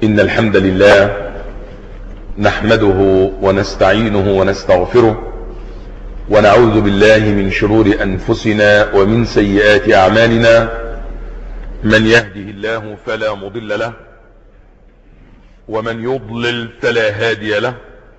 إن الحمد لله نحمده ونستعينه ونستغفره ونعوذ بالله من شرور أنفسنا ومن سيئات أعمالنا. من يهده الله فلا مضل له ومن يضلل فلا هادي له،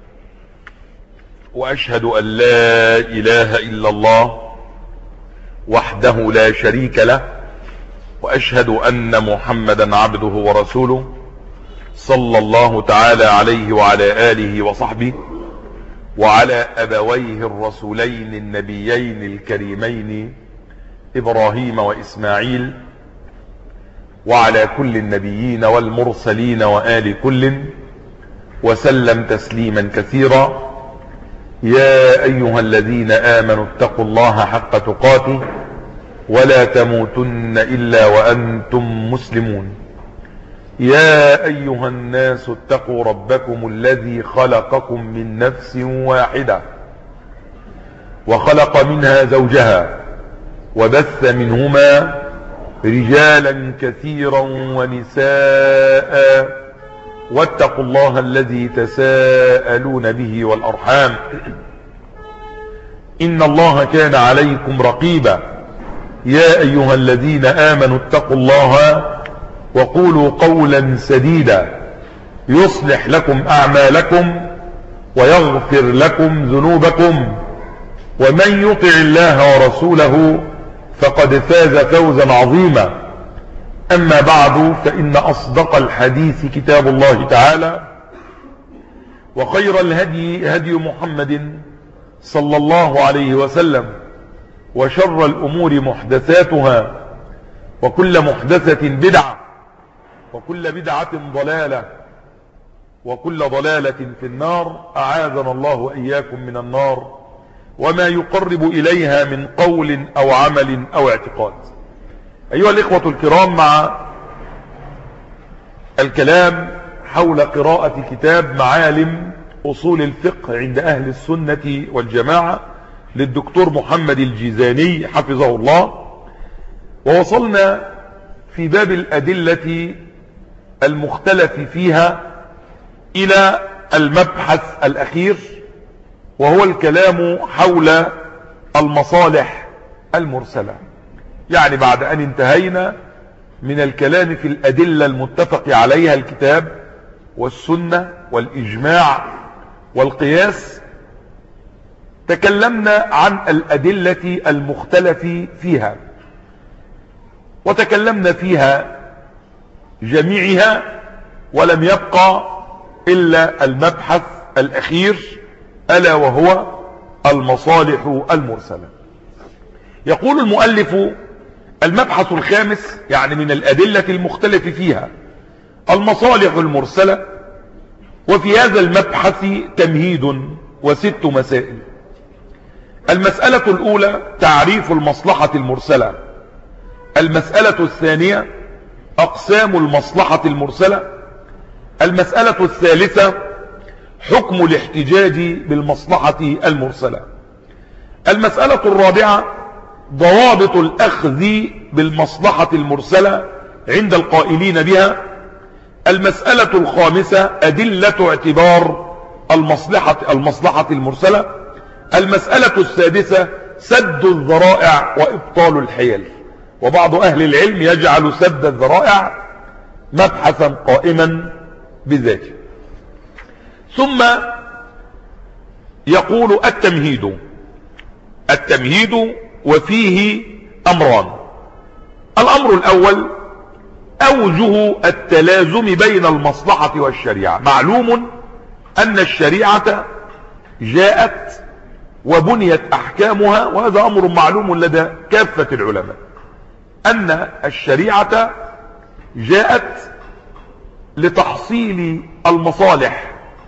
وأشهد أن لا إله إلا الله وحده لا شريك له، وأشهد أن محمدا عبده ورسوله صلى الله تعالى عليه وعلى آله وصحبه وعلى أبويه الرسولين النبيين الكريمين إبراهيم وإسماعيل، وعلى كل النبيين والمرسلين وآل كل، وسلم تسليما كثيرا. يا أيها الذين آمنوا اتقوا الله حق تقاته ولا تموتن إلا وأنتم مسلمون. يا أيها الناس اتقوا ربكم الذي خلقكم من نفس واحدة وخلق منها زوجها وبث منهما رجالا كثيرا ونساء، واتقوا الله الذي تساءلون به والأرحام إن الله كان عليكم رقيبا. يا أيها الذين آمنوا اتقوا الله وقولوا قولا سديدا يصلح لكم أعمالكم ويغفر لكم ذنوبكم، ومن يطع الله ورسوله فقد فاز فوزا عظيما. أما بعد، فإن أصدق الحديث كتاب الله تعالى، وخير الهدي هدي محمد صلى الله عليه وسلم، وشر الأمور محدثاتها، وكل محدثة بدعة، وكل بدعة ضلالة، وكل ضلالة في النار. أعاذنا الله وإياكم من النار وما يقرب إليها من قول أو عمل أو اعتقاد. أيها الإخوة الكرام، مع الكلام حول قراءة كتاب معالم أصول الفقه عند أهل السنة والجماعة للدكتور محمد الجيزاني حفظه الله، ووصلنا في باب الأدلة المختلف فيها إلى المبحث الأخير، وهو الكلام حول المصالح المرسلة. يعني بعد أن انتهينا من الكلام في الأدلة المتفق عليها الكتاب والسنة والإجماع والقياس، تكلمنا عن الأدلة المختلف فيها، وتكلمنا فيها جميعها، ولم يبقى إلا المبحث الأخير ألا وهو المصالح المرسلة. يقول المؤلف: المبحث الخامس، يعني من الأدلة المختلف فيها، المصالح المرسلة. وفي هذا المبحث تمهيد وست مسائل. المسألة الأولى تعريف المصلحة المرسلة. المسألة الثانية أقسام المصلحة المرسلة. المسألة الثالثة حكم الاحتجاج بالمصلحة المرسلة. المسألة الرابعة ضوابط الأخذ بالمصلحة المرسلة عند القائلين بها. المسألة الخامسة أدلة اعتبار المصلحة المرسلة. المسألة السادسة سد الذرائع وإبطال الحيل. وبعض أهل العلم يجعل سد الذرائع مبحثا قائما بذاته. ثم يقول التمهيد وفيه أمران. الأمر الأول أوجه التلازم بين المصلحة والشريعة. معلوم أن الشريعة جاءت وبنيت أحكامها، وهذا أمر معلوم لدى كافة العلماء، أن الشريعة جاءت لتحصيل المصالح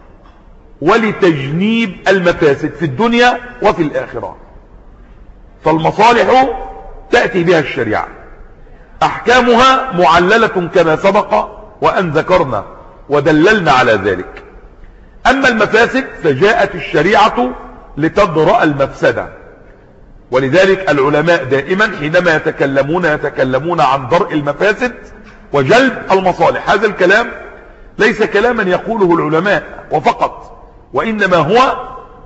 ولتجنيب المفاسد في الدنيا وفي الآخرة. فالمصالح تأتي بها الشريعة، أحكامها معللة كما سبق وأن ذكرنا ودللنا على ذلك. أما المفاسد فجاءت الشريعة لتدرأ المفسدة، ولذلك العلماء دائما حينما يتكلمون عن درء المفاسد وجلب المصالح. هذا الكلام ليس كلاما يقوله العلماء وفقط، وإنما هو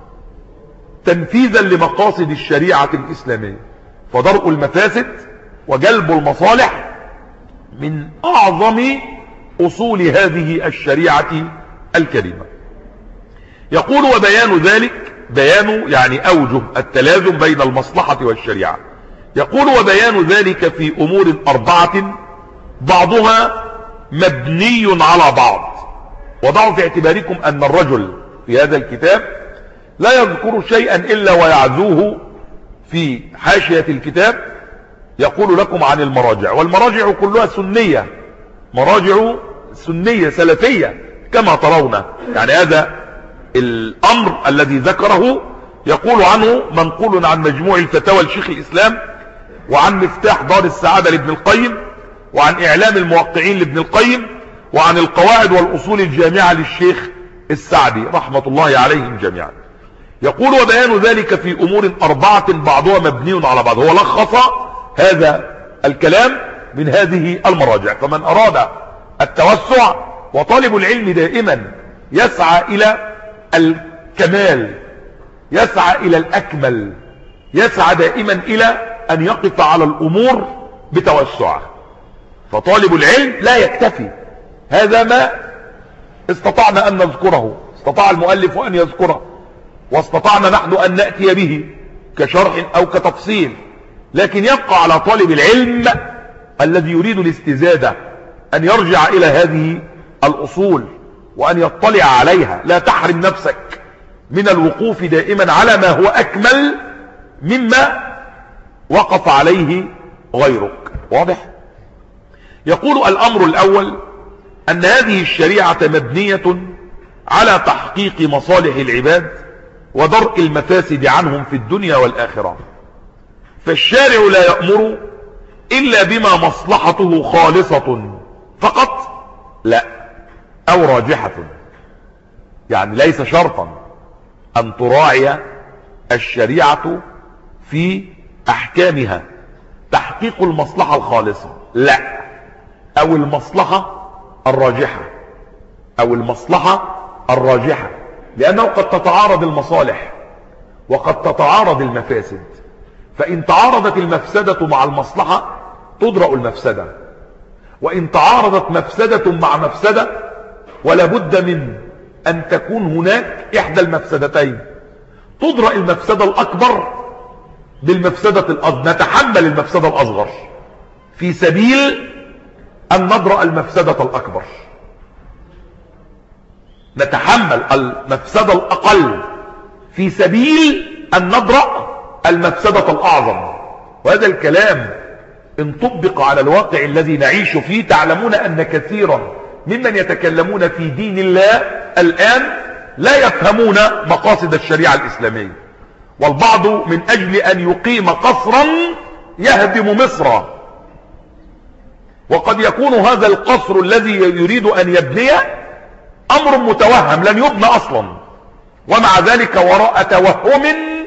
تنفيذا لمقاصد الشريعة الإسلامية. فدرء المفاسد وجلب المصالح من أعظم أصول هذه الشريعة الكريمة. يقول وبيان ذلك، بيان يعني أوجه التلازم بين المصلحة والشريعة. يقول وبيان ذلك في أمور 4 بعضها مبني على بعض. وضعوا في اعتباركم أن الرجل في هذا الكتاب لا يذكر شيئا إلا ويعزوه في حاشية الكتاب، يقول لكم عن المراجع، والمراجع كلها سنية، مراجع سنية سلفية كما ترون. يعني هذا الأمر الذي ذكره يقول عنه منقول عن مجموع الفتاوى لشيخ الإسلام، وعن مفتاح دار السعادة لابن القيم، وعن إعلام الموقعين لابن القيم، وعن القواعد والأصول الجامعة للشيخ السعدي رحمة الله عليهم جميعا. يقول وبيان ذلك في أمور 4 بعضها مبني على بعض. هو لخص هذا الكلام من هذه المراجع. فمن أراد التوسع، وطالب العلم دائما يسعى إلى الكمال، يسعى إلى الأكمل، يسعى دائما إلى أن يقف على الأمور بتوسع. فطالب العلم لا يكتفي، هذا ما استطعنا أن نذكره، استطاع المؤلف أن يذكره، واستطعنا نحن أن نأتي به كشرح أو كتفصيل. لكن يبقى على طالب العلم الذي يريد الاستزادة أن يرجع إلى هذه الأصول وأن يطلع عليها. لا تحرم نفسك من الوقوف دائما على ما هو أكمل مما وقف عليه غيرك. واضح؟ يقول الأمر الأول أن هذه الشريعة مبنية على تحقيق مصالح العباد ودرء المفاسد عنهم في الدنيا والآخرة. فالشارع لا يأمر إلا بما مصلحته خالصة فقط، لا، أو راجحة. يعني ليس شرطا أن تراعي الشريعة في أحكامها تحقيق المصلحة الخالصة، لا، أو المصلحة الراجحة، أو المصلحة الراجحة، لأنه قد تتعارض المصالح وقد تتعارض المفاسد. فإن تعارضت المفسدة مع المصلحة تدرأ المفسدة، وإن تعارضت مفسدة مع مفسدة ولا بد من أن تكون هناك إحدى المفسدتين، تدرأ المفسدة الأكبر بالمفسدة الأصغر، نتحمل المفسدة الأصغر في سبيل أن ندرأ المفسدة الأكبر، نتحمل المفسدة الأقل في سبيل أن ندرأ المفسدة الأعظم. وهذا الكلام إن طبق على الواقع الذي نعيش فيه تعلمون أن كثيرا ممن يتكلمون في دين الله الآن لا يفهمون مقاصد الشريعة الإسلامية، والبعض من أجل أن يقيم قصرا يهدم مصر، وقد يكون هذا القصر الذي يريد أن يبنيه أمر متوهم لن يبنى أصلا، ومع ذلك وراء توهم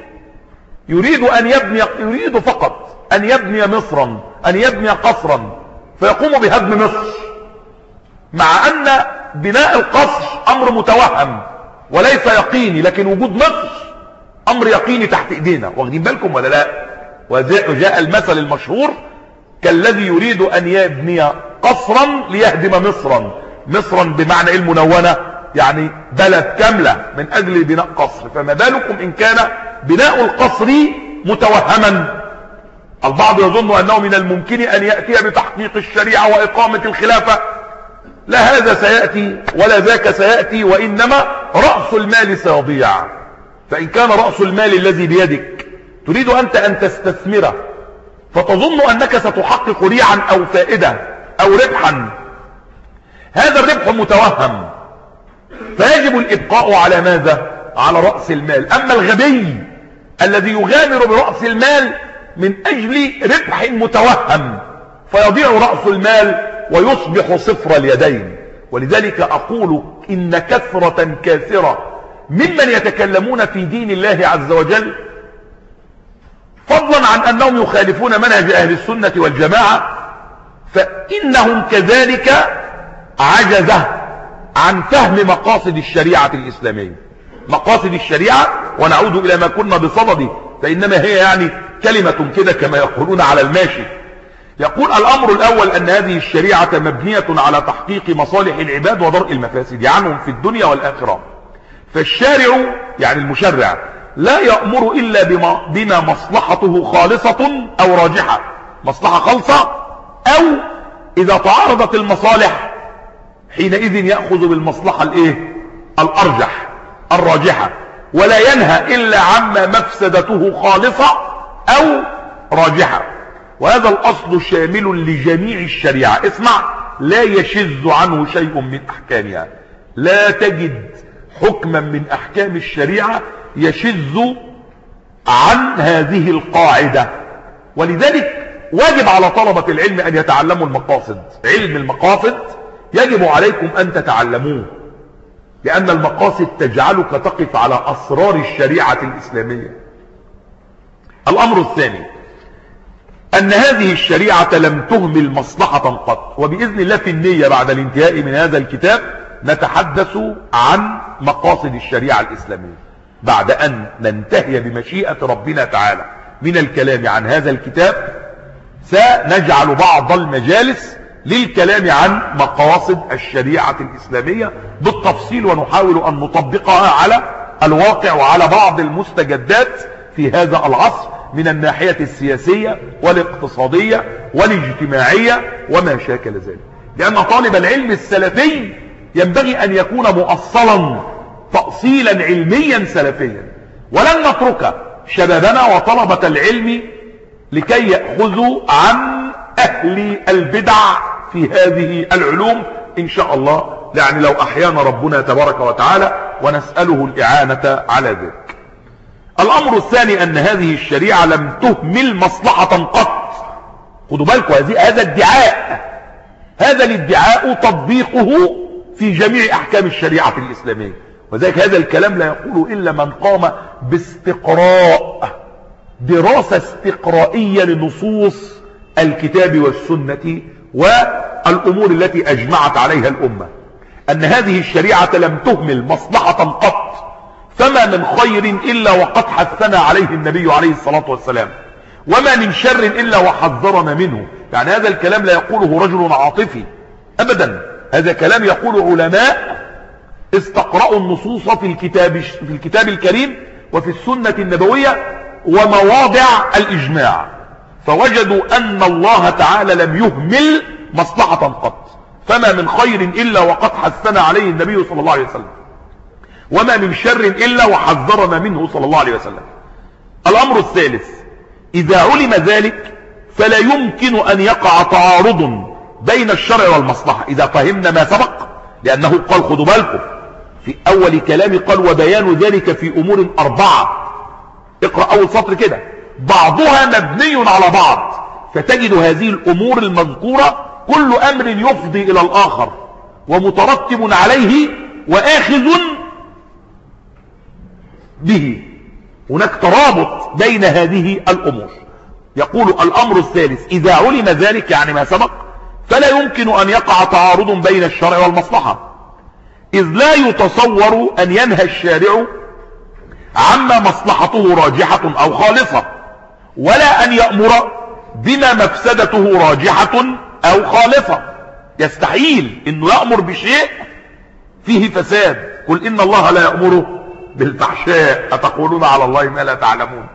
يريد فقط أن يبني مصرا، أن يبني قصرا، فيقوم بهدم مصر، مع أن بناء القصر أمر متوهم وليس يقيني، لكن وجود مصر أمر يقيني تحت إيدينا. واخدين بالكم ولا لا؟ وجاء المثل المشهور كالذي يريد أن يبني قصرا ليهدم مصرا بمعنى المنونة، يعني بلد كاملة من أجل بناء قصر. فما بالكم إن كان بناء القصر متوهما؟ البعض يظن أنه من الممكن أن يأتي بتحقيق الشريعة وإقامة الخلافة. لا هذا سيأتي ولا ذاك سيأتي، وإنما رأس المال سيضيع. فإن كان رأس المال الذي بيدك تريد أنت أن تستثمره، فتظن أنك ستحقق ريعا أو فائدة أو ربحا، هذا الربح متوهم، فيجب الإبقاء على ماذا؟ على رأس المال. أما الغبي الذي يغامر برأس المال من أجل ربح متوهم فيضيع رأس المال ويصبح صفر اليدين. ولذلك أقول إن كثرة كاثرة ممن يتكلمون في دين الله عز وجل، فضلا عن أنهم يخالفون منهج أهل السنة والجماعة، فإنهم كذلك عجزة عن فهم مقاصد الشريعة الإسلامية. مقاصد الشريعة، ونعود إلى ما كنا بصدده، فإنما هي يعني كلمة كده كما يقولون على الماشي. يقول الأمر الأول أن هذه الشريعة مبنية على تحقيق مصالح العباد ودرء المفاسد عنهم في الدنيا والآخرة. فالشارع يعني المشرع لا يأمر إلا بما مصلحته خالصة أو راجحة، مصلحة خالصة، أو إذا تعارضت المصالح حينئذ يأخذ بالمصلحة الأرجح الراجحة، ولا ينهى إلا عما مفسدته خالصة أو راجحة. وهذا الأصل شامل لجميع الشريعة. اسمع، لا يشذ عنه شيء من أحكامها. لا تجد حكما من أحكام الشريعة يشذ عن هذه القاعدة. ولذلك واجب على طلبة العلم أن يتعلموا المقاصد. علم المقاصد يجب عليكم أن تتعلموه، لأن المقاصد تجعلك تقف على أسرار الشريعة الإسلامية. الأمر الثاني أن هذه الشريعة لم تهمل مصلحة قط. وبإذن الله في النية بعد الانتهاء من هذا الكتاب نتحدث عن مقاصد الشريعة الإسلامية، بعد أن ننتهي بمشيئة ربنا تعالى من الكلام عن هذا الكتاب. سنجعل بعض المجالس للكلام عن مقاصد الشريعة الإسلامية بالتفصيل، ونحاول أن نطبقها على الواقع وعلى بعض المستجدات في هذا العصر من الناحية السياسية والاقتصادية والاجتماعية وما شاكل ذلك. لأن طالب العلم السلفي ينبغي أن يكون مؤصلا تأصيلا علميا سلفيا، ولن نترك شبابنا وطلبة العلم لكي يأخذوا عن أهل البدع في هذه العلوم إن شاء الله، يعني لو أحيانا ربنا تبارك وتعالى، ونسأله الإعانة على ذلك. الأمر الثاني أن هذه الشريعة لم تهمل مصلحة قط. خدوا بالكم، هذا ادعاء، هذا الادعاء تطبيقه في جميع أحكام الشريعة الإسلامية. وذلك هذا الكلام لا يقول إلا من قام باستقراء، دراسة استقرائية لنصوص الكتاب والسنة والأمور التي أجمعت عليها الأمة. أن هذه الشريعة لم تهمل مصلحة قط، فما من خير إلا وقد حثنا عليه النبي عليه الصلاة والسلام، وما من شر إلا وحذرنا منه. يعني هذا الكلام لا يقوله رجل عاطفي أبدا، هذا كلام يقول علماء استقرأوا النصوص في الكتاب الكريم وفي السنة النبوية ومواضع الإجماع، فوجدوا أن الله تعالى لم يهمل مصلحة قط. فما من خير إلا وقد حثنا عليه النبي صلى الله عليه وسلم، وما من شر إلا وحذرنا منه صلى الله عليه وسلم. الأمر الثالث، إذا علم ذلك فلا يمكن أن يقع تعارض بين الشرع والمصلحة. إذا فهمنا ما سبق، لأنه قال خدوا بالكم في أول كلامي، قال وبيان ذلك في أمور 4. اقرأ أول سطر كده، بعضها مبني على بعض، فتجد هذه الأمور المذكورة كل أمر يفضي إلى الآخر ومترتب عليه وآخذ به. هناك ترابط بين هذه الأمور. يقول الأمر الثالث، إذا علم ذلك يعني ما سبق، فلا يمكن أن يقع تعارض بين الشرع والمصلحة، إذ لا يتصور أن ينهى الشارع عما مصلحته راجحة أو خالصة، ولا أن يأمر بما مفسدته راجحة أو خالصة. يستحيل أنه يأمر بشيء فيه فساد. قل إن الله لا يأمر بالفحشاء أتقولون على الله ما لا تعلمون.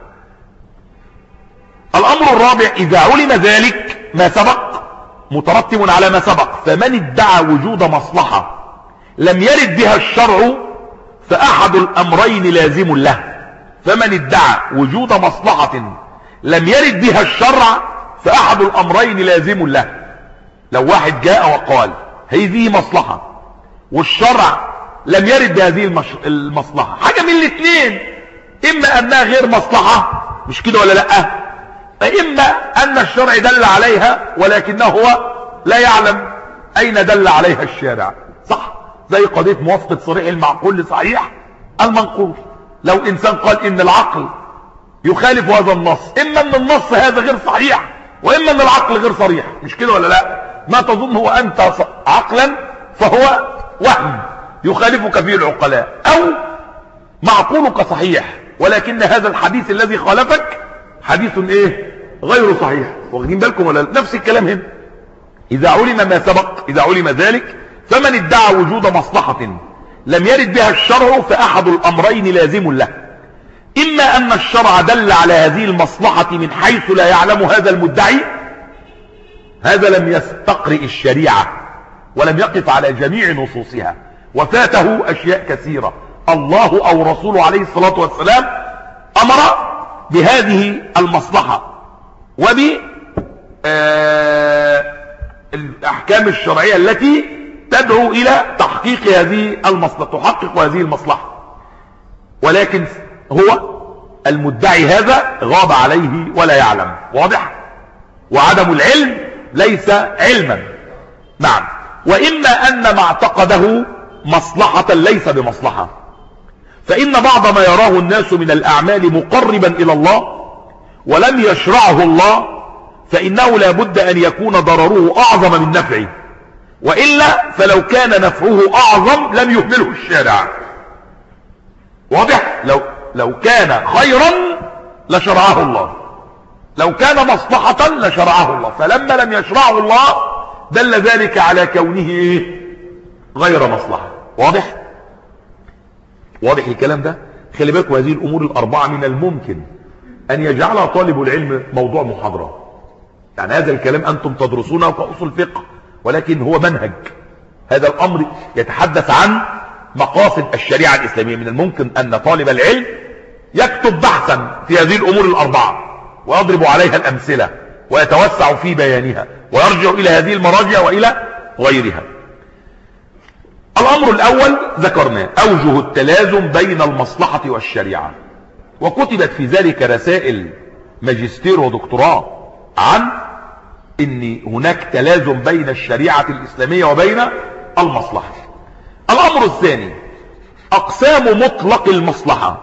الأمر الرابع، إذا علم ذلك ما سبق مترتب على ما سبق، فمن ادعى وجود مصلحة لم يرد بها الشرع فأحد الأمرين لازم له. فمن ادعى وجود مصلحة لم يرد بها الشرع فأحد الأمرين لازم له. لو واحد جاء وقال هذه مصلحة والشرع لم يرد بهذه المصلحة، حاجة من الاثنين، إما أنها غير مصلحة، مش كده ولا لأ، إما أن الشرع دل عليها ولكنه هو لا يعلم أين دل عليها الشارع. صح؟ زي قضية موافقة صريح المعقول لصحيح المنقول. لو إنسان قال إن العقل يخالف هذا النص، إما أن النص هذا غير صحيح، وإما أن العقل غير صريح، مش كده ولا لا؟ ما تظن هو أنت عقلا فهو وهم يخالفك فيه العقلاء، او معقولك صحيح ولكن هذا الحديث الذي خالفك حديث ايه غير صحيح. واخدين بالكم ولا نفس الكلام هنا؟ اذا علم ما سبق، اذا علم ذلك، فمن ادعى وجود مصلحة لم يرد بها الشرع فاحد الامرين لازم له: اما ان الشرع دل على هذه المصلحة من حيث لا يعلم هذا المدعي، هذا لم يستقرئ الشريعة ولم يقف على جميع نصوصها وفاته اشياء كثيرة. الله او رسوله عليه الصلاة والسلام امر بهذه المصلحة وبالأحكام الشرعية التي تدعو إلى تحقيق هذه المصلحة، تحقق هذه المصلحة، ولكن هو المدعي هذا غاب عليه ولا يعلم. واضح؟ وعدم العلم ليس علما. نعم. وإما أن ما اعتقده مصلحة ليس بمصلحة، فإن بعض ما يراه الناس من الأعمال مقربا إلى الله ولم يشرعه الله فإنه لا بد أن يكون ضرره أعظم من نفعه، وإلا فلو كان نفعه أعظم لم يهمله الشارع. واضح؟ لو كان خيرا لشرعه الله، لو كان مصلحة لشرعه الله، فلما لم يشرعه الله دل ذلك على كونه غير مصلحة. واضح؟ واضح الكلام ده؟ خلي بالكم هذه الأمور الأربعة من الممكن أن يجعلها طالب العلم موضوع محاضرة. يعني هذا الكلام أنتم تدرسونه كأصول فقه، ولكن هو منهج. هذا الأمر يتحدث عن مقاصد الشريعة الإسلامية. من الممكن أن طالب العلم يكتب بحثا في هذه الأمور الأربعة ويضرب عليها الأمثلة ويتوسع في بيانها ويرجع إلى هذه المراجع وإلى غيرها. الأمر الأول ذكرناه: أوجه التلازم بين المصلحة والشريعة، وكتبت في ذلك رسائل ماجستير ودكتوراه عن ان هناك تلازم بين الشريعة الإسلامية وبين المصلحة. الأمر الثاني: أقسام مطلق المصلحة.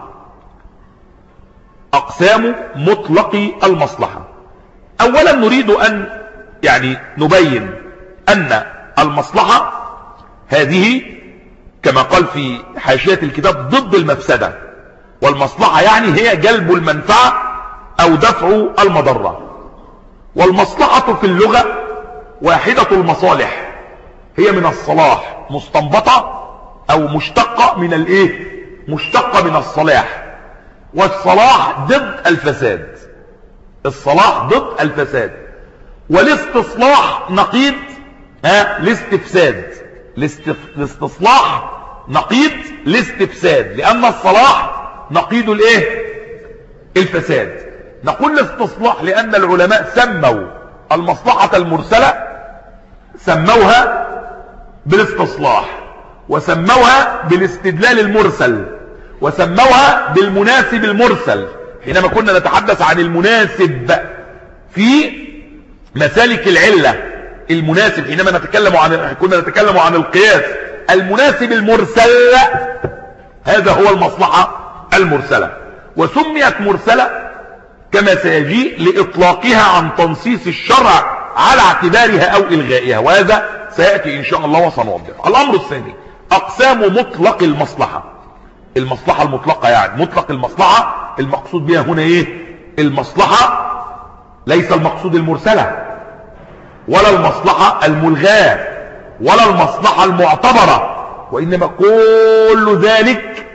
أقسام مطلق المصلحة. أولا نريد أن نبين أن المصلحة هذه كما قال في حاشية الكتاب ضد المفسدة، والمصلحة هي جلب المنفعة أو دفع المضرة. والمصلحة في اللغة واحدة المصالح، هي من الصلاح، مستنبطة أو مشتقة من مشتقة من الصلاح، والصلاح ضد الفساد. الصلاح ضد الفساد، والاستصلاح نقيض الاستفساد. الاستصلاح نقيض الاستفساد، لأن الصلاح نقيض الفساد. نقول الاستصلاح لأن العلماء سموا المصلحة المرسلة، سموها بالاستصلاح، وسموها بالاستدلال المرسل، وسموها بالمناسب المرسل. حينما كنا نتحدث عن المناسب في مسالك العلة، المناسب حينما كنا نتكلم عن القياس، المناسب المرسل هذا هو المصلحة المرسلة. وسميت مرسلة كما سيجيء لإطلاقها عن تنصيص الشرع على اعتبارها أو إلغائها، وهذا سيأتي إن شاء الله وسنوضح. الأمر الثاني: أقسام مطلق المصلحة. المصلحة المطلقة مطلق المصلحة المقصود بها هنا المصلحة، ليس المقصود المرسلة ولا المصلحة الملغاة ولا المصلحة المعتبرة، وإنما كل ذلك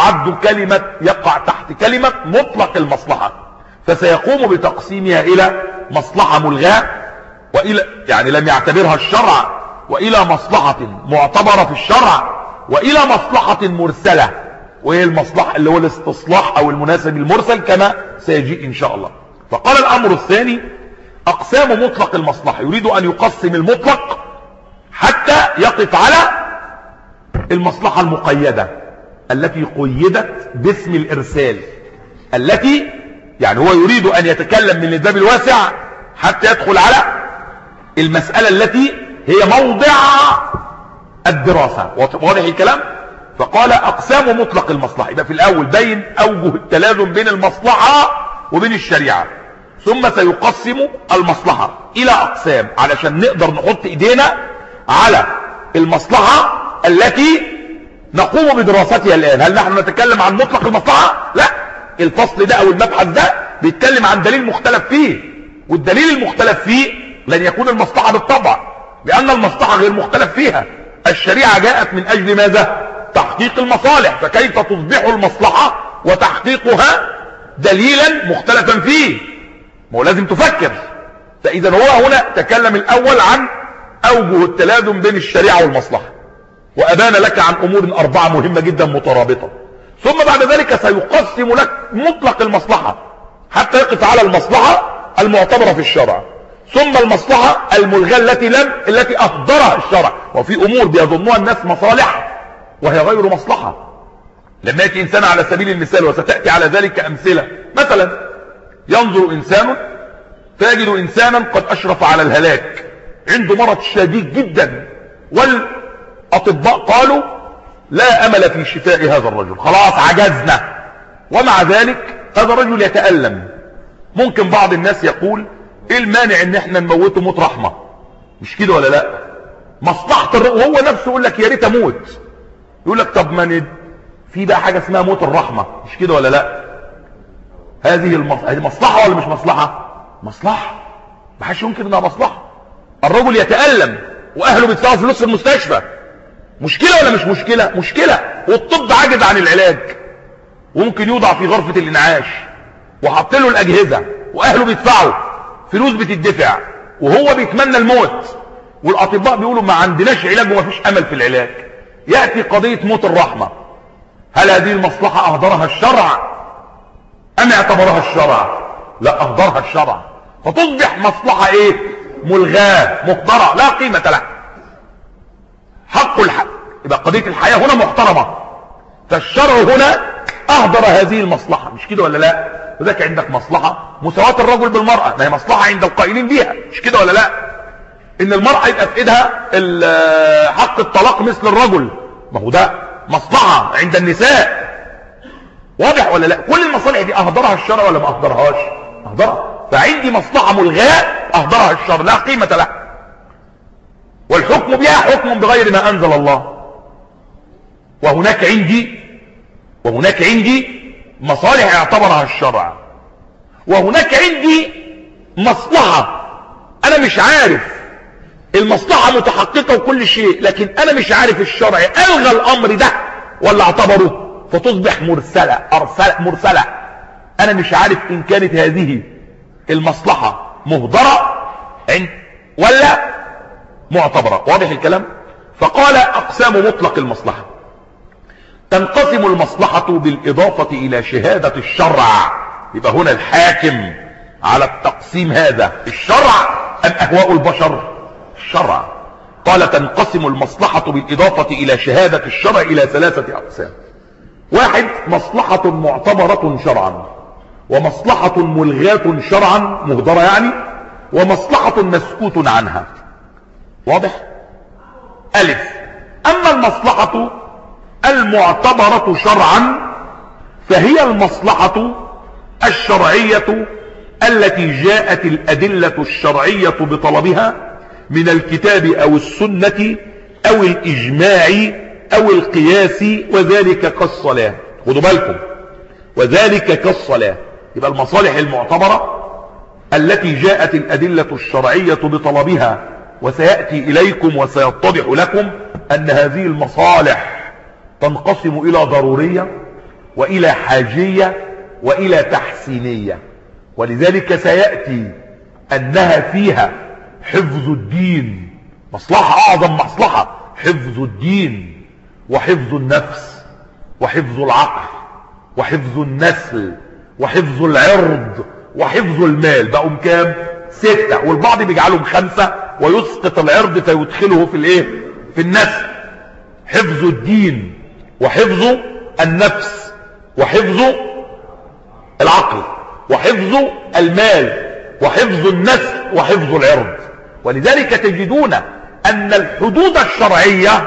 يقع تحت كلمة مطلق المصلحة. فسيقوم بتقسيمها إلى مصلحة ملغاة وإلى لم يعتبرها الشرع، وإلى مصلحة معتبرة في الشرع، وإلى مصلحة مرسلة، وهي المصلحة اللي هو الاستصلاح أو المناسب المرسل كما سيجيء إن شاء الله. فقال الأمر الثاني: أقسام مطلق المصلحة. يريد أن يقسم المطلق حتى يقف على المصلحة المقيدة التي قيدت باسم الإرسال، التي هو يريد أن يتكلم من الباب الواسع حتى يدخل على المسألة التي هي موضع الدراسة. واضح الكلام؟ فقال أقسام مطلق المصلحة. يبقى في الأول بين أوجه التلازم بين المصلحة وبين الشريعة، ثم سيقسم المصلحة إلى أقسام علشان نقدر نحط إيدينا على المصلحة التي نقوم بدراستها الآن. هل نحن نتكلم عن مطلق المصلحة؟ لا، الفصل ده او المبحث ده بيتكلم عن دليل مختلف فيه، والدليل المختلف فيه لن يكون المصلحة بالطبع، لأن المصلحة غير مختلف فيها. الشريعة جاءت من أجل ماذا؟ تحقيق المصالح، فكيف تصبح المصلحة وتحقيقها دليلا مختلفا فيه؟ ما هو لازم تفكر. فإذا هو هنا تكلم الأول عن أوجه التلازم بين الشريعة والمصلحة، وأبان لك عن أمور 4 مهمة جدا مترابطة، ثم بعد ذلك سيقسم لك مطلق المصلحة حتى يقف على المصلحة المعتبرة في الشرع، ثم المصلحة الملغاة التي أهدرها الشرع. وفي أمور بيظنها الناس مصالح وهي غير مصلحة. لما يأتي إنسان على سبيل المثال، وستأتي على ذلك أمثلة، مثلا ينظر إنسان فيجد إنسانا قد أشرف على الهلاك، عنده مرض شديد جدا، والأطباء قالوا لا أمل في شفاء هذا الرجل، خلاص عجزنا. ومع ذلك هذا الرجل يتألم. ممكن بعض الناس يقول ايه المانع ان احنا نموته موت رحمة؟ مش كده ولا لا؟ مصلحة وهو نفسه يقول لك يا ريت اموت. يقول لك طب ما في بقى حاجة اسمها موت الرحمة، مش كده ولا لا؟ هذه مصلحة ولا مش مصلحة؟ مصلحة، ما حدش يمكن انها مصلحة. الرجل يتألم واهله بيدفعوا فلوس في المستشفى، مشكلة ولا مش مشكلة؟ مشكلة. والطب عاجز عن العلاج، وممكن يوضع في غرفة الانعاش وحط له الاجهزة، واهله بيدفعوا فلوس بتدفع، وهو بيتمنى الموت، والاطباء بيقولوا ما عندناش علاج وما فيش امل في العلاج. يأتي قضية موت الرحمة، هل هذه المصلحة اهدرها الشرع ام اعتبرها الشرع؟ لا، اهدرها الشرع، فتصبح مصلحة ايه؟ ملغاة مهدرة لا قيمة لها. حق الحق، يبقى قضية الحياة هنا محترمة، فالشرع هنا اهدر هذه المصلحة، مش كده ولا لا؟ وذاك عندك مصلحة مساواة الرجل بالمرأة، ما هي مصلحة عند القائلين بيها، مش كده ولا لا؟ ان المرأة يبقى في ايدها حق الطلاق مثل الرجل، ما هو ده مصلحة عند النساء، واضح ولا لا؟ كل المصالح دي اهدرها الشرع ولا ما اهدرهاش؟ اهدرها. فعندي مصلحة ملغاة اهدرها الشرع لا قيمة لها، والحكم بها حكم بغير ما انزل الله. وهناك عندي مصالح اعتبرها الشرع، وهناك عندي مصلحة انا مش عارف، المصلحة متحققة وكل شيء، لكن انا مش عارف الشرع الغى الامر ده ولا اعتبره، فتصبح مرسلة. انا مش عارف ان كانت هذه المصلحة مهدرة ولا معتبرة. واضح الكلام؟ فقال اقسام مطلق المصلحة: تنقسم المصلحة بالإضافة إلى شهادة الشرع. يبقى هنا الحاكم على التقسيم هذا الشرع أم أهواء البشر؟ الشرع. قال تنقسم المصلحة بالإضافة إلى شهادة الشرع إلى 3 أقسام: 1 مصلحة معتبرة شرعا، ومصلحة ملغاة شرعا مهدرة يعني، ومصلحة مسكوت عنها. واضح؟ ألف: أما المصلحة المعتبرة شرعا فهي المصلحة الشرعية التي جاءت الأدلة الشرعية بطلبها من الكتاب أو السنة أو الإجماع أو القياس، وذلك كالصلاة. خدوا بالكم، وذلك كالصلاة. يبقى المصالح المعتبرة التي جاءت الأدلة الشرعية بطلبها، وسيأتي إليكم وسيتضح لكم أن هذه المصالح تنقسم إلى ضرورية وإلى حاجية وإلى تحسينية. ولذلك سيأتي أنها فيها حفظ الدين، مصلحة أعظم مصلحة، حفظ الدين وحفظ النفس وحفظ العقل وحفظ النسل وحفظ العرض وحفظ المال. بقوا كام؟ 6، والبعض بيجعلهم 5 ويسقط العرض فيدخله في الايه؟ في النسل. حفظ الدين وحفظ النفس وحفظ العقل وحفظ المال وحفظ النسل وحفظ العرض. ولذلك تجدون أن الحدود الشرعية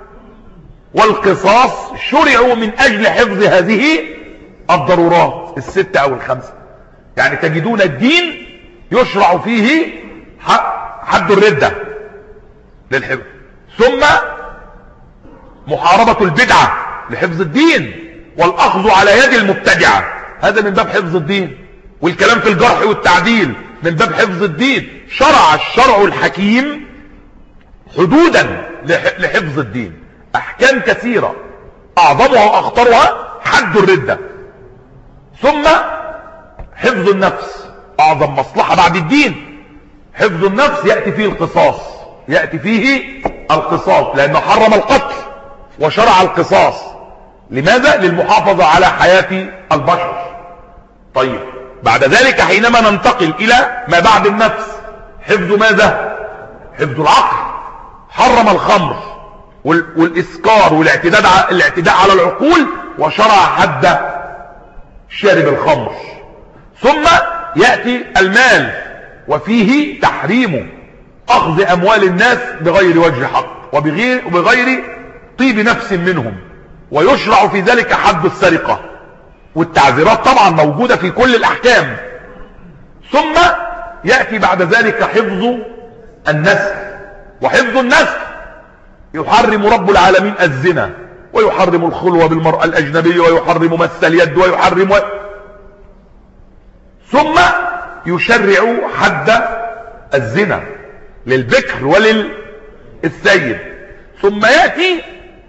والقصاص شرعوا من أجل حفظ هذه الضرورات 6 أو 5. يعني تجدون الدين يشرع فيه حد الردة للحفظ، ثم محاربة البدعة لحفظ الدين، والأخذ على يد المبتدعة هذا من باب حفظ الدين، والكلام في الجرح والتعديل من باب حفظ الدين. شرع الشرع الحكيم حدودا لحفظ الدين، أحكام كثيرة أعظمها وأخطرها حد الردة، ثم حفظ النفس أعظم مصلحة بعد الدين. حفظ النفس يأتي فيه القصاص، يأتي فيه القصاص، لأنه حرم القتل وشرع القصاص. لماذا؟ للمحافظة على حياة البشر. طيب بعد ذلك حينما ننتقل إلى ما بعد النفس، حفظ ماذا؟ حفظ العقل. حرم الخمر والإسكار والاعتداء على العقول، وشرع حد شارب الخمر. ثم يأتي المال، وفيه تحريم أخذ أموال الناس بغير وجه حق وبغير طيب نفس منهم، ويشرع في ذلك حد السرقة، والتعذيرات طبعا موجودة في كل الأحكام. ثم يأتي بعد ذلك حفظ النسل، وحفظ النسل يحرم رب العالمين الزنا، ويحرم الخلوة بالمرأة الأجنبية، ويحرم مس اليد، ويحرم ثم يشرع حد الزنا للبكر وللثيب. ثم يأتي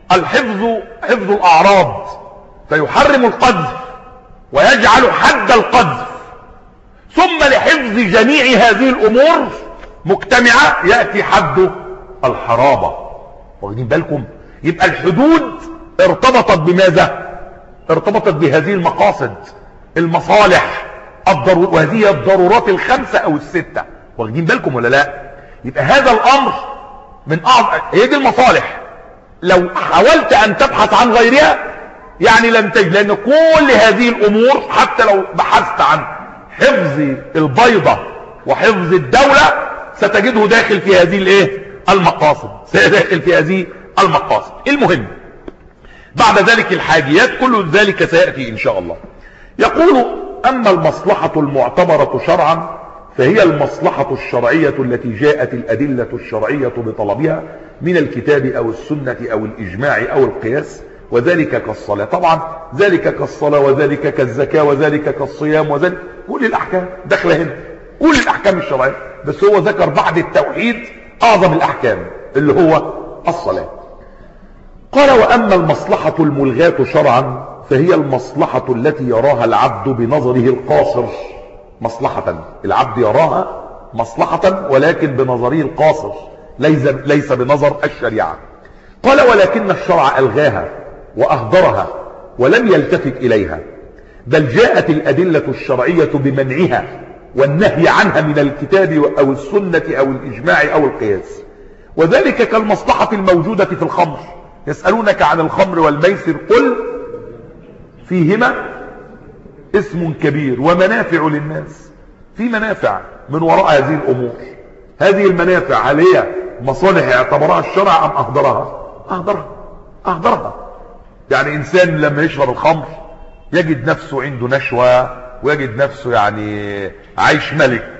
حفظ الأعراض، فيحرم القذف ويجعل حد القذف. ثم لحفظ جميع هذه الأمور مجتمعة يأتي حد الحرابة. واخدين بالكم؟ يبقى الحدود ارتبطت بماذا؟ ارتبطت بهذه المقاصد، المصالح، وهذه الضرورات الخمسة أو الستة. واخدين بالكم ولا لا؟ يبقى هذا الأمر من أعظم، هي دي المصالح. لو حاولت أن تبحث عن غيرها يعني لن تجد، لأن كل هذه الأمور حتى لو بحثت عن حفظ البيضة وحفظ الدولة ستجده داخل في هذه المقاصد، سيداخل في هذه المقاصد. المهم بعد ذلك الحاجيات، كل ذلك سيأتي إن شاء الله. يقول: أما المصلحة المعتبرة شرعا فهي المصلحة الشرعية التي جاءت الأدلة الشرعية بطلبها من الكتاب أو السنة أو الإجماع أو القياس، وذلك كالصلاة. طبعا ذلك كالصلاة، وذلك كالزكاة، وذلك كالصيام، وذلك كل الأحكام داخله هنا، كل الأحكام الشرعية. بس هو ذكر بعد التوحيد أعظم الأحكام اللي هو الصلاة. قال: وأما المصلحة الملغاة شرعا فهي المصلحة التي يراها العبد بنظره القاصر مصلحة. العبد يراها مصلحة ولكن بنظره القاصر، ليس بنظر الشريعة. قال: ولكن الشرع ألغاها وأهدرها ولم يلتفت إليها، بل جاءت الأدلة الشرعية بمنعها والنهي عنها من الكتاب أو السنة أو الإجماع أو القياس. وذلك كالمصلحة الموجودة في الخمر. يسألونك عن الخمر والميسر، قل فيهما اسم كبير ومنافع للناس. في منافع من وراء هذه الأمور. هذه المنافع هل هي مصالح اعتبرها الشرع أم أهدرها؟ يعني إنسان لما يشرب الخمر يجد نفسه عنده نشوة، ويجد نفسه يعني عايش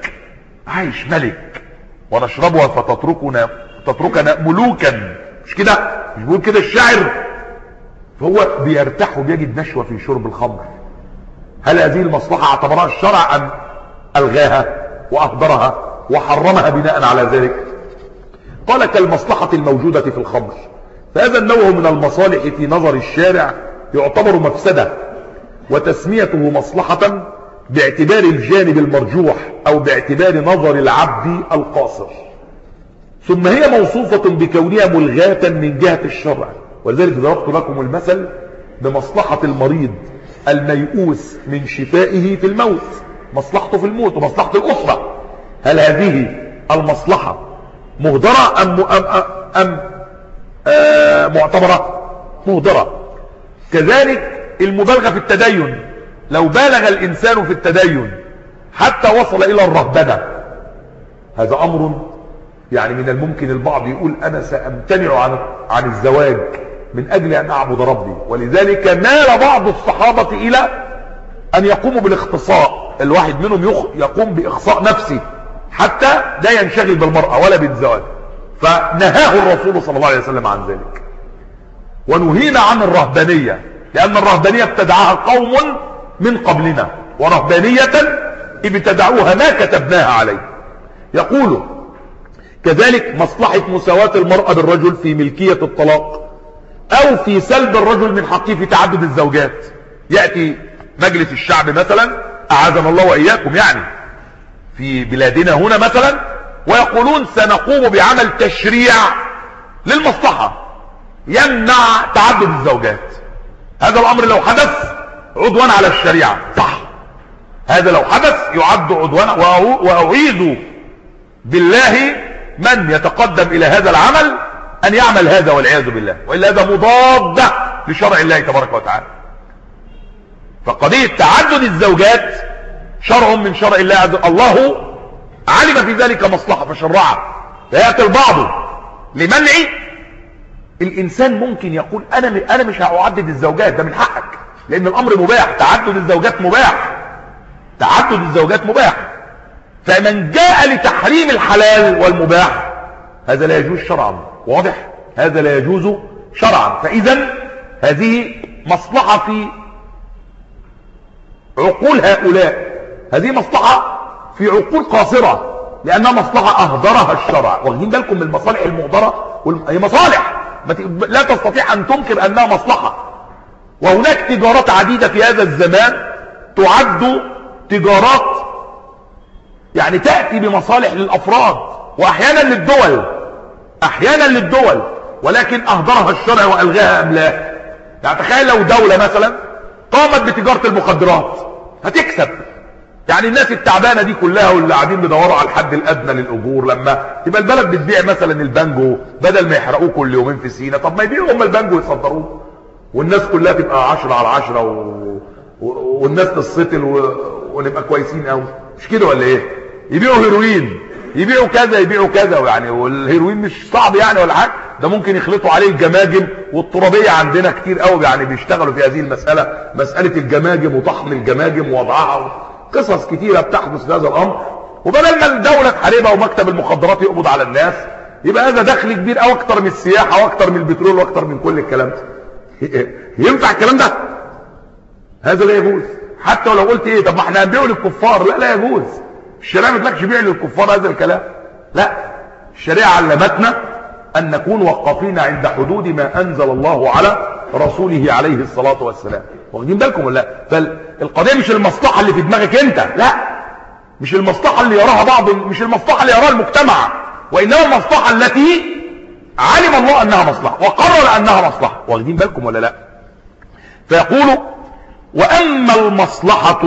ملك، ونشربها فتتركنا ملوكا. مش كده؟ مش بيقول كده الشاعر؟ فهو بيرتاح وبيجد نشوة في شرب الخمر. هل هذه المصلحة اعتبرها الشرع أم ألغاها وأهدرها وحرمها بناء على ذلك؟ قال: كالمصلحة الموجودة في الخمر، فهذا النوع من المصالح في نظر الشارع يعتبر مفسدة، وتسميته مصلحة باعتبار الجانب المرجوح أو باعتبار نظر العبد القاصر. ثم هي موصوفة بكونها ملغاة من جهة الشرع. ولذلك ضربت لكم المثل بمصلحة المريض الميؤوس من شفائه في الموت، مصلحته في الموت ومصلحة الأسرة. هل هذه المصلحة مهدرة أم معتبرة؟ مهدرة. كذلك المبالغة في التدين، لو بالغ الإنسان في التدين حتى وصل إلى الرهبنة، هذا أمر يعني من الممكن البعض يقول أنا سأمتنع عن الزواج من أجل أن أعبد ربي. ولذلك مال بعض الصحابة إلى أن يقوموا بالاختصاء. الواحد منهم يقوم بإخصاء نفسه حتى لا ينشغل بالمرأة ولا بالزواج، فنهاه الرسول صلى الله عليه وسلم عن ذلك. ونهينا عن الرهبانية، لأن الرهبانية ابتدعها قوم من قبلنا، ورهبانية ابتدعوها ما كتبناها عليه. يقول كذلك مصلحة مساواة المرأة بالرجل في ملكية الطلاق، أو في سلب الرجل من حقه في تعدد الزوجات. يأتي مجلس الشعب مثلا، أعاذنا الله وإياكم يعني، في بلادنا هنا مثلا، ويقولون سنقوم بعمل تشريع للمصلحة يمنع تعدد الزوجات. هذا الأمر لو حدث عدوان على الشريعة، صح، هذا لو حدث يعد عدوان، وأعيذ بالله من يتقدم إلى هذا العمل أن يعمل هذا والعياذ بالله، وإلا هذا مضاد لشرع الله تبارك وتعالى. فقضية تعدد الزوجات شرع من شرع الله عز وجل، الله علم في ذلك مصلحة فشرعها. فيأتي البعض لمنع. الإنسان ممكن يقول أنا مش هعدد الزوجات، ده من حقك، لأن الأمر مباح، تعدد الزوجات مباح، تعدد الزوجات مباح. فمن جاء لتحريم الحلال والمباح هذا لا يجوز شرعا، واضح؟ هذا لا يجوز شرعا. فإذا هذه مصلحة في عقول هؤلاء، هذه مصلحة في عقول قاصرة، لأنها مصلحة أهدرها الشرع. واخدين بالكم من المصالح المهدرة؟ هي مصالح لا تستطيع أن تنكر أنها مصلحة. وهناك تجارات عديدة في هذا الزمان تعد تجارات يعني تأتي بمصالح للأفراد وأحيانا للدول، أحيانا للدول، ولكن أهدرها الشرع وألغاها أملاك. يعني تخيل لو دولة مثلا قامت بتجارة المخدرات هتكسب. يعني الناس التعبانة دي كلها واللي قاعدين بيدوروا على الحد الأدنى للأجور، لما تبقى البلد بتبيع مثلا البانجو بدل ما يحرقوه كل يومين في سينا، طب ما يبيعوا هم البانجو ويصدروه، والناس كلها تبقى 10/10 والناس تسطل ونبقى كويسين قوي. مش كده ولا ايه؟ يبيعوا هيروين، يبيعوا كذا، يبيعوا كذا، يعني والهيروين مش صعب يعني ولا حاجه، ده ممكن يخلطوا عليه الجماجم. والترابيه عندنا كتير قوي يعني بيشتغلوا في هذه المساله، مساله الجماجم وطحن الجماجم ووضعها، قصص كتيره بتحدث في هذا الامر. وبدل ما الدوله تحاربها ومكتب المخدرات يقبض على الناس، يبقى هذا دخل كبير او اكتر من السياحه واكتر من البترول واكتر من كل الكلام ده. ينفع الكلام ده؟ هذا لا يجوز. حتى ولو قلت ايه، طب ما احنا هنبيعه للكفار، لا يجوز. الشريعه ما بتقولكش بيع للكفار هذا الكلام، لا. الشريعه علمتنا ان نكون وقافين عند حدود ما انزل الله على رسوله عليه الصلاه والسلام. واخدين بالكم ولا لا؟ فالقضيه مش المصلحه اللي في دماغك انت، لا، مش المصلحه اللي يراها بعض، مش المصلحه اللي يراها المجتمع، وانما المصلحه التي علم الله انها مصلحه وقرر انها مصلحه. واخدين بالكم ولا لا؟ فيقول واما المصلحه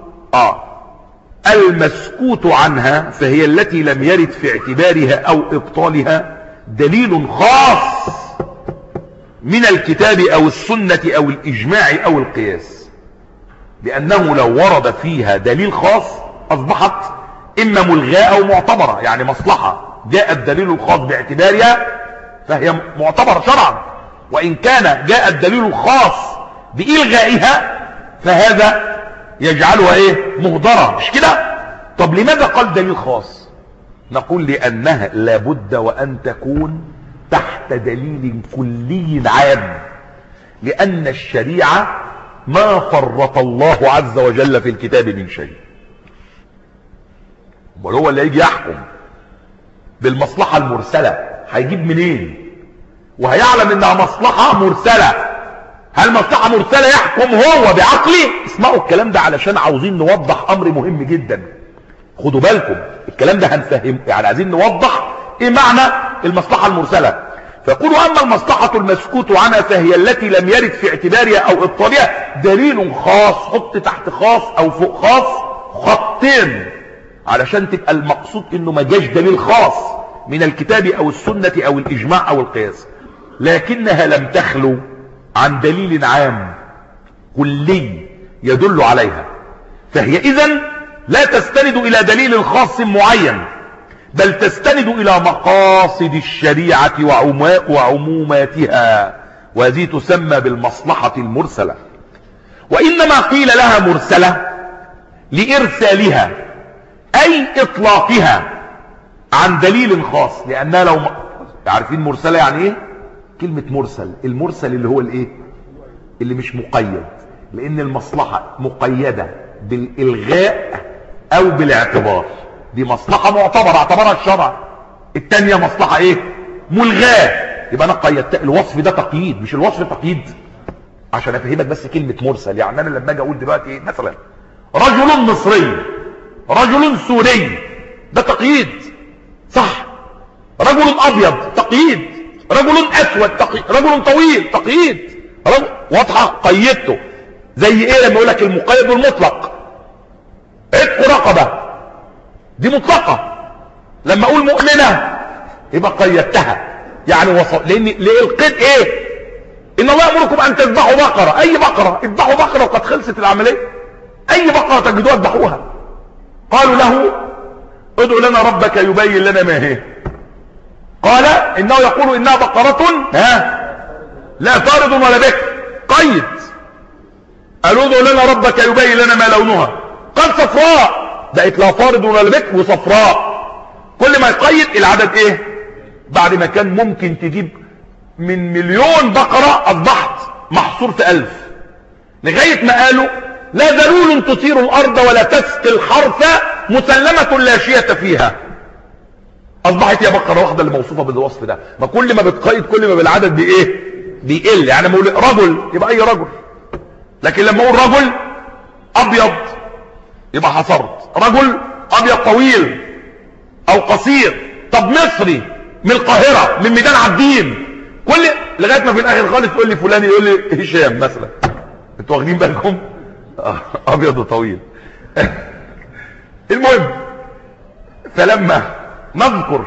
المسكوت عنها فهي التي لم يرد في اعتبارها او ابطالها دليل خاص من الكتاب او السنة او الاجماع او القياس، لانه لو ورد فيها دليل خاص اصبحت اما ملغاة او معتبرة. يعني مصلحة جاء الدليل الخاص باعتبارها فهي معتبرة شرعا، وان كان جاء الدليل الخاص بإلغائها فهذا يجعلها مهدرة. مش كده؟ طب لماذا قال دليل خاص؟ نقول لأنها لابد وأن تكون تحت دليل كلي عام، لأن الشريعة ما فرط الله عز وجل في الكتاب من شيء. هو اللي يجي يحكم بالمصلحة المرسلة هيجيب منين؟ وهيعلم انها مصلحة مرسلة. هل مصلحة مرسلة يحكم هو بعقله؟ اسمعوا الكلام ده علشان عاوزين نوضح امر مهم جدا. خدوا بالكم الكلام ده هنفهم، يعني عايزين نوضح ايه معنى المصلحة المرسلة. فيقولوا اما المصلحة المسكوت عنها فهي التي لم يرد في اعتبارها او ابطالها دليل خاص. حط تحت خاص او فوق خاص خطين علشان تبقى المقصود انه ما جاش دليل خاص من الكتاب او السنة او الاجماع او القياس، لكنها لم تخلو عن دليل عام كلي يدل عليها، فهي اذن لا تستند الى دليل خاص معين، بل تستند الى مقاصد الشريعة وعموماتها، وهذه تسمى بالمصلحة المرسلة. وانما قيل لها مرسلة لارسالها اي اطلاقها عن دليل خاص، لانها لو عارفين مرسلة يعني ايه؟ كلمة مرسل، المرسل اللي هو الايه؟ اللي مش مقيد، لان المصلحة مقيدة بالالغاء او بالاعتبار. دي مصلحة معتبرة اعتبرها الشرع، التانية مصلحة ايه؟ ملغاة. يبقى انا قيدت الوصف ده تقييد، مش الوصف تقييد. عشان افهمك بس كلمة مرسل، يعني انا لما اجي اقول دلوقتي ايه مثلا رجل مصري، رجل سوري، ده تقييد صح. رجل ابيض تقييد، رجل اسود تقييد، رجل طويل تقييد، رجل واضحة قيدته. زي ايه لما اقول لك المقيد والمطلق؟ عتق رقبة دي مطلقة، لما اقول مؤمنة يبقى قيدتها. يعني وصل، لان القيد ايه؟ ان الله يأمركم ان تذبحوا بقرة، اي بقرة اذبحوا بقرة وقد خلصت العملية، اي بقرة تجدوها اذبحوها. قالوا له ادعو لنا ربك يبين لنا ما هي، قال انه يقول انها بقرة لا فارض ولا بكر، قيد. قالوا ادعو لنا ربك يبين لنا ما لونها، قال صفراء، بقت لا فارض ولا بكر وصفراء. كل ما يقيد العدد ايه؟ بعد ما كان ممكن تجيب من 1,000,000 بقرة اصبحت محصور في 1000، لغاية ما قالوا لا ذلول تثير الارض ولا تسقي الحرث مسلمة لا شية فيها. اصبحت هي بقرة واحدة اللي موصوفة بالوصف ده. ما كل ما بتقيد كل ما بالعدد بايه؟ بيقل. يعني لما اقول رجل يبقى اي رجل، لكن لما اقول رجل ابيض يبقى حصرت. رجل ابيض طويل او قصير، طب مصري من القاهرة من ميدان عابدين، كل لغاية ما في الاخر خالص تقول لي فلان، يقول لي هشام مثلا. انتوا واخدين بالكم؟ ابيض وطويل. المهم، فلما نذكر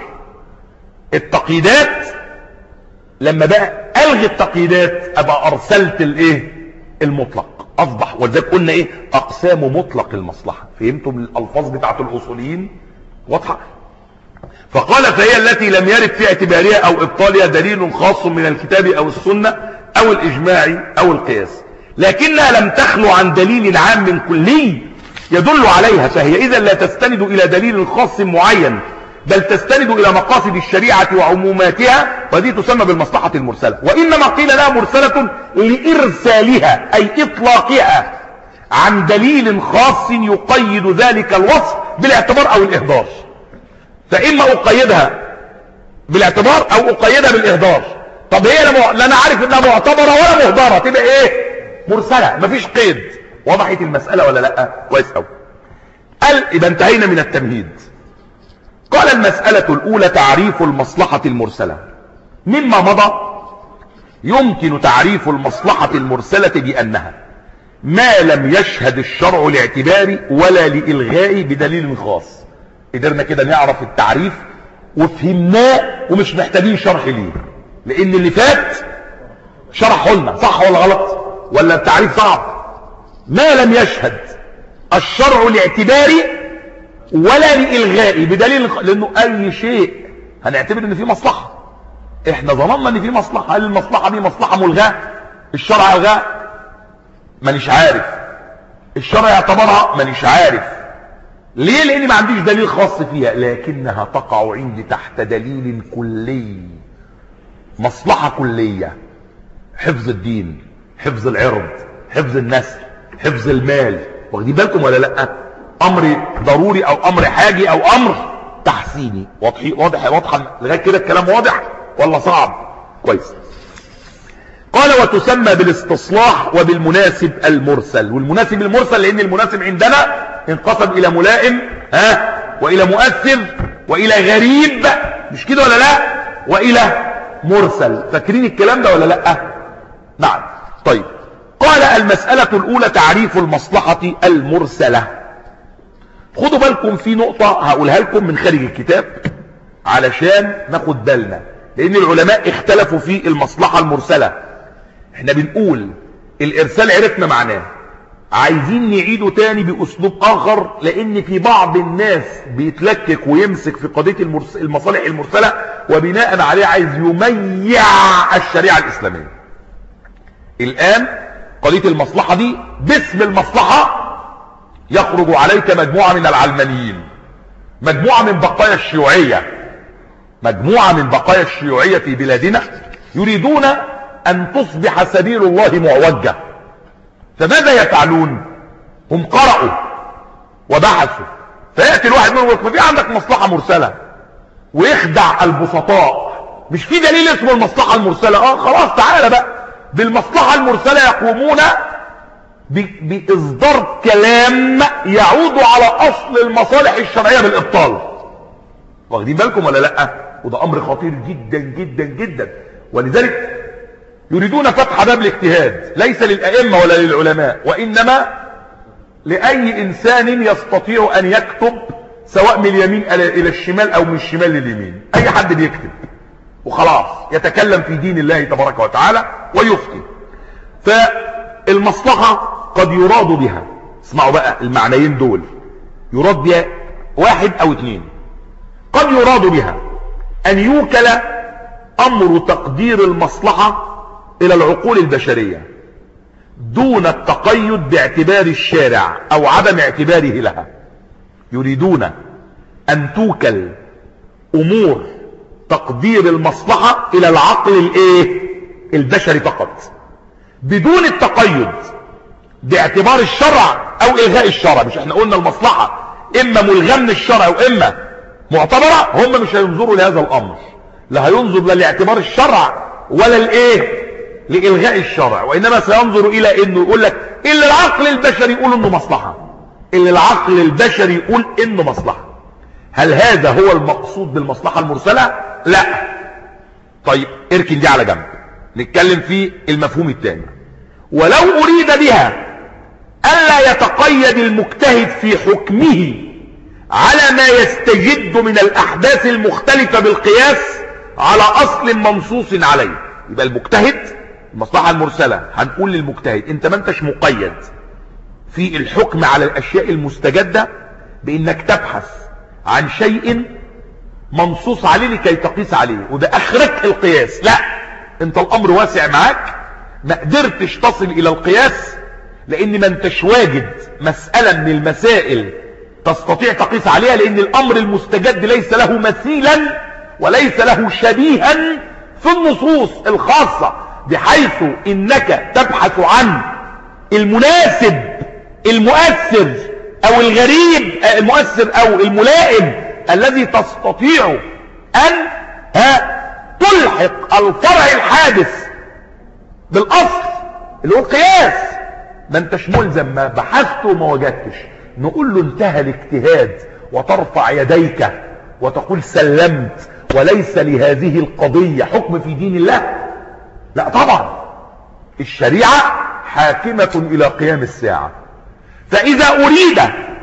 التقييدات، لما بقى الغي التقييدات ابقى ارسلت الايه؟ المطلق. اصبح ولذلك قلنا ايه؟ اقسام مطلق المصلحة. فهمتم الالفاظ بتاعت الاصوليين؟ واضحة. فقال فهي التي لم يرد في اعتبارها او ابطالها دليل خاص من الكتاب او السنة او الاجماع او القياس، لكنها لم تخلو عن دليل عام كلي يدل عليها، فهي اذا لا تستند الى دليل خاص معين، بل تستند الى مقاصد الشريعة وعموماتها، وهذه تسمى بالمصلحة المرسلة. وانما قيل لها مرسلة لارسالها اي اطلاقها عن دليل خاص يقيد ذلك الوصف بالاعتبار او الاهدار. فاما اقيدها بالاعتبار او اقيدها بالاهدار. طب هي لا انا عارف انها معتبرة ولا مهدرة، تبقى ايه؟ مرسلة، مفيش قيد. وضحت المسألة ولا لا؟ كويس قوي. قال يبقى انتهينا من التمهيد. قال المسألة الاولى تعريف المصلحة المرسلة. مما مضى يمكن تعريف المصلحة المرسلة بانها ما لم يشهد الشرع لاعتبار ولا لإلغاء بدليل خاص. قدرنا كده نعرف التعريف وفهمناه ومش محتاجين شرح ليه، لان اللي فات شرحه لنا. صح ولا غلط؟ ولا التعريف صعب؟ ما لم يشهد الشرع لاعتبار ولا لإلغاء بدليل لانه اي شيء هنعتبر ان فيه مصلحة. احنا ظننا ان فيه مصلحة. هل المصلحة دي مصلحة ملغاة؟ الشرع الغاء؟ مانيش عارف. الشرع يعتبرها؟ مانيش عارف. ليه؟ لان ما عنديش دليل خاص فيها، لكنها تقع عندي تحت دليل كلي. مصلحة كلية، حفظ الدين، حفظ العرض، حفظ النسل، حفظ المال. واخدين بالكم ولا لا؟ امر ضروري او امر حاجي او امر تحسيني. واضحة لغاية كده الكلام واضح ولا صعب؟ كويس. قال وتسمى بالاستصلاح وبالمناسب المرسل. والمناسب المرسل لان المناسب عندنا انقسم الى ملائم والى مؤثر والى غريب، مش كده ولا لا؟ والى مرسل. فاكرين الكلام ده ولا لا؟ نعم. طيب، قال المسألة الاولى تعريف المصلحة المرسلة. خدوا بالكم في نقطة هقولها لكم من خارج الكتاب علشان ناخد بالنا، لان العلماء اختلفوا في المصلحة المرسلة. احنا بنقول الارسال عرفنا معناه، عايزين نعيده تاني باسلوب اخر، لان في بعض الناس بيتلكك ويمسك في قضية المصالح المرسلة وبناء عليه عايز يميع الشريعة الاسلامية. الان قضية المصلحة دي باسم المصلحة يخرج عليك مجموعة من العلمانيين، مجموعة من بقايا الشيوعية، مجموعة من بقايا الشيوعية في بلادنا يريدون أن تصبح سبيل الله معوجة. فماذا يفعلون؟ هم قرأوا وبحثوا، فيأتي الواحد منهم يقول ما في عندك مصلحة مرسلة، ويخدع البسطاء. مش في دليل اسمه المصلحة المرسلة؟ خلاص تعالى بقى بالمصلحة المرسلة. يقومون بإصدار كلام يعود على أصل المصالح الشرعية بالإبطال. واخدين بالكم ولا لأ؟ وده أمر خطير جدا جدا جدا. ولذلك يريدون فتح باب الاجتهاد، ليس للأئمة ولا للعلماء، وإنما لأي إنسان يستطيع أن يكتب، سواء من اليمين إلى الشمال أو من الشمال لليمين. أي حد بيكتب وخلاص يتكلم في دين الله تبارك وتعالى ويفتي. فالمصلحة قد يراد بها، اسمعوا بقى المعنيين دول، يراد بها واحد أو اثنين. قد يراد بها أن يوكل أمر تقدير المصلحة إلى العقول البشرية دون التقيد باعتبار الشارع أو عدم اعتباره لها. يريدون أن توكل أمور تقدير المصلحة إلى العقل البشري فقط، بدون التقيد باعتبار الشرع أو إلغاء الشرع. مش احنا قلنا المصلحة إما ملغى من الشرع وإما معتبرة؟ هم مش هينظروا لهذا الأمر، لا هينظر لا لاعتبار الشرع ولا لإلغاء الشرع، وإنما سينظر إلى إنه يقول لك إلا العقل البشري يقول إنه مصلحة، إلا العقل البشري يقول إنه مصلحة. هل هذا هو المقصود بالمصلحة المرسلة؟ لا. طيب اركن دي على جنب، نتكلم في المفهوم الثاني. ولو أريد بها ألا يتقيد المجتهد في حكمه على ما يستجد من الأحداث المختلفة بالقياس على أصل منصوص عليه، يبقى المجتهد المصلحة المرسلة هنقول للمجتهد انت ما انتش مقيد في الحكم على الأشياء المستجدة بانك تبحث عن شيء منصوص عليه لكي تقيس عليه، وده اخرك القياس. لا، انت الامر واسع معاك، ما قدرتش تصل الى القياس لان ما انتش واجد مسألة من المسائل تستطيع تقيس عليها، لان الامر المستجد ليس له مثيلا وليس له شبيها في النصوص الخاصة، بحيث انك تبحث عن المناسب المؤثر او الغريب المؤثر او الملائم الذي تستطيع ان تلحق الفرع الحادث بالاصل اللي هو القياس. ما انتش ملزم، ما بحثت وما وجدتش نقول له انتهى الاجتهاد وترفع يديك وتقول سلمت وليس لهذه القضية حكم في دين الله. لا طبعا، الشريعة حاكمة الى قيام الساعة. فاذا اريد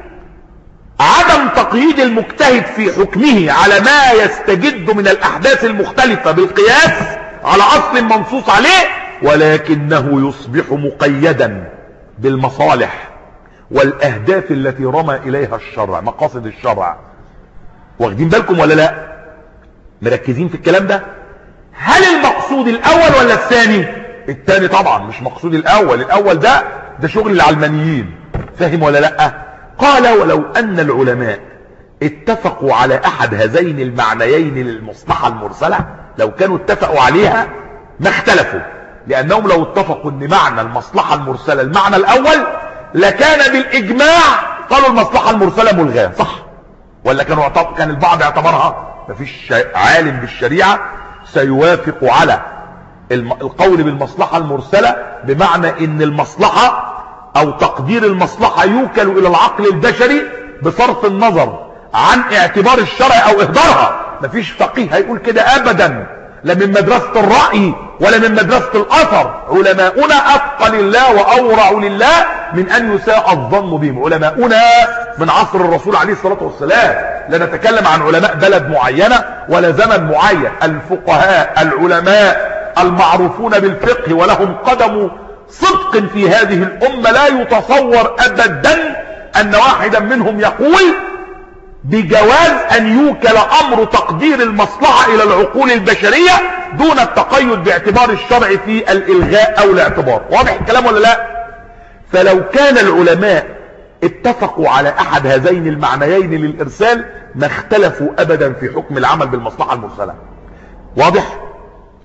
عدم تقييد المجتهد في حكمه على ما يستجد من الاحداث المختلفة بالقياس على اصل منصوص عليه، ولكنه يصبح مقيدا بالمصالح والاهداف التي رمى اليها الشرع، مقاصد الشرع. واخدين بالكم ولا لا؟ مركزين في الكلام ده؟ هل المقصود الاول ولا الثاني؟ الثاني طبعا، مش مقصود الاول. الاول ده شغل العلمانيين، فاهم ولا لا؟ قال ولو ان العلماء اتفقوا على احد هذين المعنيين للمصلحة المرسلة، لو كانوا اتفقوا عليها ما اختلفوا، لانهم لو اتفقوا ان معنى المصلحة المرسلة المعنى الاول لكان بالاجماع قالوا المصلحة المرسلة ملغاة، صح ولا كان البعض اعتبرها؟ مفيش عالم بالشريعة سيوافق على القول بالمصلحة المرسلة بمعنى ان المصلحة او تقدير المصلحة يوكل الى العقل البشري بصرف النظر عن اعتبار الشرع او اهدارها. مفيش فقيه هيقول كده ابدا، لا من مدرسة الرأي ولا من مدرسة الاثر. علماؤنا اتقى لله واورع لله من ان يساء الظن بهم. علماؤنا من عصر الرسول عليه الصلاة والسلام، لا نتكلم عن علماء بلد معينة ولا زمن معين. الفقهاء العلماء المعروفون بالفقه ولهم قدم صدق في هذه الامة، لا يتصور ابدا ان واحدا منهم يقول بجواز ان يوكل امر تقدير المصلحة الى العقول البشرية دون التقيد باعتبار الشرع في الالغاء او الاعتبار. واضح الكلام ولا لا؟ فلو كان العلماء اتفقوا على احد هذين المعنيين للارسال ما اختلفوا ابدا في حكم العمل بالمصلحة المرسلة. واضح؟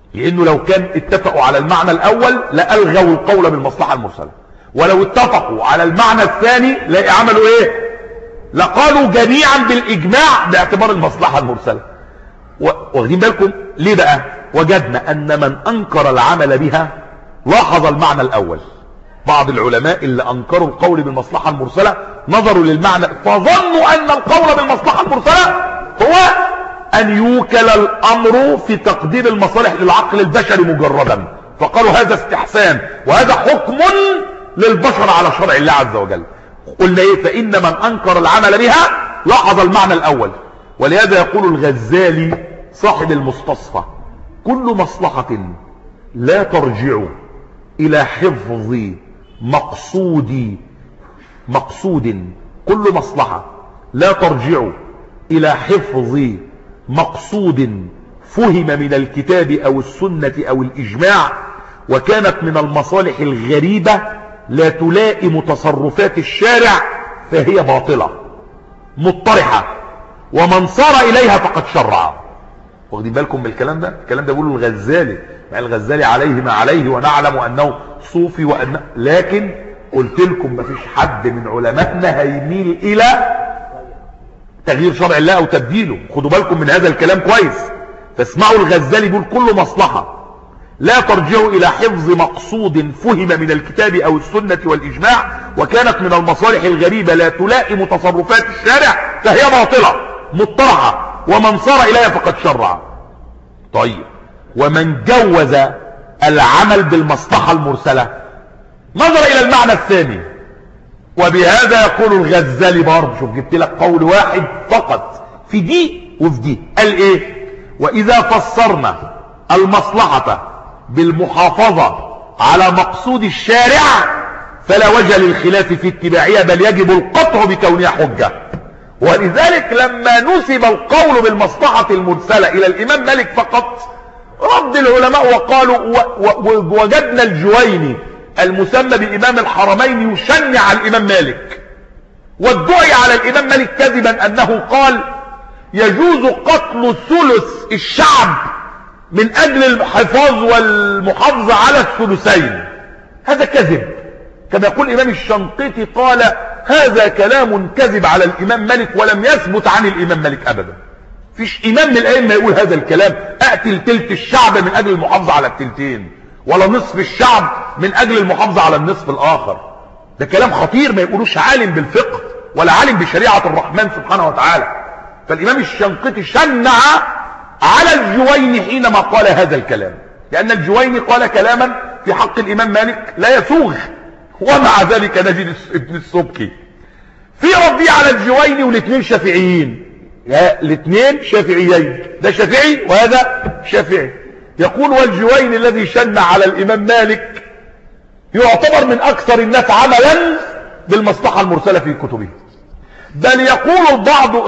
لانه لو كان اتفقوا على المعنى الاول لألغوا القول بالمصلحة المرسلة، ولو اتفقوا على المعنى الثاني لا عملوا ايه؟ لقالوا جميعا بالاجماع باعتبار المصلحة المرسلة. واخدين بالكم ليه بقى؟ وجدنا ان من انكر العمل بها لاحظ المعنى الاول. بعض العلماء اللي انكروا القول بالمصلحة المرسلة نظروا للمعنى فظنوا ان القول بالمصلحة المرسلة هو ان يوكل الامر في تقديم المصالح للعقل البشري مجردا، فقالوا هذا استحسان وهذا حكم للبشر على شرع الله عز وجل. قلنا ايه؟ فان من انكر العمل بها لاحظ المعنى الاول. ولهذا يقول الغزالي صاحب المستصفى: كل مصلحة لا ترجع الى حفظ مقصود كل مصلحة لا ترجع الى حفظ مقصود فهم من الكتاب او السنة او الاجماع وكانت من المصالح الغريبة لا تلائم تصرفات الشارع فهي باطلة مطرحة، ومن صار اليها فقد شرع. واخدين بالكم من الكلام ده؟ الكلام ده بيقوله الغزالي، مع الغزالي عليه ما عليه ونعلم انه صوفي لكن قلت لكم مفيش حد من علمائنا هيميل الى تغيير شرع الله او تبديله. خدوا بالكم من هذا الكلام كويس. فاسمعوا الغزالي بيقول: كل مصلحة لا ترجع الى حفظ مقصود فهم من الكتاب او السنة والاجماع وكانت من المصالح الغريبة لا تلائم تصرفات الشارع فهي باطلة مطرحة، ومن صار اليها فقد شرع. طيب، ومن جوز العمل بالمصلحة المرسلة نظر الى المعنى الثاني. وبهذا يقول الغزالي برضه، شوف جبت لك قول واحد فقط في دي وفي دي. قال ايه؟ واذا فسرنا المصلحة بالمحافظة على مقصود الشارع فلا وجه للخلاف في اتباعها بل يجب القطع بكونها حجة. ولذلك لما نسب القول بالمصلحة المرسلة الى الامام مالك فقط رد العلماء وقالوا وجدنا الجويني المسمى بإمام الحرمين يشنع على الإمام مالك، وادعي على الإمام مالك كذبا أنه قال يجوز قتل ثلث الشعب من أجل الحفاظ والمحافظة على الثلثين. هذا كذب، كما يقول الإمام الشنقيطي قال هذا كلام كذب على الإمام مالك ولم يثبت عن الإمام مالك أبدا. فيش إمام من الأئمة يقول هذا الكلام، أقتل تلت الشعب من أجل المحافظة على التلتين، ولا نصف الشعب من اجل المحافظة على النصف الاخر. ده كلام خطير ما يقولوش عالم بالفقه ولا عالم بشريعة الرحمن سبحانه وتعالى. فالامام الشنقيطي شنع على الجويني حينما قال هذا الكلام، لان الجويني قال كلاما في حق الامام مالك لا يسوغ. ومع ذلك نجد ابن السبكي في ردي على الجويني، والاثنين شافعيين، الاثنين شافعيين، ده شافعي وهذا شافعي. يقول والجويني الذي شن على الامام مالك يعتبر من اكثر الناس عملا بالمصلحة المرسلة في كتبه. بل يقول البعض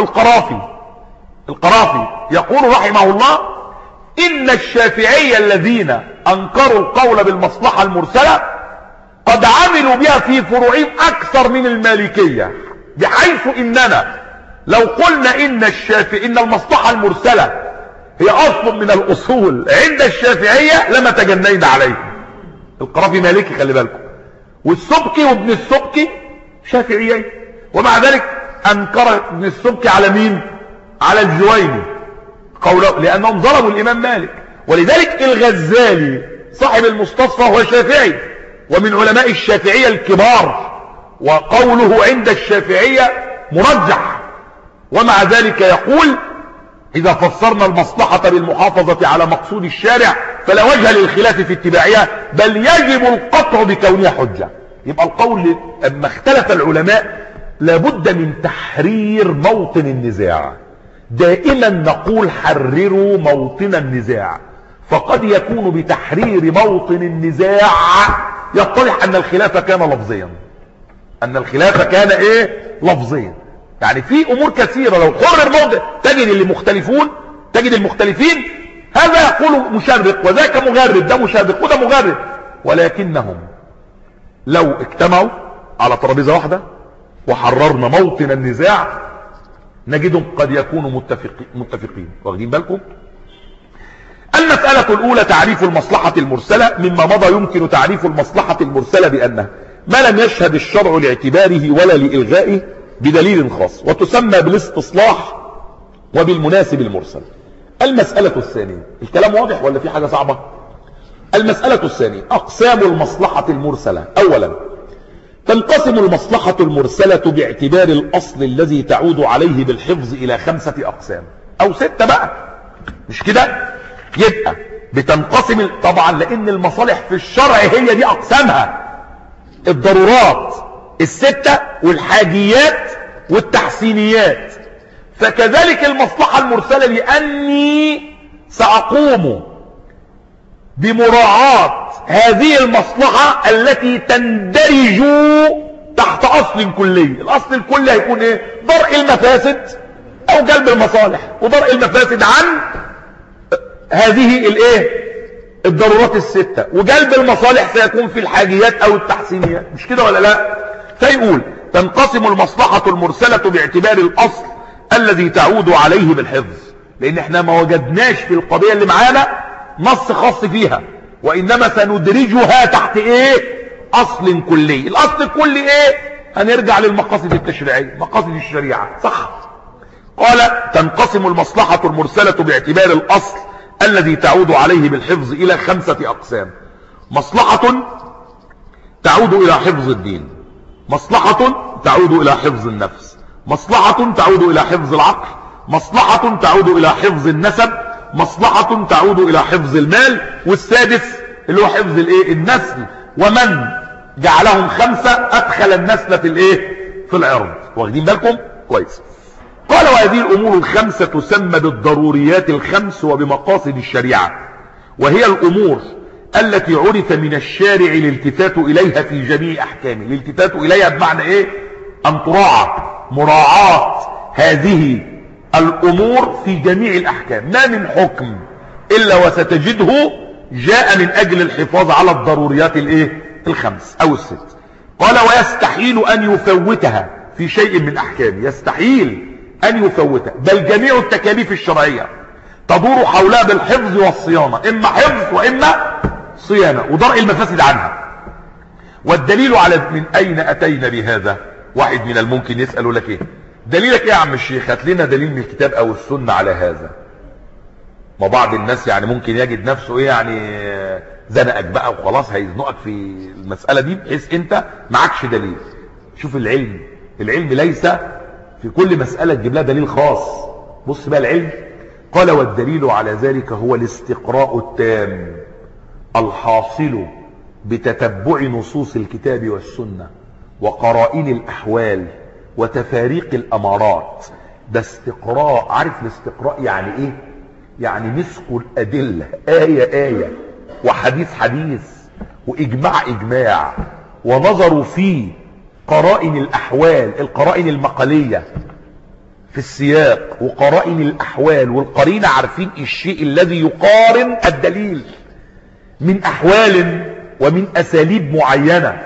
القرافي يقول رحمه الله ان الشافعية الذين انكروا القول بالمصلحة المرسلة قد عملوا بها في فروعهم اكثر من المالكية، بحيث اننا لو قلنا ان المصلحة المرسلة هي اصل من الاصول عند الشافعية لما تجنينا عليه. القرافي مالكي خلي بالكم، والسبكي وابن السبكي شافعيين، ومع ذلك انكر ابن السبكي على مين؟ على الجويني قوله، لانهم ظلموا الامام مالك. ولذلك الغزالي صاحب المستصفى هو شافعي ومن علماء الشافعية الكبار، وقوله عند الشافعية مرجح. ومع ذلك يقول إذا فسرنا المصلحة بالمحافظة على مقصود الشارع فلا وجه للخلاف في اتباعها بل يجب القطع بكونها حجة. يبقى القول اما اختلف العلماء لابد من تحرير موطن النزاع. دائما نقول حرروا موطن النزاع، فقد يكون بتحرير موطن النزاع يتضح ان الخلاف كان لفظيا، ان الخلاف كان ايه؟ لفظيا. يعني في امور كثيرة لو حرر موضع تجد المختلفين هذا يقول مشرق وذاك مغرب، ده مشرق وده مغرب، ولكنهم لو اجتمعوا على ترابيزة واحدة وحررنا موطن النزاع نجدهم قد يكونوا متفقين. واخدين بالكم؟ المسألة الأولى تعريف المصلحة المرسلة. مما مضى يمكن تعريف المصلحة المرسلة بأنها ما لم يشهد الشرع لاعتباره ولا لإلغائه بدليل خاص، وتسمى بالاستصلاح وبالمناسب المرسل. المسألة الثانية، الكلام واضح ولا في حاجة صعبة؟ المسألة الثانية أقسام المصلحة المرسلة. أولا تنقسم المصلحة المرسلة باعتبار الأصل الذي تعود عليه بالحفظ إلى 5 أقسام أو 6 بقى، مش كده؟ يبقى بتنقسم طبعا لأن المصالح في الشرع هي دي أقسامها، الضرورات ال6 والحاجيات والتحسينيات. فكذلك المصلحة المرسلة لأني سأقوم بمراعاة هذه المصلحة التي تندرج تحت أصل كلي. الأصل الكلي هيكون ايه؟ درء المفاسد أو جلب المصالح، ودرء المفاسد عن هذه الايه؟ الضرورات ال6، وجلب المصالح سيكون في الحاجيات أو التحسينيات، مش كده ولا لا؟ فيقول تنقسم المصلحة المرسلة باعتبار الأصل الذي تعود عليه بالحفظ، لأن احنا ما وجدناش في القضية اللي معانا نص خاص فيها، وإنما سندرجها تحت ايه؟ أصل كلي. الأصل الكلي ايه؟ هنرجع للمقاصد التشريعية، مقاصد الشريعة، صح؟ قال تنقسم المصلحة المرسلة باعتبار الأصل الذي تعود عليه بالحفظ إلى 5 أقسام. مصلحة تعود إلى حفظ الدين، مصلحة تعود إلى حفظ النفس، مصلحة تعود إلى حفظ العقل، مصلحة تعود إلى حفظ النسب، مصلحة تعود إلى حفظ المال، والسادس اللي هو حفظ الايه؟ النسل. ومن جعلهم 5 أدخل النسل في الايه؟ في العرض. واخدين بالكم كويس؟ قال وهذه الأمور ال5 تسمى بالضروريات ال5 وبمقاصد الشريعة، وهي الأمور التي عرف من الشارع الالتفات إليها في جميع أحكامه. الالتفات إليها بمعنى ايه؟ أن تراعى، مراعاة هذه الأمور في جميع الأحكام. ما من حكم إلا وستجده جاء من أجل الحفاظ على الضروريات الايه؟ ال5 أو ال6. قال ويستحيل أن يفوتها في شيء من أحكامه، يستحيل أن يفوتها، بل جميع التكاليف الشرعية تدور حولها بالحفظ والصيانة، إما حفظ وإما صيانة، ودرء المفاسد عنها. والدليل على من أين أتينا بهذا؟ واحد من الممكن يسأل لك ايه دليلك ايه يا عم الشيخ؟ هات لنا دليل من الكتاب او السنة على هذا. ما بعض الناس يعني ممكن يجد نفسه ايه يعني زنقك بقى وخلاص هيزنقك في المسألة دي بحيث انت معكش دليل. شوف العلم ليس في كل مسألة تجيب لها دليل خاص. بص بقى العلم قال والدليل على ذلك هو الاستقراء التام الحاصل بتتبع نصوص الكتاب والسنة وقرائن الأحوال وتفاريق الأمارات. ده استقراء. عارف الاستقراء يعني ايه؟ يعني مسكوا الأدلة آية وحديث حديث وإجماع إجماع، ونظروا في قرائن الأحوال، القرائن المقالية في السياق، وقرائن الأحوال والقرينة، عارفين الشيء الذي يقارن الدليل من أحوال ومن أساليب معينة،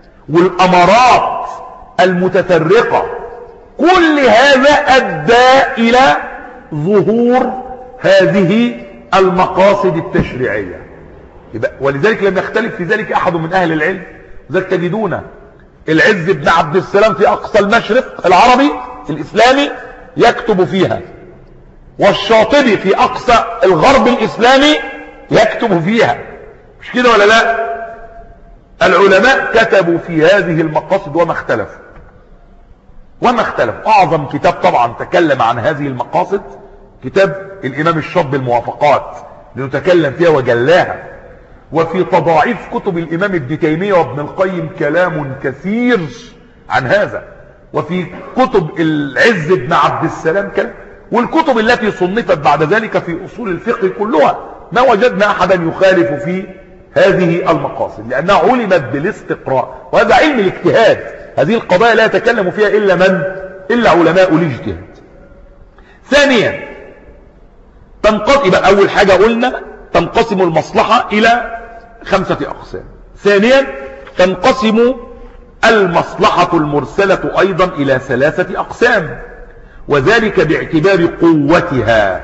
والأمارات المتفرقة. كل هذا أدى إلى ظهور هذه المقاصد التشريعية. ولذلك لم يختلف في ذلك أحد من أهل العلم. ذلك تجدون العز بن عبد السلام في أقصى المشرق العربي الإسلامي يكتب فيها، والشاطبي في أقصى الغرب الإسلامي يكتب فيها، مش كده ولا لا؟ العلماء كتبوا في هذه المقاصد وما اختلفوا. أعظم كتاب طبعا تكلم عن هذه المقاصد كتاب الإمام الشاطبي الموافقات، لنتكلم فيها وجلاها. وفي تضاعيف كتب الإمام ابن تيمية وابن القيم كلام كثير عن هذا، وفي كتب العز بن عبد السلام كلام، والكتب التي صنفت بعد ذلك في أصول الفقه كلها ما وجدنا أحدا يخالف في هذه المقاصد، لأنها علمت بالاستقراء، وهذا علم الاجتهاد. هذه القضايا لا يتكلم فيها إلا علماء الاجتهاد. ثانيا يبقى أول حاجة قلنا تنقسم المصلحة إلى 5 أقسام. ثانيا تنقسم المصلحة المرسلة أيضا إلى 3 أقسام، وذلك باعتبار قوتها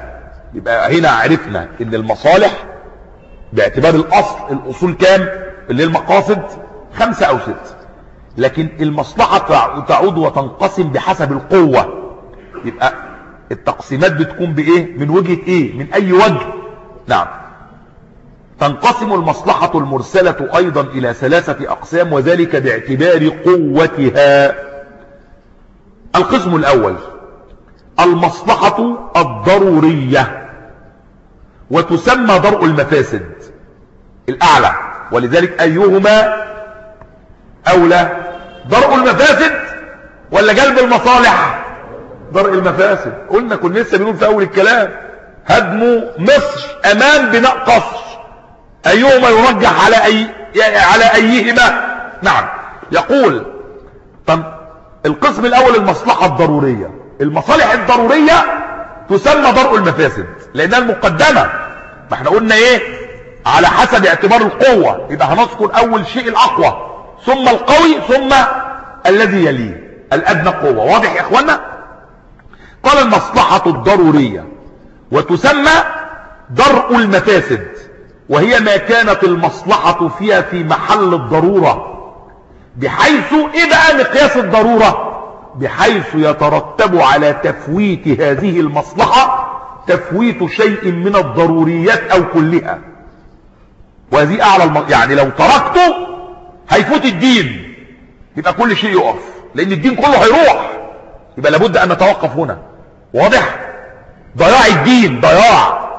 يبقى هنا عرفنا ان المصالح باعتبار الاصول كام اللي المقاصد 5 أو 6، لكن المصلحة تعود وتنقسم بحسب القوة. يبقى التقسيمات بتكون بايه؟ من وجهة ايه؟ من اي وجه؟ نعم. تنقسم المصلحة المرسلة ايضا الى 3 اقسام، وذلك باعتبار قوتها. القسم الاول المصلحة الضرورية، وتسمى درء المفاسد الاعلى، ولذلك ايهما اولى؟ درء المفاسد ولا جلب المصالح؟ درء المفاسد. قلنا كنا لسه بنقول في اول الكلام هدم مصر امام بناء قصر، ايهما يرجح على ايهما؟ نعم. يقول القسم الاول المصلحة الضرورية. المصالح الضرورية تسمى درء المفاسد لانها المقدمة. ما احنا قلنا ايه؟ على حسب اعتبار القوة، يبقى هنذكر اول شيء الاقوى ثم القوي ثم الذي يليه الادنى قوة. واضح يا اخوانا؟ قال المصلحة الضرورية وتسمى درء المفاسد، وهي ما كانت المصلحة فيها في محل الضرورة، بحيث ايه بقى مقياس الضرورة؟ بحيث يترتب على تفويت هذه المصلحة تفويت شيء من الضروريات او كلها. وهذه اعلى يعني لو تركته هيفوت الدين، يبقى كل شيء يقف، لان الدين كله هيروح، يبقى لابد ان نتوقف هنا. واضح؟ ضياع الدين ضياع.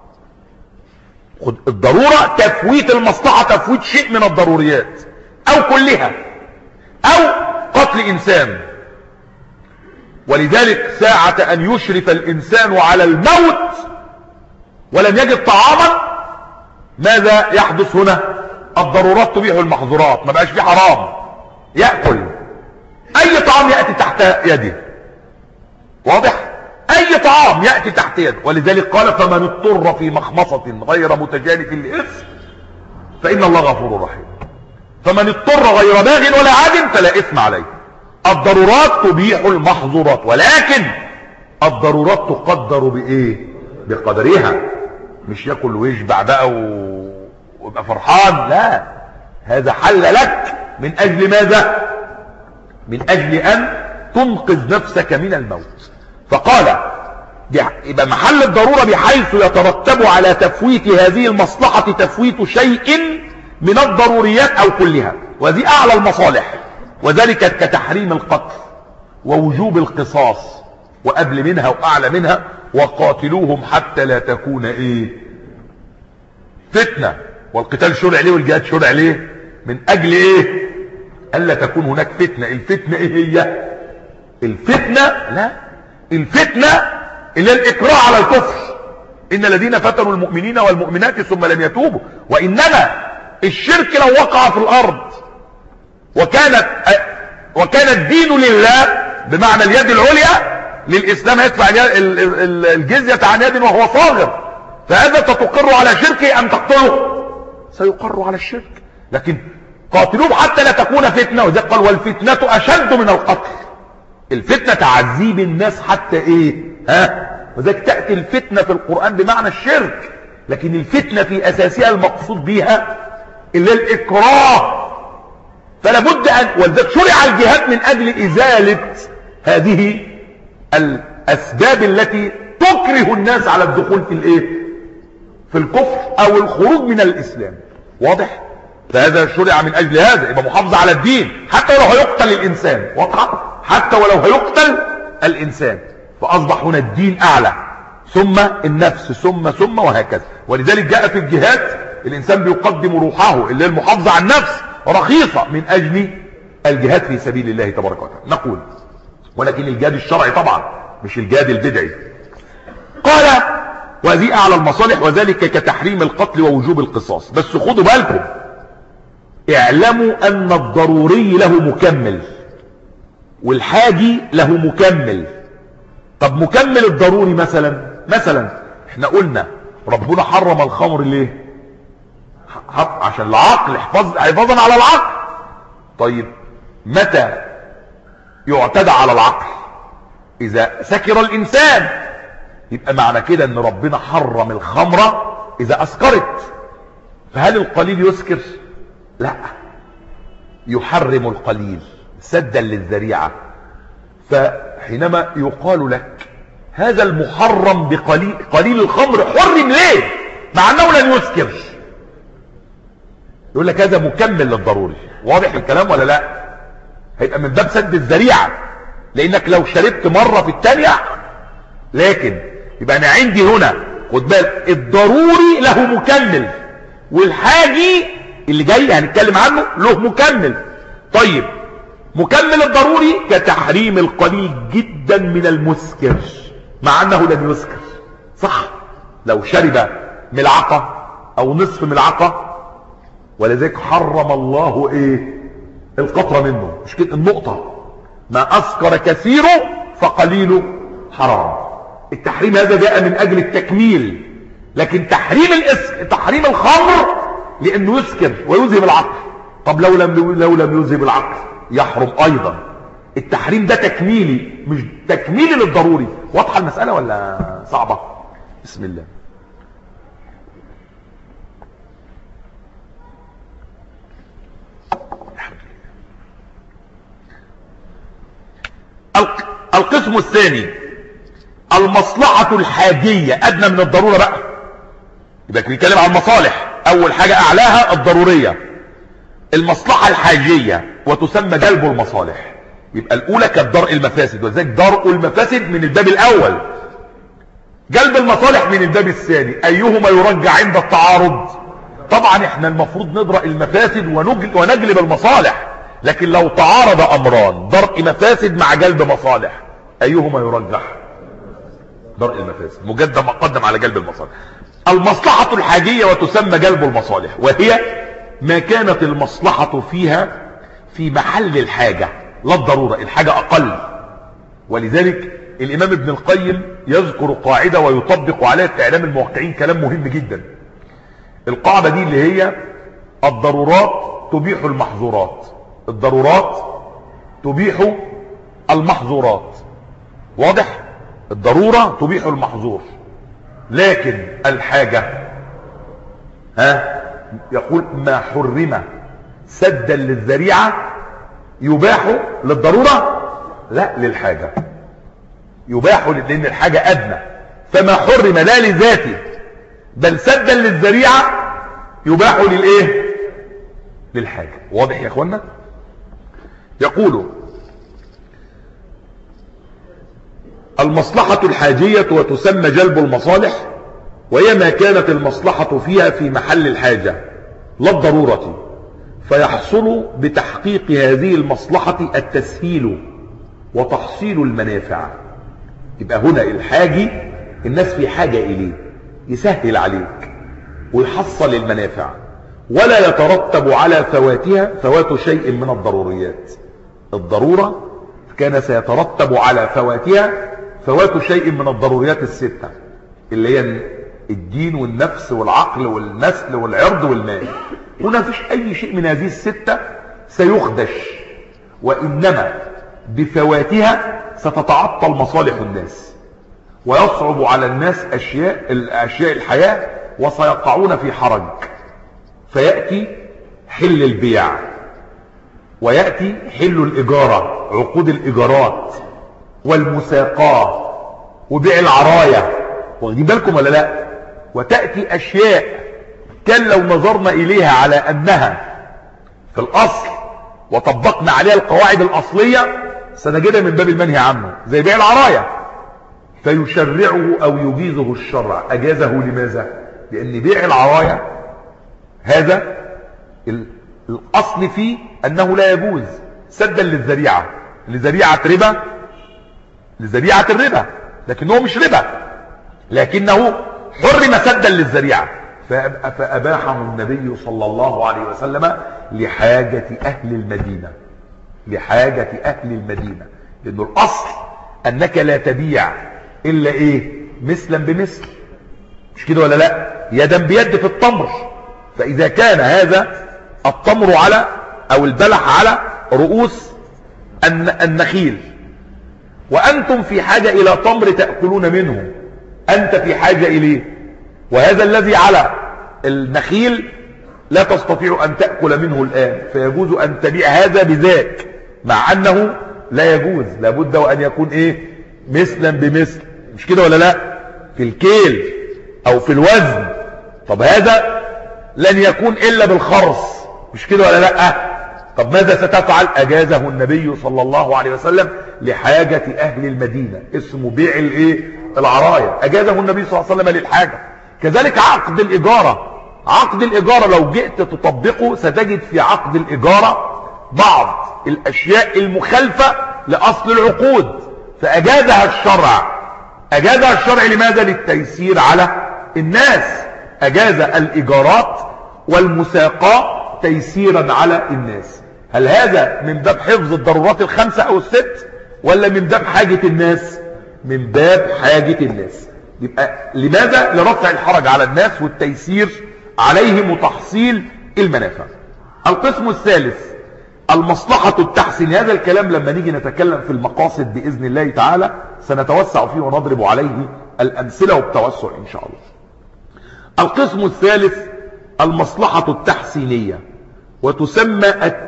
الضرورة تفويت المصلحة، تفويت شيء من الضروريات او كلها، او قتل انسان. ولذلك ساعة ان يشرف الانسان على الموت ولم يجد طعاما، ماذا يحدث هنا؟ الضرورات تبيح المحظورات، ما بقاش في حرام، يأكل اي طعام يأتي تحت يده. واضح؟ اي طعام يأتي تحت يده. ولذلك قال فمن اضطر في مخمصة غير متجانف لإثم فإن الله غفور رحيم. فمن اضطر غير باغ ولا عاد فلا إثم عليه. الضرورات تبيح المحظورات، ولكن الضرورات تقدر بإيه؟ بقدرها. مش يأكل ويشبع بقى ويبقى فرحان، لا، هذا حل لك من أجل ماذا؟ من أجل أن تنقذ نفسك من الموت. فقال يبقى محل الضرورة بحيث يترتب على تفويت هذه المصلحة تفويت شيء من الضروريات أو كلها، وهذه أعلى المصالح، وذلك كتحريم القتل ووجوب القصاص، وقبل منها وأعلى منها وقاتلوهم حتى لا تكون إيه؟ فتنة. والقتال شرع ليه والجهاد شرع ليه؟ من أجل إيه؟ ألا تكون هناك فتنة. الفتنة إيه هي؟ الفتنة لا، الفتنة اللي الإكراه على الكفر. إن الذين فتنوا المؤمنين والمؤمنات ثم لم يتوبوا. وإنما الشرك لو وقع في الأرض وكان الدين لله بمعنى اليد العليا للإسلام، يدفع الجزية عن يد وهو صاغر، فهذا تقر على شركه أم تقتله؟ سيقر على الشرك. لكن قاتلوهم حتى لا تكون فتنة، وذلك قال والفتنة أشد من القتل. الفتنة تعذيب الناس حتى ايه؟ وذلك تأتي الفتنة في القرآن بمعنى الشرك، لكن الفتنة في أساسها المقصود بها اللي الإكراه. فلا بد أن وذلك شرع الجهاد من أجل إزالة هذه الأسباب التي تكره الناس على الدخول في الايه؟ في الكفر أو الخروج من الإسلام. واضح؟ فهذا شرع من أجل هذا، يبقى محافظة على الدين حتى ولو هيقتل الإنسان. واضح؟ حتى ولو هيقتل الإنسان. فأصبح هنا الدين أعلى، ثم النفس، ثم وهكذا. ولذلك جاء في الجهاد الإنسان بيقدم روحه اللي هي المحافظة على النفس رخيصة من أجل الجهاد في سبيل الله تبارك وتعالى. نقول ولكن الجهاد الشرعي طبعا، مش الجهاد البدعي. قال وهذه أعلى المصالح، وذلك كتحريم القتل ووجوب القصاص. بس خدوا بالكم، اعلموا أن الضروري له مكمل والحاجي له مكمل. طب مكمل الضروري مثلا احنا قلنا ربنا حرم الخمر ليه؟ عشان العقل، حفاظا على العقل. طيب متى يعتدى على العقل؟ اذا سكر الانسان، يبقى معنى كده ان ربنا حرم الخمرة اذا اسكرت. فهل القليل يسكر؟ لا، يحرم القليل سدا للذريعة. فحينما يقال لك هذا المحرم قليل الخمر حرم ليه مع انه لن يسكر، يقول لك هذا مكمل للضروري. واضح الكلام ولا لا؟ هيبقى من باب سد الذريعة، لانك لو شربت مرة في التانية. لكن يبقى انا عندي هنا خد بالك الضروري له مكمل، والحاجي اللي جاي هنتكلم عنه له مكمل. طيب مكمل الضروري كتحريم القليل جدا من المسكر مع انه لم يسكر، صح؟ لو شرب ملعقة او نصف ملعقة، ولذلك حرم الله ايه؟ القطرة منه، مش كده النقطة. ما اسكر كثيره فقليله حرام. التحريم هذا جاء من اجل التكميل، لكن تحريم الخمر لانه يسكر ويذهب العقل. طب لو لم يذهب العقل يحرم ايضا. التحريم ده تكميلي مش تكميلي للضروري. واضحه المساله ولا صعبه؟ بسم الله. القسم الثاني المصلحة الحاجية ادنى من الضرورة بقى. يبقى بنتكلم عن المصالح، اول حاجة اعلاها الضرورية، المصلحة الحاجية وتسمى جلب المصالح. يبقى الاولى كانت درء المفاسد، ولذلك درء المفاسد من الباب الاول، جلب المصالح من الباب الثاني. ايهما يرجع عند التعارض؟ طبعا احنا المفروض ندرأ المفاسد ونجلب المصالح، لكن لو تعارض امران درء مفاسد مع جلب مصالح ايهما يرجح؟ درء المفاسد، مقدم على جلب المصالح. المصلحة الحاجية وتسمى جلب المصالح، وهي ما كانت المصلحة فيها في محل الحاجة لا الضرورة، الحاجة اقل. ولذلك الامام ابن القيم يذكر قاعدة ويطبق عليها في اعلام الموقعين كلام مهم جدا. القاعدة دي اللي هي الضرورات تبيح المحظورات، الضرورات تبيح المحظورات. واضح؟ الضرورة تبيح المحظور، لكن الحاجة يقول ما حرم سدا للذريعة يباح للضرورة لا للحاجة، يباح لان الحاجة ادنى. فما حرم لا لذاته بل سدا للذريعة يباح للايه؟ للحاجة. واضح يا اخوانا؟ يقول المصلحة الحاجية وتسمى جلب المصالح، وهي ما كانت المصلحة فيها في محل الحاجة لا الضرورة، فيحصل بتحقيق هذه المصلحة التسهيل وتحصيل المنافع. يبقى هنا الحاجي الناس في حاجة إليه، يسهل عليك ويحصل المنافع، ولا يترتب على فواتها فوات شيء من الضروريات. الضرورة كان سيترتب على فواتها فوات شيء من الضروريات الستة اللي هي الدين والنفس والعقل والنسل والعرض والمال. هنا فيش اي شيء من هذه الستة سيخدش، وانما بفواتها ستتعطل مصالح الناس ويصعب على الناس اشياء الحياة، وسيقعون في حرج. فيأتي حل البيع، ويأتي حل الإجارة، عقود الإجارات والمساقات وبيع العراية. واخدين بالكم ولا لا؟ وتأتي أشياء كان لو نظرنا إليها على أنها في الأصل وطبقنا عليها القواعد الأصلية سنجدها من باب المنهي عنه، زي بيع العراية. فيشرعه أو يجيزه الشرع. أجازه لماذا؟ لأن بيع العراية هذا الأصل فيه أنه لا يجوز سدا للذريعة، لذريعة ربا، لذريعة الربا، لكنه مش ربا، لكنه حرم سدا للذريعة. فأباحه النبي صلى الله عليه وسلم لحاجة أهل المدينة، لحاجة أهل المدينة. لأنه الأصل أنك لا تبيع إلا إيه؟ مثلا بمثل، مش كده ولا لا؟ يدا بيد في التمر. فإذا كان هذا التمر على أو البلح على رؤوس النخيل، وأنتم في حاجة إلى تمر تأكلون منه، أنت في حاجة إليه، وهذا الذي على النخيل لا تستطيع أن تأكل منه الآن، فيجوز أن تبيع هذا بذاك، مع أنه لا يجوز، لابد وأن يكون إيه؟ مثلا بمثل، مش كده ولا لا؟ في الكيل أو في الوزن. طب هذا لن يكون إلا بالخرص، مش كده ولا لا؟ طب ماذا ستفعل؟ أجازه النبي صلى الله عليه وسلم لحاجة أهل المدينة، اسمه بيع الإيه؟ العراية، أجازه النبي صلى الله عليه وسلم للحاجة. كذلك عقد الإجارة، عقد الإجارة لو جئت تطبقه ستجد في عقد الإجارة بعض الأشياء المخالفة لأصل العقود، فأجازها الشرع. أجازها الشرع لماذا؟ للتيسير على الناس. أجاز الإيجارات والمساقات تيسيرا على الناس. هل هذا من باب حفظ الضرورات الخمسة أو الست، ولا من باب حاجة الناس؟ من باب حاجة الناس. يبقى لماذا؟ لرفع الحرج على الناس والتيسير عليهم وتحصيل المنافع. القسم الثالث المصلحة التحسين. هذا الكلام لما نيجي نتكلم في المقاصد بإذن الله تعالى سنتوسع فيه ونضرب عليه الأمثلة وبتوسع إن شاء الله. القسم الثالث المصلحة التحسينية، وتسمى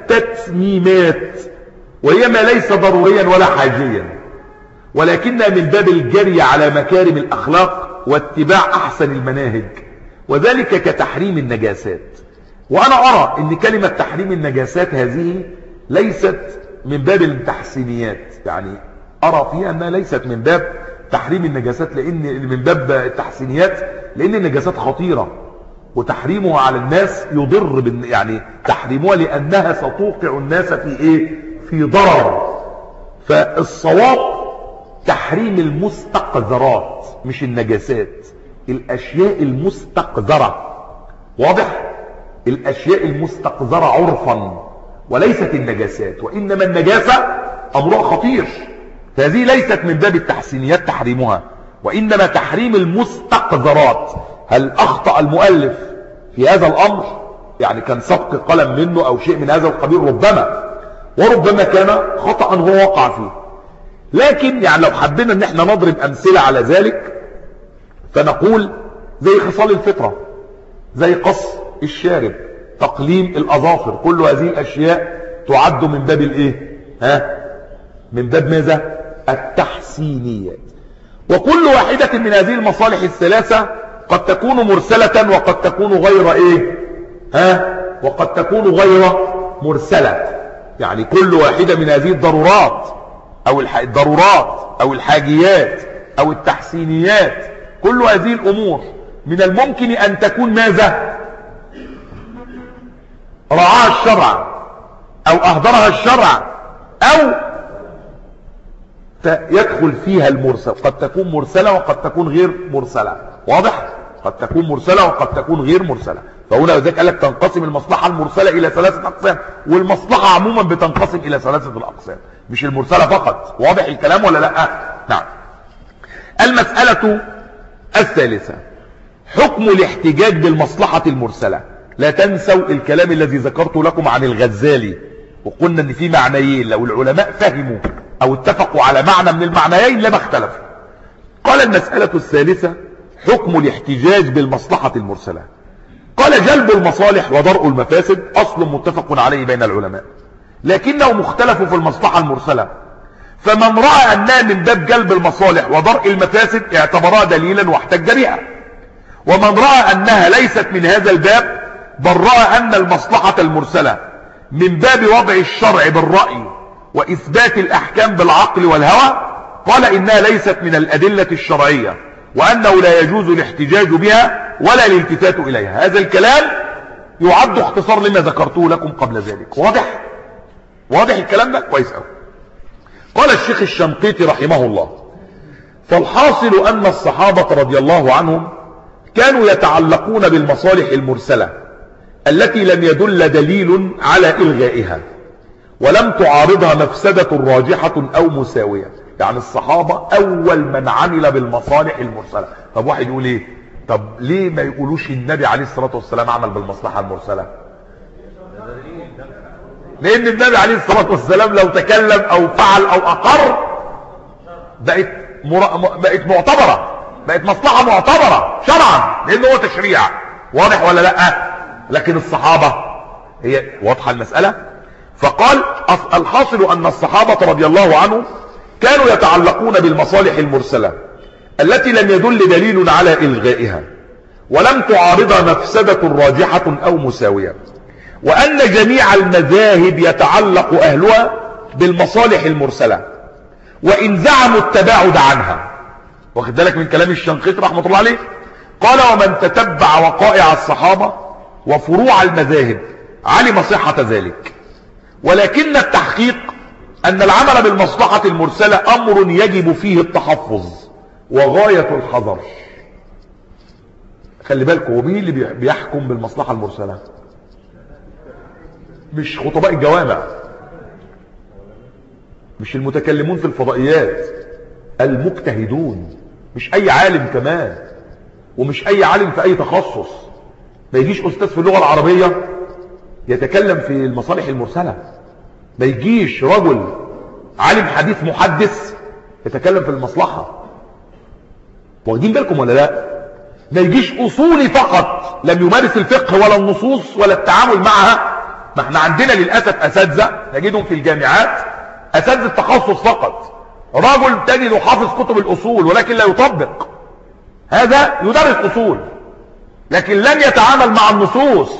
التتميمات، وهي ما ليس ضروريا ولا حاجيا، ولكنها من باب الجري على مكارم الأخلاق واتباع أحسن المناهج، وذلك كتحريم النجاسات. وأنا أرى أن كلمة تحريم النجاسات هذه ليست من باب التحسينيات، يعني أرى فيها أنها ليست من باب تحريم النجاسات، لأن من باب التحسينيات، لأن النجاسات خطيرة وتحريمها على الناس يضر، يعني تحريمها لأنها ستوقع الناس في إيه؟ في ضرر. فالصواب تحريم المستقذرات مش النجاسات، الأشياء المستقذرة، واضح؟ الأشياء المستقذرة عرفا، وليست النجاسات، وإنما النجاسة أمرها خطير، فهذه ليست من باب التحسينيات تحريمها، وإنما تحريم المستقذرات. هل أخطأ المؤلف في هذا الأمر؟ يعني كان سبق قلم منه أو شيء من هذا القبيل ربما، وربما كان خطأ هو وقع فيه. لكن يعني لو حبينا ان احنا نضرب أمثلة على ذلك فنقول زي خصال الفطرة، زي قص الشارب، تقليم الأظافر، كل هذه الأشياء تعد من باب الايه؟ من باب ماذا؟ التحسينيات. وكل واحدة من هذه المصالح الثلاثة قد تكون مرسلة وقد تكون غير ايه؟ وقد تكون غير مرسلة. يعني كل واحدة من هذه الضرورات او الحاجيات او التحسينيات، كل هذه الامور من الممكن ان تكون ماذا؟ رعاها الشرع او اهدرها الشرع، او يدخل فيها المرسل. قد تكون مرسلة وقد تكون غير مرسلة، واضح؟ قد تكون مرسلة وقد تكون غير مرسلة. فهنا ذلك قال لك تنقسم المصلحة المرسلة إلى ثلاثة أقسام، والمصلحة عموما بتنقسم إلى ثلاثة الأقسام، مش المرسلة فقط. واضح الكلام ولا لا؟ نعم. المسألة الثالثة حكم الاحتجاج بالمصلحة المرسلة. لا تنسوا الكلام الذي ذكرته لكم عن الغزالي، وقلنا ان في معنيين، لو العلماء فهموا او اتفقوا على معنى من المعنيين لما اختلفوا. قال المسألة الثالثة حكم الاحتجاج بالمصلحة المرسلة. قال جلب المصالح ودرء المفاسد أصل متفق عليه بين العلماء، لكنه مختلف في المصلحة المرسلة. فمن رأى أنها من باب جلب المصالح ودرء المفاسد اعتبرها دليلا واحتج بها، ومن رأى أنها ليست من هذا الباب بل رأى أن المصلحة المرسلة من باب وضع الشرع بالرأي وإثبات الأحكام بالعقل والهوى قال إنها ليست من الأدلة الشرعية، وأنه لا يجوز الاحتجاج بها ولا الالتفات إليها. هذا الكلام يعد اختصار لما ذكرته لكم قبل ذلك. واضح؟ واضح الكلام ده كويس قوي. قال الشيخ الشنقيطي رحمه الله: فالحاصل أن الصحابة رضي الله عنهم كانوا يتعلقون بالمصالح المرسلة التي لم يدل دليل على إلغائها ولم تعارضها مفسدة راجحة أو مساوية. يعني الصحابة أول من عمل بالمصالح المرسلة. طب واحد يقول إيه؟ طب ليه ما يقولوش النبي عليه الصلاة والسلام عمل بالمصلحة المرسلة؟ لأن النبي عليه الصلاة والسلام لو تكلم أو فعل أو أقر بقت معتبرة، بقت مصلحة معتبرة شرعا لانه هو تشريع. واضح ولا لا؟ لكن الصحابة هي واضحة المسألة. فقال الحاصل ان الصحابة رضي الله عنهم كانوا يتعلقون بالمصالح المرسلة التي لم يدل دليل على إلغائها ولم تعارضها مفسدة راجحة أو مساوية، وأن جميع المذاهب يتعلق أهلها بالمصالح المرسلة وإن زعموا التباعد عنها. واخد بالك من كلام الشنقيطي رحمة الله عليه؟ قال ومن تتبع وقائع الصحابة وفروع المذاهب علم صحة ذلك، ولكن التحقيق أن العمل بالمصلحة المرسلة أمر يجب فيه التحفظ وغاية الحذر. خلي بالكم، ومين اللي بيحكم بالمصلحة المرسلة؟ مش خطباء الجوامع، مش المتكلمون في الفضائيات، المجتهدون. مش أي عالم كمان، ومش أي عالم في أي تخصص. ما يجيش أستاذ في اللغة العربية يتكلم في المصالح المرسلة، ما يجيش رجل عالم حديث محدث يتكلم في المصلحة. واخدين بالكم ولا لا؟ ما يجيش أصولي فقط لم يمارس الفقه ولا النصوص ولا التعامل معها. ما احنا عندنا للأسف أساتذة نجدهم في الجامعات أساتذة التخصص فقط، رجل تجد حافظ كتب الأصول ولكن لا يطبق. هذا يدرس أصول لكن لن يتعامل مع النصوص،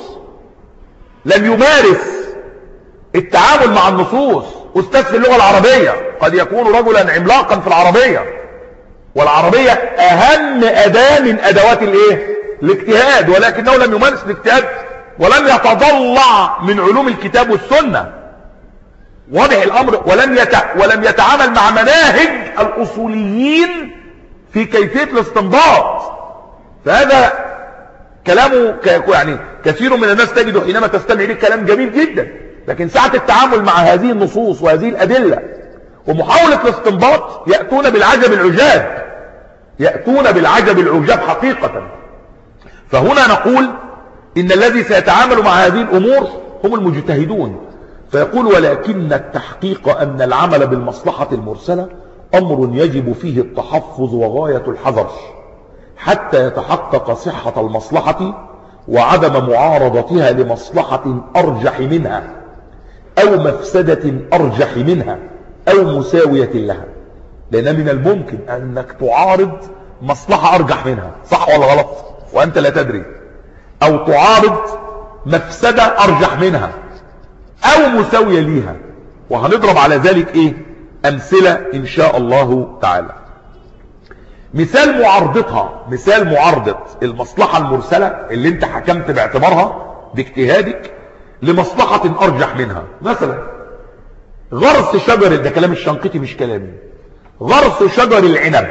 لم يمارس التعامل مع النصوص. أستاذ في اللغة العربية قد يكون رجلا عملاقا في العربية، والعربية أهم أداة من أدوات الاجتهاد، ولكنه لم يمارس الاجتهاد ولم يتضلع من علوم الكتاب والسنة. واضح الأمر؟ ولم يتعامل مع مناهج الأصوليين في كيفية الاستنباط. فهذا كلامه يعني كثير من الناس تجد حينما تستمع إليه كلام جميل جدا، لكن ساعة التعامل مع هذه النصوص وهذه الأدلة ومحاولة الاستنباط يأتون بالعجب العجاب، يأتون بالعجب العجاب حقيقة. فهنا نقول إن الذي سيتعامل مع هذه الأمور هم المجتهدون. فيقول ولكن التحقيق أن العمل بالمصلحة المرسلة أمر يجب فيه التحفظ وغاية الحذر حتى يتحقق صحة المصلحة وعدم معارضتها لمصلحة أرجح منها أو مفسدة أرجح منها أو مساوية لها. لأن من الممكن أنك تعارض مصلحة أرجح منها، صح ولا غلط، وأنت لا تدري، أو تعارض مفسدة أرجح منها أو مساوية لها. وهنضرب على ذلك أمثلة إن شاء الله تعالى. مثال معارضة المصلحة المرسلة اللي انت حكمت باعتبارها باجتهادك لمصلحة أرجح منها. مثلا غرس شجر، ده كلام الشنقيطي مش كلامي، غرس شجر العنب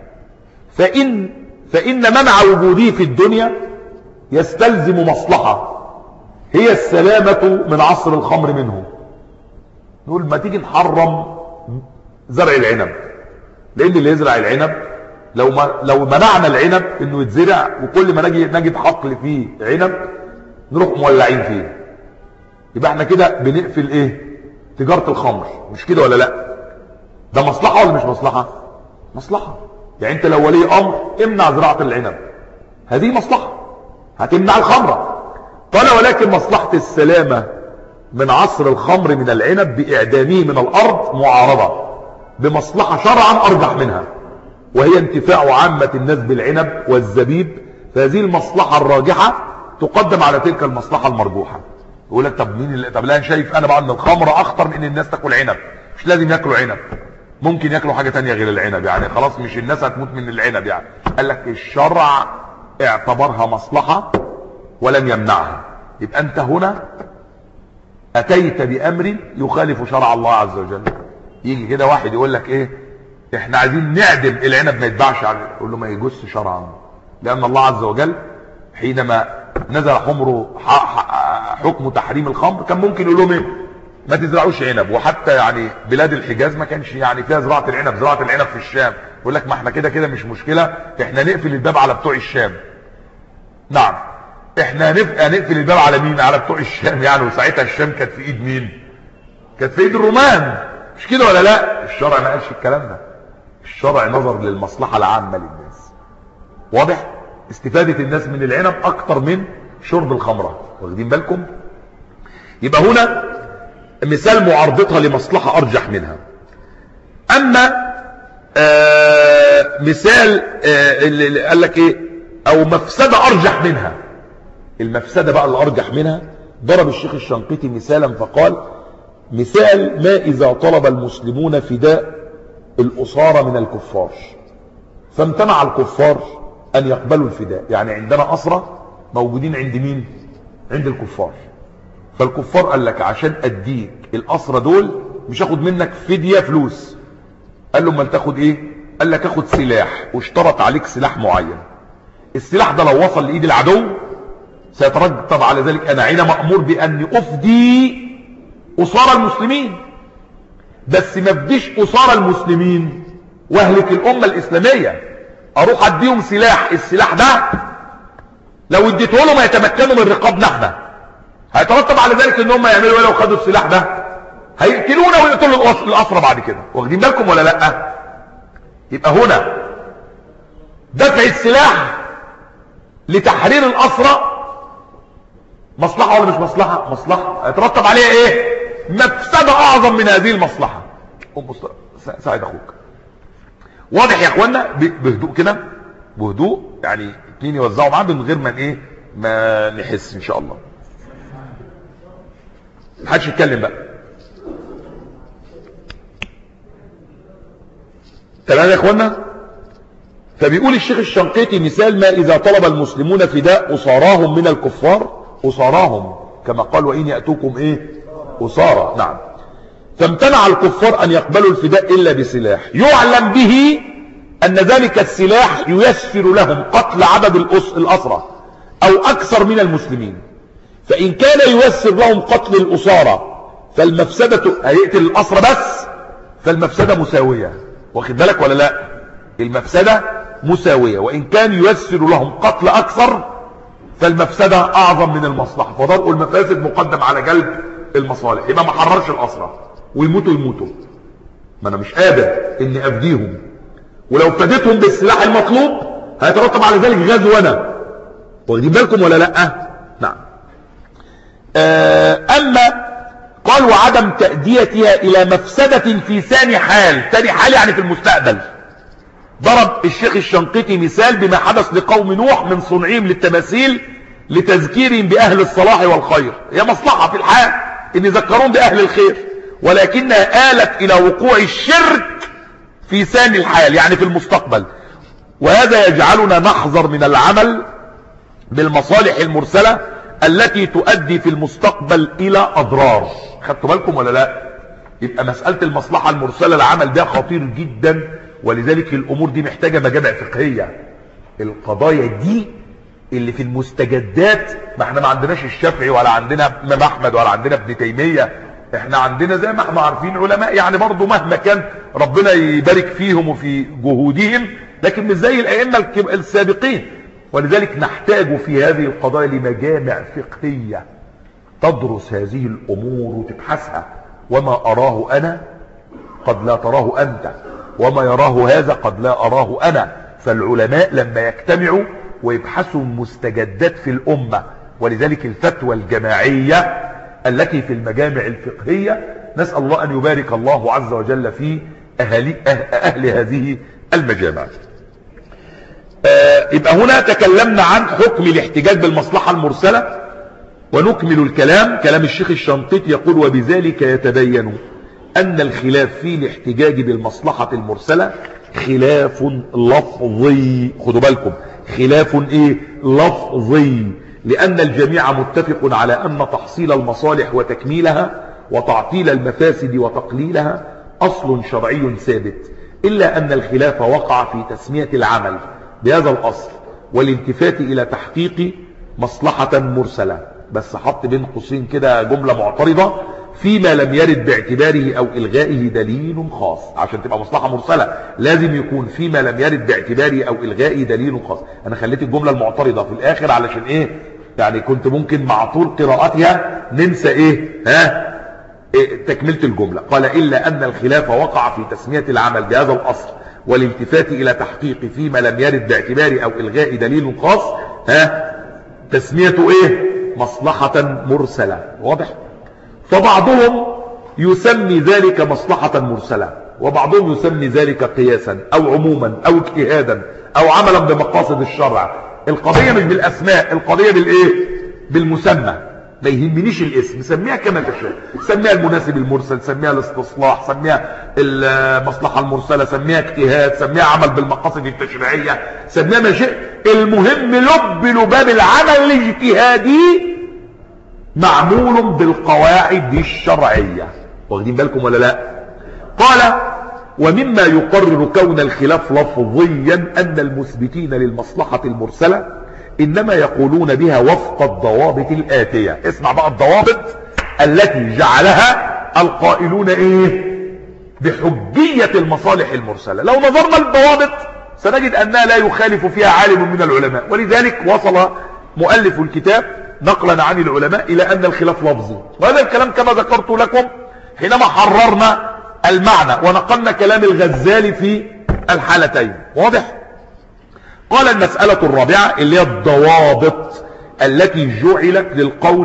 فإن منع وجوده في الدنيا يستلزم مصلحة هي السلامة من عصر الخمر منه. نقول ما تيجي نحرم زرع العنب، لأن اللي يزرع العنب لو منعنا العنب انه يتزرع وكل ما نجد حقل فيه عنب نروح مولعين فيه، يبقى احنا كده بنقفل تجارة الخمر. مش كده ولا لا؟ ده مصلحة ولا مش مصلحة؟ مصلحة. يعني انت لو ولي امر امنع زراعة العنب، هذه مصلحة، هتمنع الخمرة. قال ولكن مصلحة السلامة من عصر الخمر من العنب بإعدامه من الأرض معارضة بمصلحة شرعا أرجح منها، وهي انتفاع عامة الناس بالعنب والزبيب. فهذه المصلحة الراجحة تقدم على تلك المصلحة المرجوحة. يقول لك طب لا شايف انا بقى ان الخمر اخطر من ان الناس تاكل عنب. مش لازم ياكلوا عنب، ممكن ياكلوا حاجة تانية غير العنب، يعني خلاص مش الناس هتموت من العنب. يعني قال لك الشرع اعتبرها مصلحة ولم يمنعها. يبقى انت هنا اتيت بامر يخالف شرع الله عز وجل. يجي كده واحد يقول لك احنا عايزين نعدم العنب ما يتباعش عليه، يقول له ما يجوز شرعا، لان الله عز وجل حينما نزل حكم تحريم الخمر كان ممكن يقول لهم ما تزرعوش عنب. وحتى يعني بلاد الحجاز ما كانش يعني فيها زراعة العنب، زراعة العنب في الشام. يقول لك ما احنا كده مش مشكلة، احنا نقفل الباب على بتوع الشام. نعم، احنا نقفل الباب على مين؟ على بتوع الشام يعني. وساعتها الشام كانت في ايد مين؟ كانت في ايد الرومان. مش كده ولا لا؟ الشرع ما قالش الكلام ده. الشرع نظر للمصلحة العامة للناس. واضح؟ استفادة الناس من العنب اكتر من شرب الخمرة، واخدين بالكم؟ يبقى هنا مثال معارضتها لمصلحة ارجح منها. اما مثال اللي قال لك ايه، او مفسدة ارجح منها، المفسدة بقى اللي ارجح منها ضرب الشيخ الشنقيطي مثالا فقال: مثال ما اذا طلب المسلمون فداء الأسارة من الكفار، فامتنع الكفار ان يقبلوا الفداء. يعني عندنا أسرى موجودين عند مين؟ عند الكفار. فالكفار قال لك عشان اديك الأسرى دول مش هاخد منك فدية فلوس. قال له امال تاخد ايه؟ قال لك اخد سلاح، واشترط عليك سلاح معين. السلاح ده لو وصل لايد العدو سيترتب على ذلك انا عين مأمور بان افدي أسارى المسلمين، بس ما افديش أسارى المسلمين واهلك الامة الاسلامية، اروح اديهم سلاح. السلاح ده لو اديته لهم هيتمكنوا من رقابنا احنا، هيترتب على ذلك ان هم يعملوا ايه لو خدوا السلاح ده؟ هيقتلونا ويقتلوا الاسرى بعد كده، واخدين بالكم ولا لا؟ يبقى هنا دفع السلاح لتحرير الاسرى مصلحة ولا مش مصلحة؟ مصلحة. هيترتب عليها ايه؟ مفسدة اعظم من هذه المصلحة. ساعد اخوك. واضح يا اخوانا؟ بهدوء كده، بهدوء، يعني اتنين يوزعوا معاه من غير ما ايه، ما نحس ان شاء الله. محدش يتكلم بقى. تمام يا اخوانا؟ فبيقول الشيخ الشنقيطي مثال ما اذا طلب المسلمون فداء أساراهم من الكفار، أساراهم كما قال وإن يأتوكم ايه؟ أسارى. نعم. فامتنع الكفار ان يقبلوا الفداء الا بسلاح يعلم به ان ذلك السلاح ييسر لهم قتل عدد الأسرى او اكثر من المسلمين. فان كان ييسر لهم قتل الأسارى فالمفسدة، هيقتل الأسرى بس، فالمفسدة مساوية. واخد بالك ولا لا؟ المفسدة مساوية. وان كان ييسر لهم قتل اكثر فالمفسدة اعظم من المصلحة. فضرب المفاسد مقدم على جلب المصالح. يبقى ما حررش الأسرى ويموتوا يموتوا، ما انا مش قادر اني افديهم، ولو فديتهم بالسلاح المطلوب هيترتب على ذلك غزو انا، واخدين بالكم ولا لا؟ نعم. اما قال وعدم تأديتها الى مفسدة في ثاني حال، ثاني حال يعني في المستقبل. ضرب الشيخ الشنقيطي مثال بما حدث لقوم نوح من صنعهم للتماثيل لتذكيرهم بأهل الصلاح والخير. هي مصلحة في الحال ان يذكرون بأهل الخير، ولكنها آلت الى وقوع الشرك في ثاني الحال يعني في المستقبل. وهذا يجعلنا نحذر من العمل بالمصالح المرسلة التي تؤدي في المستقبل الى اضرار. خدتوا بالكم ولا لا؟ يبقى مسألة المصلحة المرسلة العمل ده خطير جدا، ولذلك الامور دي محتاجة مجامع فقهية. القضايا دي اللي في المستجدات، ما احنا ما عندناش الشافعي ولا عندنا امام احمد ولا عندنا ابن تيمية، احنا عندنا زي ما احنا عارفين علماء يعني برضو مهما كان ربنا يبارك فيهم وفي جهودهم، لكن مش زي الائمة السابقين. ولذلك نحتاج في هذه القضايا لمجامع فقهية تدرس هذه الامور وتبحثها. وما اراه انا قد لا تراه انت، وما يراه هذا قد لا اراه انا. فالعلماء لما يجتمعوا ويبحثوا مستجدات في الامة، ولذلك الفتوى الجماعية التي في المجامع الفقهية، نسأل الله ان يبارك الله عز وجل في اهل هذه المجامع. يبقى هنا تكلمنا عن حكم الاحتجاج بالمصلحة المرسلة، ونكمل الكلام. كلام الشيخ الشنقيطي يقول وبذلك يتبين ان الخلاف في الاحتجاج بالمصلحة المرسلة خلاف لفظي. خدوا بالكم، خلاف ايه؟ لفظي. لان الجميع متفق على ان تحصيل المصالح وتكميلها وتعطيل المفاسد وتقليلها اصل شرعي ثابت، الا ان الخلاف وقع في تسمية العمل بهذا الاصل والالتفات الى تحقيق مصلحة مرسلة. بس حط بين قوسين كده جملة معترضة: فيما لم يرد باعتباره او الغائه دليل خاص. عشان تبقى مصلحة مرسلة لازم يكون فيما لم يرد باعتباره او الغائه دليل خاص. انا خليت الجملة المعترضة في الاخر علشان ايه؟ يعني كنت ممكن مع طول قراءتها ننسى ايه؟ تكملة الجملة. قال الا ان الخلاف وقع في تسمية العمل بهذا الاصل والالتفات إلى تحقيق فيما لم يرد باعتبار أو إلغاء دليل خاص تسميته إيه؟ مصلحة مرسلة. واضح؟ فبعضهم يسمي ذلك مصلحة مرسلة، وبعضهم يسمي ذلك قياسا أو عموما أو اجتهادا أو عملا بمقاصد الشرع. القضية مش بالأسماء، القضية بالإيه؟ بالمسمى. ما يهمنيش الاسم، سميها كما تشاء، سميها المناسب المرسل، سميها الاستصلاح، سميها المصلحة المرسلة، سميها اجتهاد، سميها عمل بالمقاصد التشريعية، سميها ما شئت. المهم لباب العمل الاجتهادي معمول بالقواعد الشرعية. واخدين بالكم ولا لا؟ قال: ومما يقرر كون الخلاف لفظيا أن المثبتين للمصلحة المرسلة إنما يقولون بها وفق الضوابط الآتية. اسمع بقى الضوابط التي جعلها القائلون إيه؟ بحجية المصالح المرسلة. لو نظرنا للضوابط سنجد أنها لا يخالف فيها عالم من العلماء، ولذلك وصل مؤلف الكتاب نقلا عن العلماء إلى أن الخلاف لفظي. وهذا الكلام كما ذكرت لكم حينما حررنا المعنى ونقلنا كلام الغزالي في الحالتين. واضح؟ قال: المسألة الرابعة اللي هي الضوابط التي جعلت للقول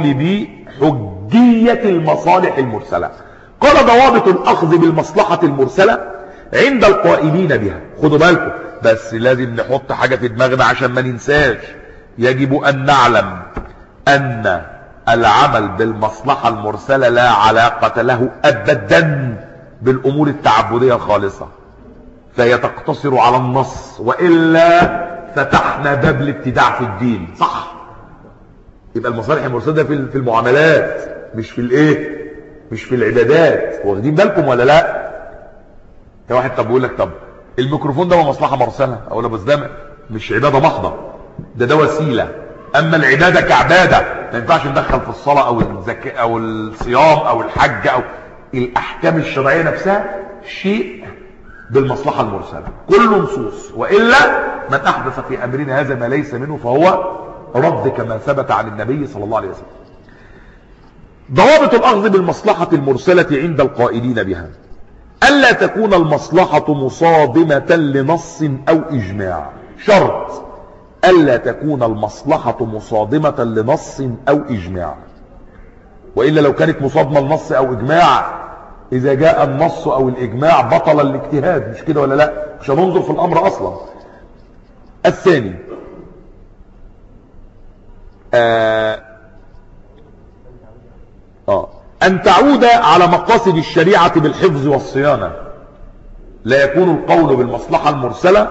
بحجية المصالح المرسلة. قال: ضوابط الأخذ بالمصلحة المرسلة عند القائلين بها. خدوا بالكم بس لازم نحط حاجة في دماغنا عشان ما ننساش. يجب أن نعلم أن العمل بالمصلحة المرسلة لا علاقة له أبدا بالأمور التعبدية الخالصة، فهي تقتصر على النص، وإلا فتحنا باب الابتداع في الدين. صح؟ يبقى المصالح المرسلة في المعاملات، مش في الايه؟ مش في العبادات. واخدين بالكم ولا لا؟ في واحد طب بيقول لك: طب الميكروفون ده مصلحة مرسلة. اقول له: بس ده مش عبادة محضة، ده وسيلة. اما العبادة كعبادة ما ينفعش ندخل في الصلاة او الزكاة او الصيام او الحج او الاحكام الشرعية نفسها شيء بالمصلحة المرسلة، كل نصوص، وإلا من أحدث في أمرنا هذا ما ليس منه فهو رد، كما ثبت عن النبي صلى الله عليه وسلم. ضوابط الأخذ بالمصلحة المرسلة عند القائلين بها: ألا تكون المصلحة مصادمة لنص أو إجماع. شرط: ألا تكون المصلحة مصادمة لنص أو إجماع، وإلا لو كانت مصادمة لنص أو إجماع، إذا جاء النص أو الإجماع بطل الاجتهاد، مش كده ولا لا؟ مش هننظر في الأمر أصلا. الثاني أن تعود على مقاصد الشريعة بالحفظ والصيانة. لا يكون القول بالمصلحة المرسلة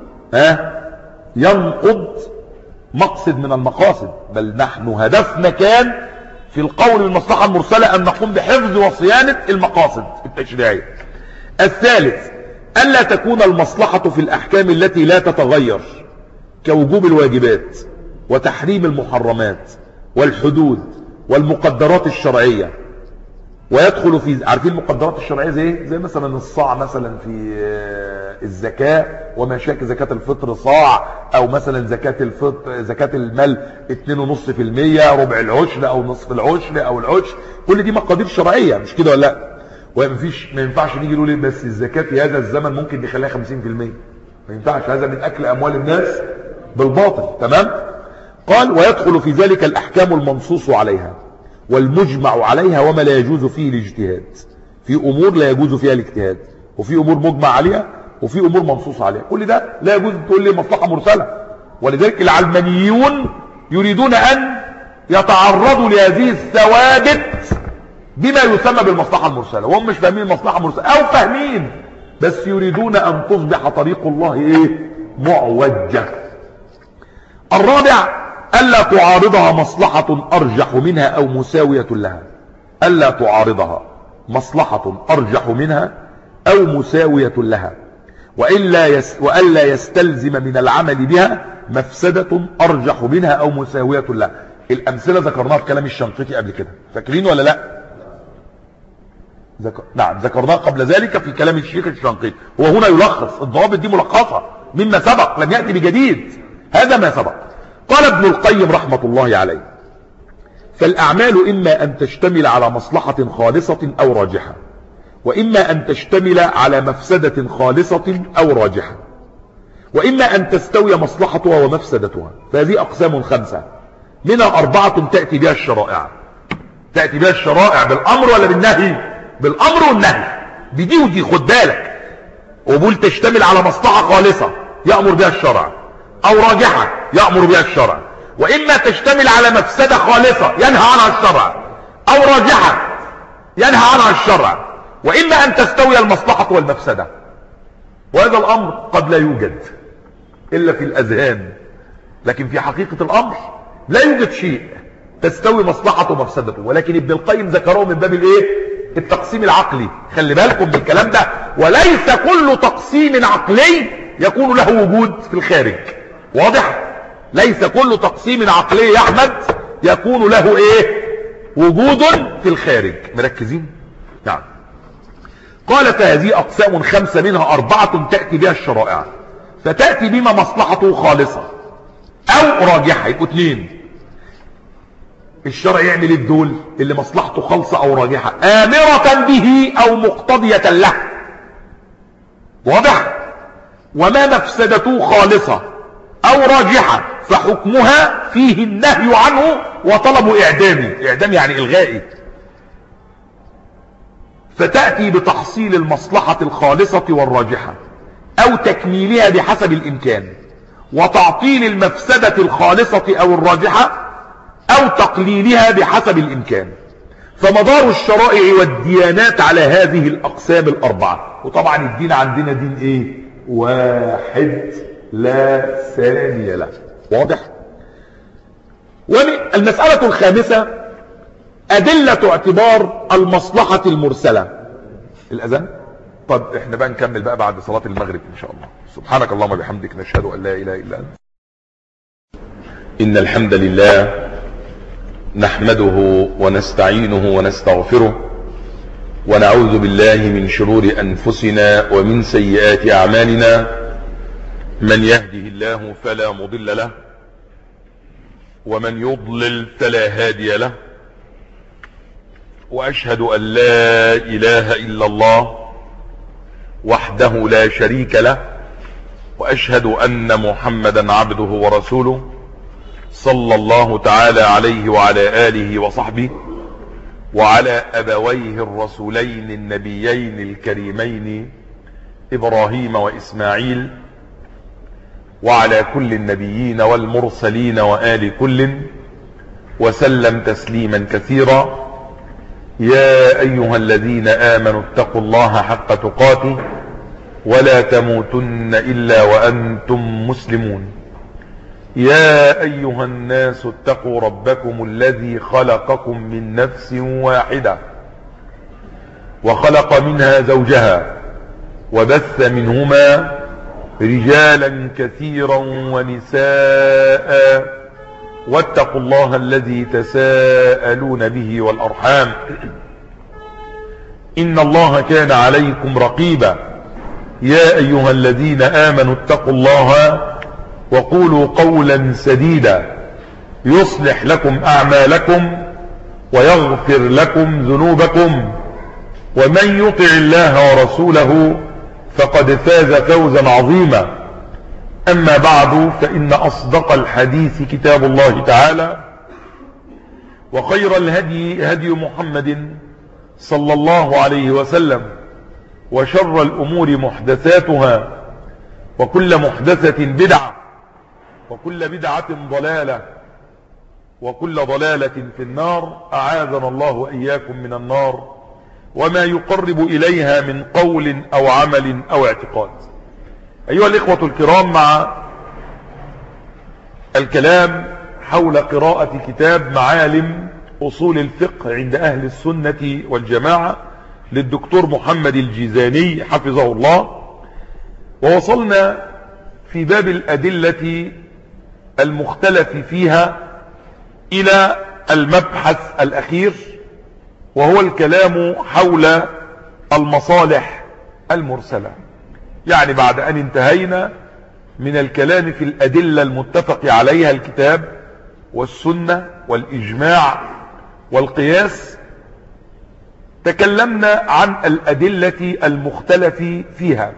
ينقض مقصد من المقاصد، بل نحن هدفنا كان في القول بالمصلحة المرسلة أن نقوم بحفظ وصيانة المقاصد التشريعية. الثالث: ألا تكون المصلحة في الأحكام التي لا تتغير، كوجوب الواجبات وتحريم المحرمات والحدود والمقدرات الشرعية. ويدخل في، عارفين المقدرات الشرعية زي مثلا الصاع مثلا في الزكاة وما شاكل زكاة الفطر صاع، او مثلا زكاة الفطر زكاة المال 2.5%، ربع العشر او نصف العشر او العشر، كل دي مقادير شرعية، مش كده ولا لا؟ ما ينفعش نيجي نقول بس الزكاة في هذا الزمن ممكن نخليها 50%، ما ينفعش، هذا من اكل اموال الناس بالباطل. تمام؟ قال: ويدخل في ذلك الاحكام المنصوص عليها والمجمع عليها وما لا يجوز فيه الاجتهاد. في امور لا يجوز فيها الاجتهاد، وفي امور مجمع عليها، وفي امور منصوص عليها. كل ده لا يجوز تقول لي مصلحة مرسلة. ولذلك العلمانيون يريدون ان يتعرضوا لهذه الثوابت بما يسمى بالمصلحة المرسلة، وهم مش فاهمين المصلحة المرسلة، او فاهمين بس يريدون ان تصبح طريق الله معوجة. الرابع: ألا تعارضها مصلحة أرجح منها أو مساوية لها. ألا تعارضها مصلحة أرجح منها أو مساوية لها، وألا يستلزم من العمل بها مفسدة أرجح منها أو مساوية لها. الأمثلة ذكرناها في كلام الشنقيطي قبل كده، فاكرين ولا لا؟ نعم، ذكرناها قبل ذلك في كلام الشيخ الشنقيطي. هو هنا يلخص الضوابط دي ملخصة مما سبق، لم يأتي بجديد، هذا ما سبق. قال ابن القيم رحمة الله عليه: فالأعمال إما أن تشتمل على مصلحة خالصة أو راجحة، وإما أن تشتمل على مفسدة خالصة أو راجحة، وإما أن تستوي مصلحتها ومفسدتها. فهذه أقسام 5 منها 4 تأتي بها الشرائع. تأتي بها الشرائع بالأمر ولا بالنهي؟ بالأمر والنهي، بدي ودي، خد بالك. وبقول تشتمل على مصلحة خالصة يأمر بها الشرع، أو راجحة يأمر بها الشرع، وإما تشتمل على مفسدة خالصة ينهى عنها الشرع، أو راجحة ينهى عنها الشرع، وإما أن تستوي المصلحة والمفسدة. وهذا الأمر قد لا يوجد إلا في الأذهان، لكن في حقيقة الأمر لا يوجد شيء تستوي مصلحته ومفسدته. ولكن ابن القيم ذكره من باب التقسيم العقلي. خلي بالكم بالكلام ده. وليس كل تقسيم عقلي يكون له وجود في الخارج. واضح؟ ليس كل تقسيم عقلي يا أحمد يكون له وجود في الخارج. مركزين؟ نعم. قال فهذه أقسام 5 منها 4 تأتي بها الشرائع، فتأتي بما مصلحته خالصة أو راجحة. يبقوا 2. الشرع يعمل الدول اللي مصلحته خالصة أو راجحة، آمرة به أو مقتضية له. واضح؟ وما مفسدته خالصة أو راجحة فحكمها فيه النهي عنه وطلب إعدامه. إعدام يعني إلغائي. فتأتي بتحصيل المصلحة الخالصة والراجحة أو تكميلها بحسب الإمكان، وتعطيل المفسدة الخالصة أو الراجحة أو تقليلها بحسب الإمكان. فمدار الشرائع والديانات على هذه الأقسام ال4. وطبعا الدين عندنا دين واحد لا ثاني له. واضح؟ والمسألة 5 أدلة اعتبار المصلحة المرسلة. الأذان؟ طب احنا بقى نكمل بقى بعد صلاة المغرب إن شاء الله. سبحانك اللهم وبحمدك، نشهد أن لا إله إلا أنت. إن الحمد لله نحمده ونستعينه ونستغفره، ونعوذ بالله من شرور أنفسنا ومن سيئات أعمالنا. من يهده الله فلا مضل له، ومن يضلل فلا هادي له. وأشهد أن لا إله إلا الله وحده لا شريك له، وأشهد أن محمدا عبده ورسوله صلى الله تعالى عليه وعلى آله وصحبه وعلى أبويه الرسولين النبيين الكريمين إبراهيم وإسماعيل، وعلى كل النبيين والمرسلين وآل كل، وسلم تسليما كثيرا. يا أيها الذين آمنوا اتقوا الله حق تقاته ولا تموتن إلا وأنتم مسلمون. يا أيها الناس اتقوا ربكم الذي خلقكم من نفس واحدة، وخلق منها زوجها، وبث منهما رجالا كثيرا ونساء، واتقوا الله الذي تساءلون به والأرحام، إن الله كان عليكم رقيبا. يا أيها الذين آمنوا اتقوا الله وقولوا قولا سديدا يصلح لكم أعمالكم ويغفر لكم ذنوبكم، ومن يطع الله ورسوله فقد فاز فوزا عظيما. أما بعد، فإن أصدق الحديث كتاب الله تعالى، وخير الهدي هدي محمد صلى الله عليه وسلم، وشر الأمور محدثاتها، وكل محدثة بدعة، وكل بدعة ضلالة، وكل ضلالة في النار. أعاذنا الله وإياكم من النار وما يقرب إليها من قول أو عمل أو اعتقاد. أيها الإخوة الكرام، مع الكلام حول قراءة كتاب معالم أصول الفقه عند أهل السنة والجماعة للدكتور محمد الجيزاني حفظه الله، ووصلنا في باب الأدلة المختلف فيها إلى المبحث الأخير، وهو الكلام حول المصالح المرسلة. يعني بعد أن انتهينا من الكلام في الأدلة المتفق عليها الكتاب والسنة والإجماع والقياس، تكلمنا عن الأدلة المختلف فيها،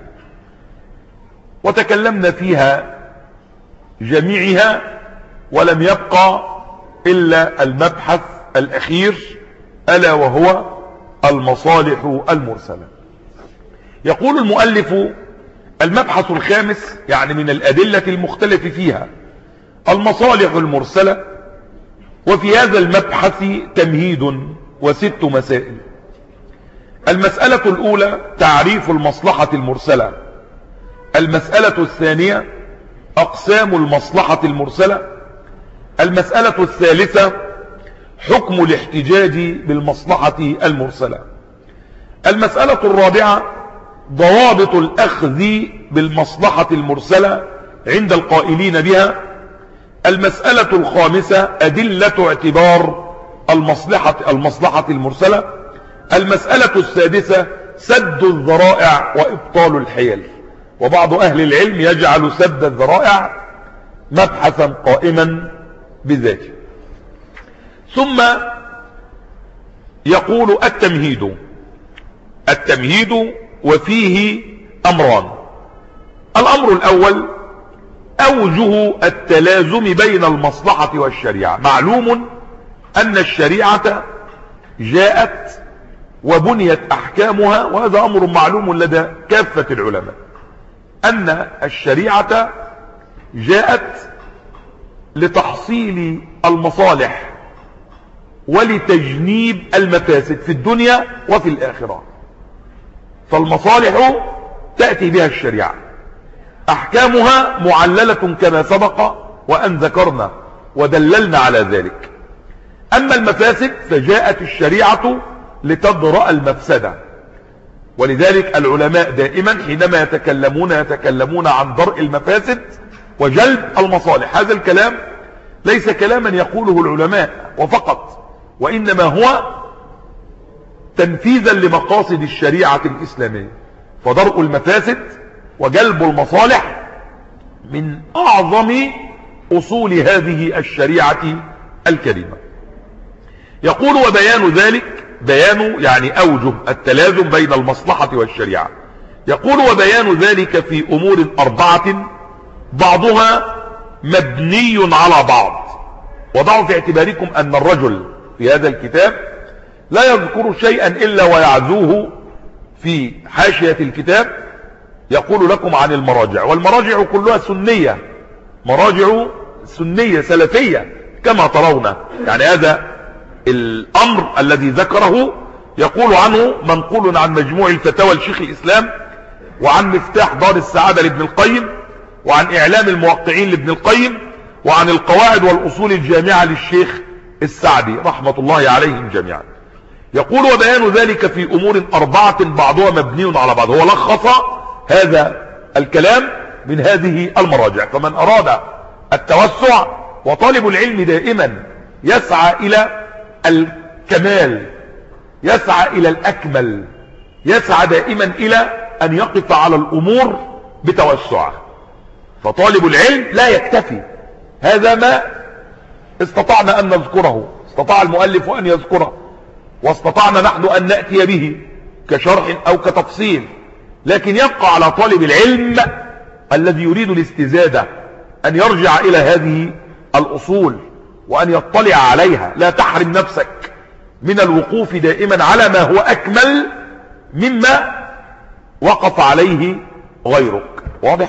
وتكلمنا فيها جميعها، ولم يبقى إلا المبحث الأخير ألا وهو المصالح المرسلة. يقول المؤلف: المبحث الخامس، يعني من الأدلة المختلف فيها، المصالح المرسلة. وفي هذا المبحث تمهيد و6 مسائل. المسألة الأولى تعريف المصلحة المرسلة. المسألة الثانية أقسام المصلحة المرسلة. المسألة الثالثة حكم الاحتجاج بالمصلحة المرسلة. المسألة الرابعة ضوابط الأخذ بالمصلحة المرسلة عند القائلين بها. المسألة الخامسة أدلة اعتبار المصلحة المرسلة. المسألة السادسة سد الذرائع وإبطال الحيل. وبعض أهل العلم يجعل سد الذرائع مبحثا قائما بذاته. ثم يقول التمهيد وفيه أمران. الأمر الأول أوجه التلازم بين المصلحة والشريعة. معلوم أن الشريعة جاءت وبنيت أحكامها، وهذا أمر معلوم لدى كافة العلماء، أن الشريعة جاءت لتحصيل المصالح ولتجنيب المفاسد في الدنيا وفي الآخرة. فالمصالح تأتي بها الشريعة، أحكامها معللة كما سبق وأن ذكرنا ودللنا على ذلك. أما المفاسد فجاءت الشريعة لتدرأ المفسدة. ولذلك العلماء دائما حينما يتكلمون عن درء المفاسد وجلب المصالح، هذا الكلام ليس كلاما يقوله العلماء وفقط، وإنما هو تنفيذا لمقاصد الشريعة الإسلامية. فدرء المفاسد وجلب المصالح من أعظم أصول هذه الشريعة الكريمة. يقول: وبيان ذلك، بيان يعني أوجه التلازم بين المصلحة والشريعة. يقول: وبيان ذلك في أمور 4 بعضها مبني على بعض. وضعوا في اعتباركم أن الرجل في هذا الكتاب لا يذكر شيئا إلا ويعزوه في حاشية الكتاب. يقول لكم عن المراجع، والمراجع كلها سنية، مراجع سنية سلفية كما ترون. يعني هذا الأمر الذي ذكره يقول عنه منقول عن مجموع الفتاوى لشيخ الإسلام، وعن مفتاح دار السعادة لابن القيم، وعن إعلام الموقعين لابن القيم، وعن القواعد والأصول الجامعة للشيخ السعدي رحمة الله عليهم جميعا. يقول: وبيان ذلك في أمور 4 بعضها مبني على بعض. هو لخص هذا الكلام من هذه المراجع. فمن أراد التوسع، وطالب العلم دائما يسعى إلى الكمال، يسعى إلى الأكمل، يسعى دائما إلى أن يقف على الأمور بتوسع. فطالب العلم لا يكتفي، هذا ما استطعنا أن نذكره، استطاع المؤلف أن يذكره، واستطعنا نحن أن نأتي به كشرح أو كتفصيل. لكن يبقى على طالب العلم الذي يريد الاستزادة أن يرجع إلى هذه الأصول وأن يطلع عليها. لا تحرم نفسك من الوقوف دائما على ما هو أكمل مما وقف عليه غيرك. واضح؟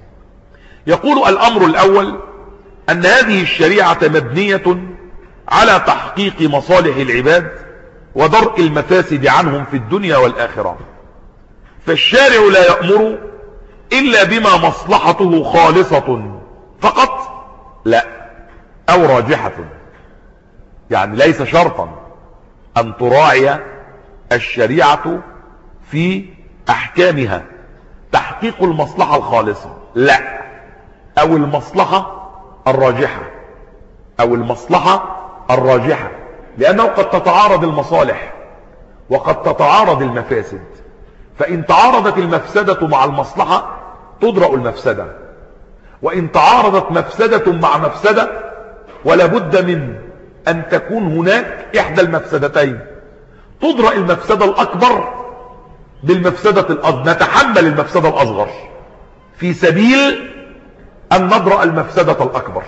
يقول: الأمر الأول أن هذه الشريعة مبنية على تحقيق مصالح العباد ودرء المفاسد عنهم في الدنيا والآخرة. فالشارع لا يأمر إلا بما مصلحته خالصة فقط، لا، أو راجحة. يعني ليس شرطا أن تراعي الشريعة في أحكامها تحقيق المصلحة الخالصة، لا، أو المصلحة الراجحة، أو المصلحة الراجحة، لأنه قد تتعارض المصالح وقد تتعارض المفاسد. فإن تعارضت المفسدة مع المصلحة تدرأ المفسدة، وإن تعارضت مفسدة مع مفسدة ولا بد من أن تكون هناك إحدى المفسدتين تدرأ المفسدة الأكبر بالمفسدة الأصغر، نتحمل المفسدة الأصغر في سبيل أن ندرأ المفسدة الأكبر،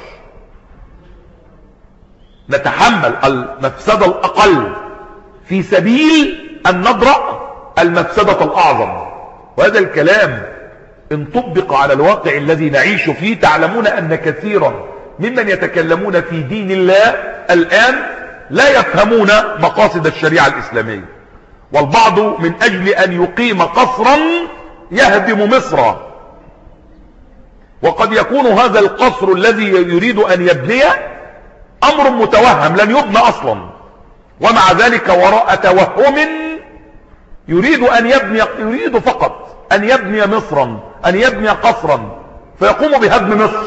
نتحمل المفسدة الأقل في سبيل أن ندرأ المفسدة الأعظم. وهذا الكلام إن طبق على الواقع الذي نعيش فيه تعلمون أن كثيرا ممن يتكلمون في دين الله الآن لا يفهمون مقاصد الشريعة الإسلامية، والبعض من أجل أن يقيم قصرا يهدم مصر، وقد يكون هذا القصر الذي يريد أن يبنيه أمر متوهم لن يبنى أصلا، ومع ذلك وراء توهم يريد فقط أن يبني مصرا، أن يبني قصرا، فيقوم بهدم مصر،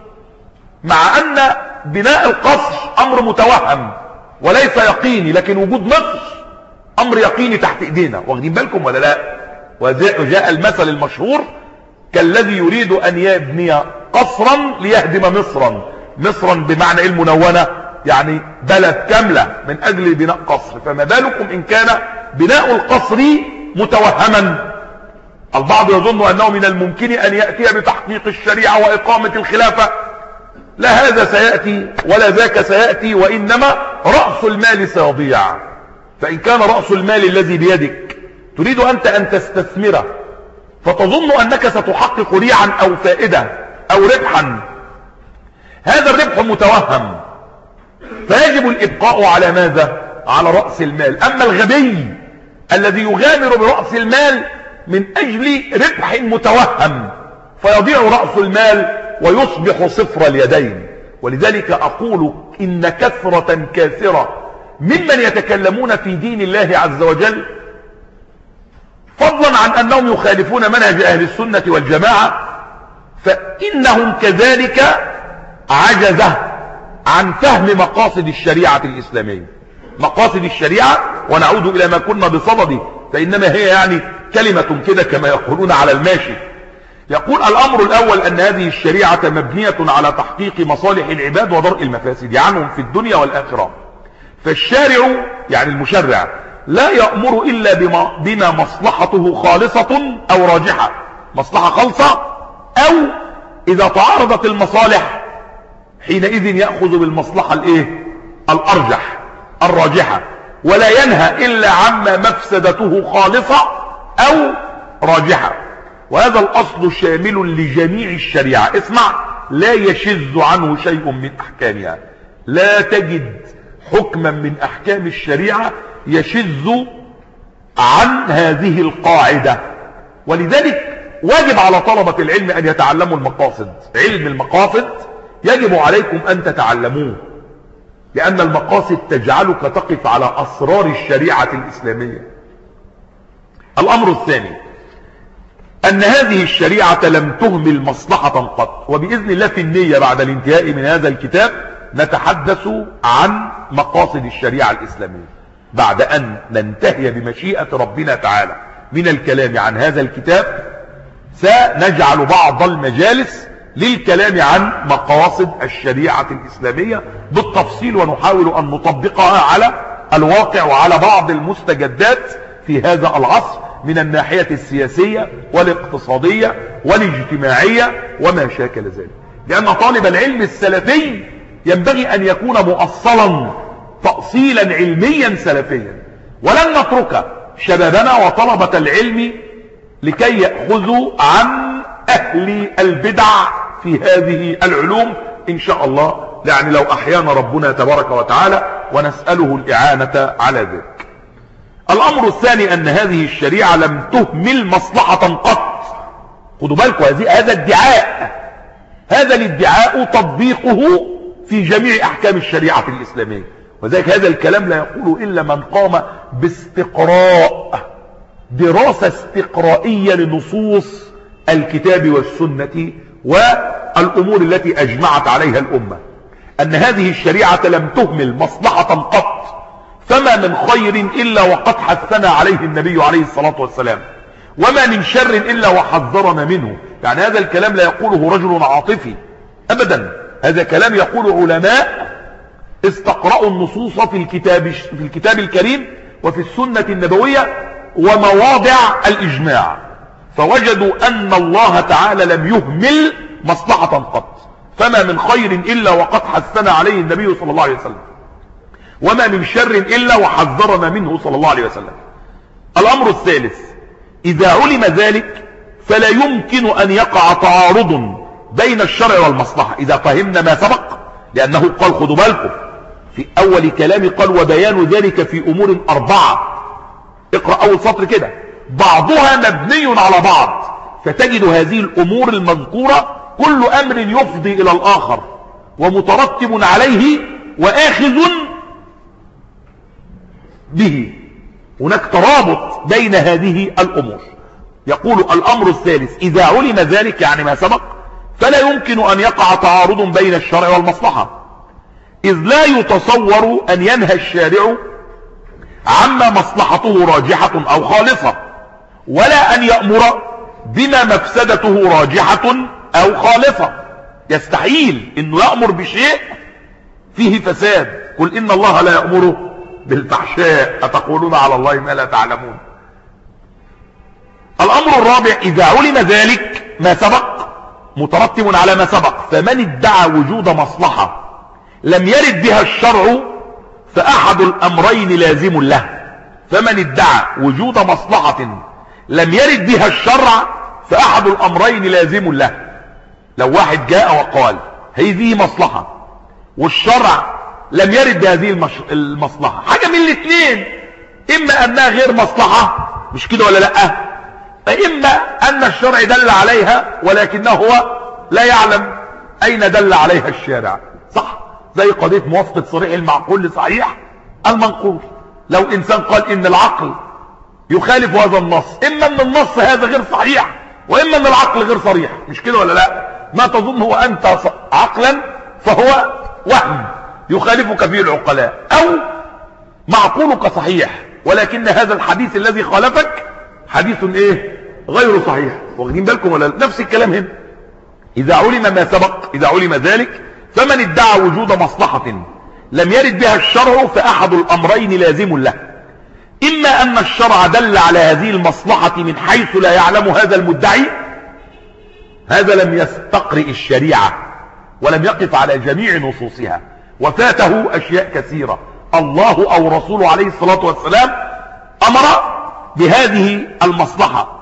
مع أن بناء القصر أمر متوهم وليس يقيني، لكن وجود مصر أمر يقيني تحت إيدينا. واخدين بالكم ولا لا؟ وجاء المثل المشهور كالذي يريد أن يبني قصرا ليهدم مصرا بمعنى المنونة، يعني بلد كاملة من أجل بناء قصر، فما بالكم إن كان بناء القصر متوهما. البعض يظن أنه من الممكن أن يأتي بتحقيق الشريعة وإقامة الخلافة، لا هذا سيأتي ولا ذاك سيأتي، وإنما رأس المال سيضيع. فإن كان رأس المال الذي بيدك تريد أنت أن تستثمره، فتظن أنك ستحقق ريعا أو فائدة أو ربحا، هذا الربح متوهم، فيجب الإبقاء على ماذا؟ على رأس المال. أما الغبي الذي يغامر برأس المال من أجل ربح متوهم فيضيع رأس المال ويصبح صفر اليدين. ولذلك أقول إن كثرة كاثرة ممن يتكلمون في دين الله عز وجل، فضلا عن أنهم يخالفون منهج أهل السنة والجماعة، فإنهم كذلك عجزة عن فهم مقاصد الشريعة الإسلامية. مقاصد الشريعة، ونعود إلى ما كنا بصدده، فإنما هي يعني كلمة كده كما يقولون على الماشي. يقول الأمر الأول أن هذه الشريعة مبنية على تحقيق مصالح العباد ودرء المفاسد عنهم في الدنيا والآخرة. فالشارع يعني المشرع لا يأمر إلا بما مصلحته خالصة أو راجحة، مصلحة خالصة، أو إذا تعارضت المصالح حينئذ يأخذ بالمصلحة الأرجح الراجحة، ولا ينهى إلا عما مفسدته خالصة أو راجحة. وهذا الأصل شامل لجميع الشريعة. اسمع، لا يشذ عنه شيء من أحكامها، لا تجد حكما من أحكام الشريعة يشذ عن هذه القاعدة. ولذلك واجب على طلبة العلم أن يتعلموا المقاصد. علم المقاصد يجب عليكم أن تتعلموه، لأن المقاصد تجعلك تقف على أسرار الشريعة الإسلامية. الأمر الثاني أن هذه الشريعة لم تهمل مصلحة قط. وبإذن الله في النية بعد الانتهاء من هذا الكتاب نتحدث عن مقاصد الشريعة الإسلامية، بعد أن ننتهي بمشيئة ربنا تعالى من الكلام عن هذا الكتاب سنجعل بعض المجالس للكلام عن مقاصد الشريعة الإسلامية بالتفصيل، ونحاول أن نطبقها على الواقع وعلى بعض المستجدات في هذا العصر من الناحية السياسية والاقتصادية والاجتماعية وما شاكل ذلك. لأن طالب العلم السلفي ينبغي أن يكون مؤصلا تأصيلا علميا سلفيا، ولن نترك شبابنا وطلبة العلم لكي يأخذوا عن أهل البدع في هذه العلوم إن شاء الله، يعني لو أحيانا ربنا تبارك وتعالى، ونسأله الإعانة على ذلك. الأمر الثاني أن هذه الشريعة لم تهمل مصلحة قط. خدوا بالكم، هذا ادعاء، هذا الادعاء تطبيقه في جميع أحكام الشريعة الإسلامية. وذلك هذا الكلام لا يقول إلا من قام باستقراء، دراسة استقرائية لنصوص الكتاب والسنة والأمور التي أجمعت عليها الأمة. أن هذه الشريعة لم تهمل مصلحة قط، فما من خير إلا وقد حثنا عليه النبي عليه الصلاة والسلام، وما من شر إلا وحذرنا منه. يعني هذا الكلام لا يقوله رجل عاطفي أبدا، هذا كلام يقول علماء استقرأوا النصوص في الكتاب الكريم وفي السنة النبوية ومواضع الإجماع، فوجدوا أن الله تعالى لم يهمل مصلحة قط، فما من خير إلا وقد حثنا عليه النبي صلى الله عليه وسلم، وما من شر إلا وحذرنا منه صلى الله عليه وسلم. الأمر الثالث: إذا علم ذلك فلا يمكن أن يقع تعارض بين الشرع والمصلحة. إذا فهمنا ما سبق، لأنه قال خذوا بالكم في أول كلامي قال وبيان ذلك في أمور 4. اقرأ أول سطر كده: بعضها مبني على بعض، فتجد هذه الأمور المذكورة كل أمر يفضي إلى الآخر ومترتب عليه وآخذ به، هناك ترابط بين هذه الأمور. يقول الأمر الثالث: إذا علم ذلك يعني ما سبق فلا يمكن أن يقع تعارض بين الشرع والمصلحة، إذ لا يتصور أن ينهى الشارع عما مصلحته راجحة أو خالصة، ولا أن يأمر بما مفسدته راجحة أو خالصة. يستحيل أنه يأمر بشيء فيه فساد. قل إن الله لا يأمر بالفحشاء أتقولون على الله ما لا تعلمون. الأمر الرابع: إذا علم ذلك ما سبق مترتب على ما سبق، فمن ادعى وجود مصلحة لم يرد بها الشرع فأحد الأمرين لازم له. فمن ادعى وجود مصلحة لم يرد بها الشرع فأحد الأمرين لازم له. لو واحد جاء وقال هذه مصلحة والشرع لم يرد بهذه المصلحة، حاجة من الاثنين: إما أنها غير مصلحة، مش كده ولا لأ؟ إما أن الشرع دل عليها ولكنه هو لا يعلم أين دل عليها الشارع. صح؟ زي قضية موافقة صريح المعقول لصحيح المنقول. لو إنسان قال إن العقل يخالف هذا النص، إما أن النص هذا غير صحيح وإما أن العقل غير صريح، مش كده ولا لا؟ ما تظنه أنت عقلا فهو وهم يخالفك فيه العقلاء، أو معقولك صحيح ولكن هذا الحديث الذي خالفك حديث ايه؟ غير صحيح. واخدين بالكم ولا لا؟ نفس الكلام هنا. إذا علم ما سبق، إذا علم ذلك، فمن ادعى وجود مصلحة لم يرد بها الشرع فأحد الأمرين لازم له: إما أن الشرع دل على هذه المصلحة من حيث لا يعلم هذا المدعي، هذا لم يستقرئ الشريعة ولم يقف على جميع نصوصها وفاته أشياء كثيرة. الله أو رسوله عليه الصلاة والسلام أمر بهذه المصلحة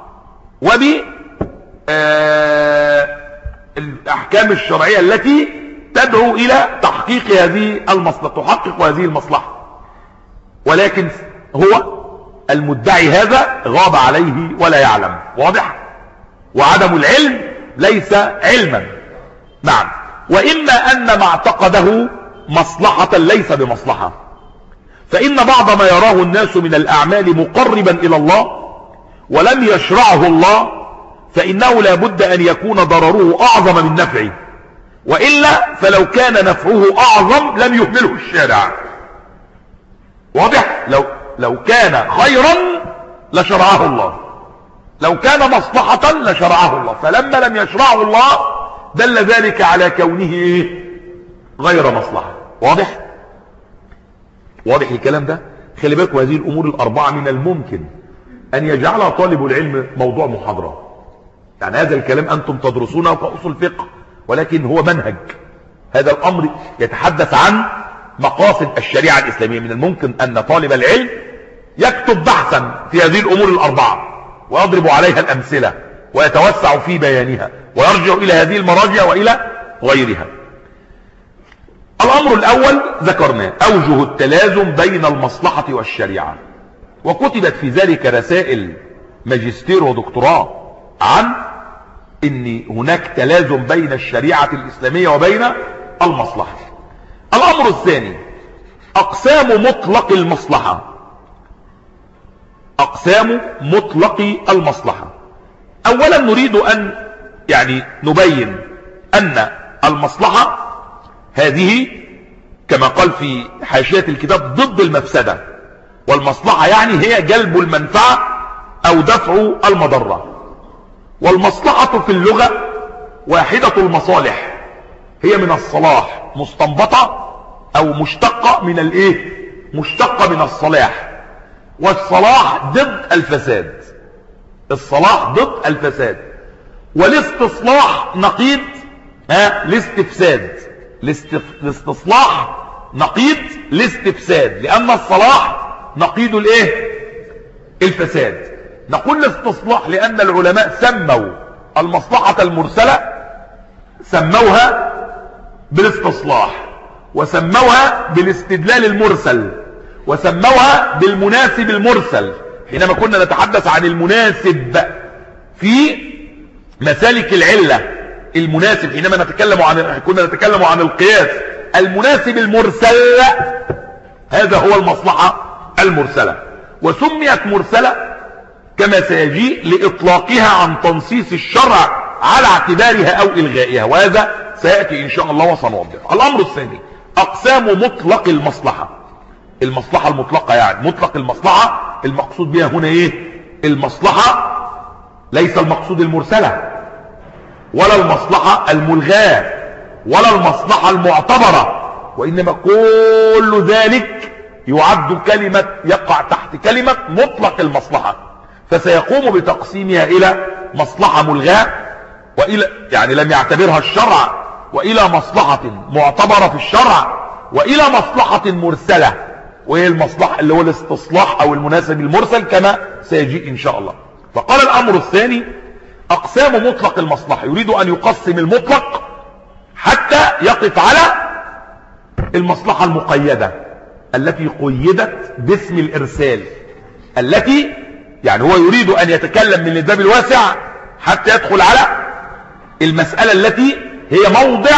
وبالأحكام الشرعية التي تدعو إلى تحقيق هذه المصلحة، تحقق هذه المصلحة، ولكن هو المدعي هذا غاب عليه ولا يعلم. واضح؟ وعدم العلم ليس علما. نعم. وإما أن ما اعتقده مصلحة ليس بمصلحة، فإن بعض ما يراه الناس من الأعمال مقربا إلى الله ولم يشرعه الله فإنه لا بد أن يكون ضرره أعظم من نفعه، وإلا فلو كان نفعه أعظم لم يهمله الشارع. واضح؟ لو كان خيرا لشرعه الله، لو كان مصلحة لشرعه الله، فلما لم يشرعه الله دل ذلك على كونه غير مصلحة. واضح؟ واضح الكلام ده؟ خلي بالكم هذه الأمور الأربعة من الممكن أن يجعلها طالب العلم موضوع محاضرة. يعني هذا الكلام أنتم تدرسونه كأصول فقه، ولكن هو منهج. هذا الأمر يتحدث عن مقاصد الشريعة الإسلامية. من الممكن أن طالب العلم يكتب بحثا في هذه الأمور الأربعة ويضرب عليها الأمثلة ويتوسع في بيانها ويرجع إلى هذه المراجع وإلى غيرها. الأمر الأول ذكرناه: أوجه التلازم بين المصلحة والشريعة، وكتبت في ذلك رسائل ماجستير ودكتوراه عن إن هناك تلازم بين الشريعة الإسلامية وبين المصلحة. الأمر الثاني: أقسام مطلق المصلحة. أقسام مطلق المصلحة. أولا نريد أن نبين أن المصلحة هذه كما قال في حاشية الكتاب ضد المفسدة، والمصلحة هي جلب المنفعة أو دفع المضرة. والمصلحة في اللغة واحدة المصالح، هي من الصلاح، مستنبطة أو مشتقة من مشتقة من الصلاح. والصلاح ضد الفساد. الصلاح ضد الفساد، والاستصلاح نقيض الاستفساد. الاستصلاح نقيض الاستفساد، لان الصلاح نقيض الايه؟ الفساد. نقول الاستصلاح لان العلماء سموا المصلحة المرسلة، سموها بالاستصلاح، وسموها بالاستدلال المرسل، وسموها بالمناسب المرسل. حينما كنا نتحدث عن المناسب في مسالك العلة، المناسب حينما كنا نتكلم عن القياس، المناسب المرسل هذا هو المصلحة المرسلة. وسميت مرسلة كما سيجيء لإطلاقها عن تنصيص الشرع على اعتبارها أو إلغائها، وهذا سيأتي إن شاء الله وسنوضح. الأمر الثاني أقسام مطلق المصلحة. المصلحة المطلقة يعني مطلق المصلحة، المقصود بها هنا إيه؟ المصلحة، ليس المقصود المرسلة، ولا المصلحة الملغاة، ولا المصلحة المعتبرة، وإنما كل ذلك يعد كلمة، يقع تحت كلمة مطلق المصلحة. فسيقوم بتقسيمها إلى مصلحة ملغاة، وإلى يعني لم يعتبرها الشرع، وإلى مصلحة معتبرة في الشرع، وإلى مصلحة مرسلة، وهي المصلحة اللي هو الاستصلاح أو المناسب المرسل كما سيجيء إن شاء الله. فقال الأمر الثاني أقسام مطلق المصلحة، يريد أن يقسم المطلق حتى يقف على المصلحة المقيدة التي قيدت باسم الإرسال، التي يعني هو يريد أن يتكلم من الباب الواسع حتى يدخل على المسألة التي هي موضع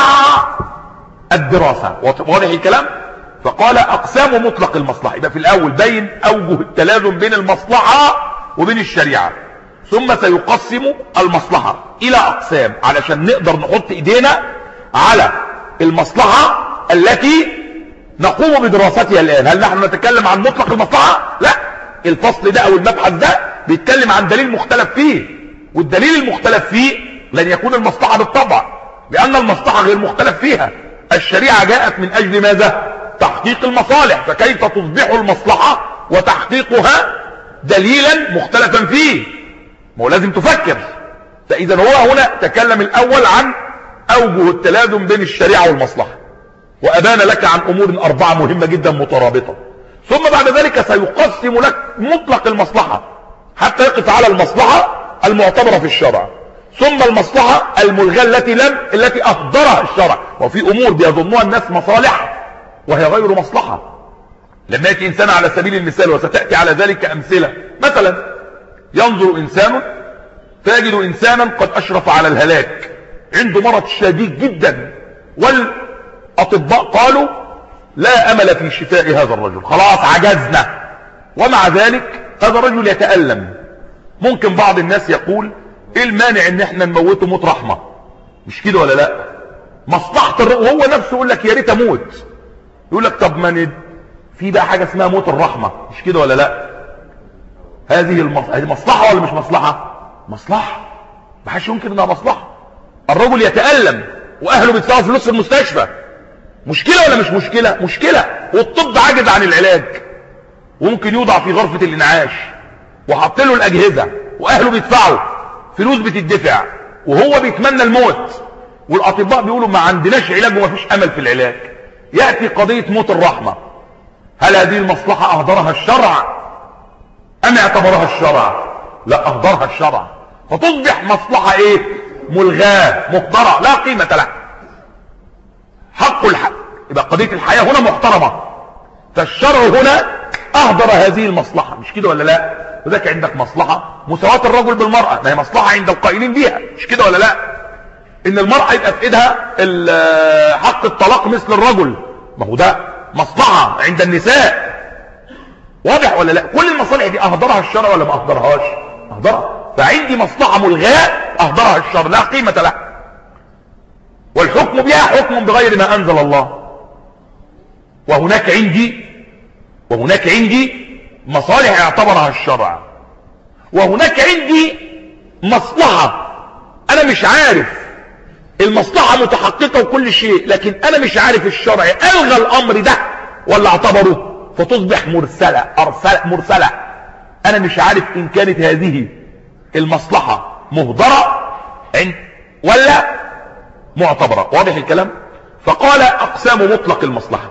الدراسة. واضح الكلام؟ فقال أقسام مطلق المصلحة. يبقى في الأول بين أوجه التلازم بين المصلحة وبين الشريعة، ثم سيقسم المصلحة إلى أقسام علشان نقدر نحط إيدينا على المصلحة التي نقوم بدراستها الآن. هل نحن نتكلم عن مطلق المصلحة؟ لا، الفصل ده أو المبحث ده بيتكلم عن دليل مختلف فيه، والدليل المختلف فيه لن يكون المصلحة بالطبع، لأن المصلحة غير مختلف فيها. الشريعة جاءت من أجل ماذا؟ تحقيق المصالح، فكيف تصبح المصلحة وتحقيقها دليلا مختلفا فيه؟ ما هو لازم تفكر. فإذا هو هنا تكلم الأول عن أوجه التلازم بين الشريعة والمصلحة، وأبان لك عن أمور 4 مهمة جدا مترابطة. ثم بعد ذلك سيقسم لك مطلق المصلحة حتى يقف على المصلحة المعتبرة في الشرع، ثم المصلحة الملغاة التي أهدرها الشرع. وفي أمور بيظنها الناس مصالح وهي غير مصلحة. لما يأتي إنسان على سبيل المثال، وستأتي على ذلك أمثلة، مثلا ينظر إنسان فيجد إنسانا قد أشرف على الهلاك، عنده مرض شديد جدا، والأطباء قالوا لا أمل في شفاء هذا الرجل، خلاص عجزنا. ومع ذلك هذا الرجل يتألم. ممكن بعض الناس يقول ايه المانع ان احنا نموته موت رحمة؟ مش كده ولا لا؟ مصلحة وهو نفسه يقول لك يا ريت اموت. يقول لك طب ما في بقى حاجة اسمها موت الرحمة، مش كده ولا لا؟ هذه مصلحة ولا مش مصلحة؟ مصلحة، ما حدش يمكن انها مصلحة. الرجل يتألم واهله بيدفعوا فلوس في المستشفى، مشكلة ولا مش مشكلة؟ مشكلة. والطب عاجز عن العلاج، وممكن يوضع في غرفة الانعاش وحط له الاجهزة، واهله بيدفعوا فلوس بتدفع، وهو بيتمنى الموت، والاطباء بيقولوا ما عندناش علاج وما فيش امل في العلاج. يأتي قضية موت الرحمة، هل هذه المصلحة اهدرها الشرع ام اعتبرها الشرع؟ لا، اهدرها الشرع، فتصبح مصلحة ايه؟ ملغاة مهدرة لا قيمة لها. حق الحق، يبقى قضية الحياة هنا محترمة، فالشرع هنا اهدر هذه المصلحة، مش كده ولا لا؟ وذاك عندك مصلحة مساواة الرجل بالمرأة، ما هي مصلحة عند القائلين بيها، مش كده ولا لا؟ ان المرأة يبقى في ايدها حق الطلاق مثل الرجل، ما هو ده مصلحة عند النساء. واضح ولا لا؟ كل المصالح دي اهدرها الشرع ولا ما اهدرهاش؟ اهدرها. فعندي مصلحة ملغاة اهدرها الشرع لا قيمة لها، والحكم بها حكم بغير ما انزل الله. وهناك عندي مصالح اعتبرها الشرع، وهناك عندي مصلحة انا مش عارف المصلحة متحققة وكل شيء، لكن انا مش عارف الشرع الغى الامر ده ولا اعتبره، فتصبح مرسلة انا مش عارف ان كانت هذه المصلحة مهدرة ولا معتبرة. واضح الكلام؟ فقال اقسام مطلق المصلحة: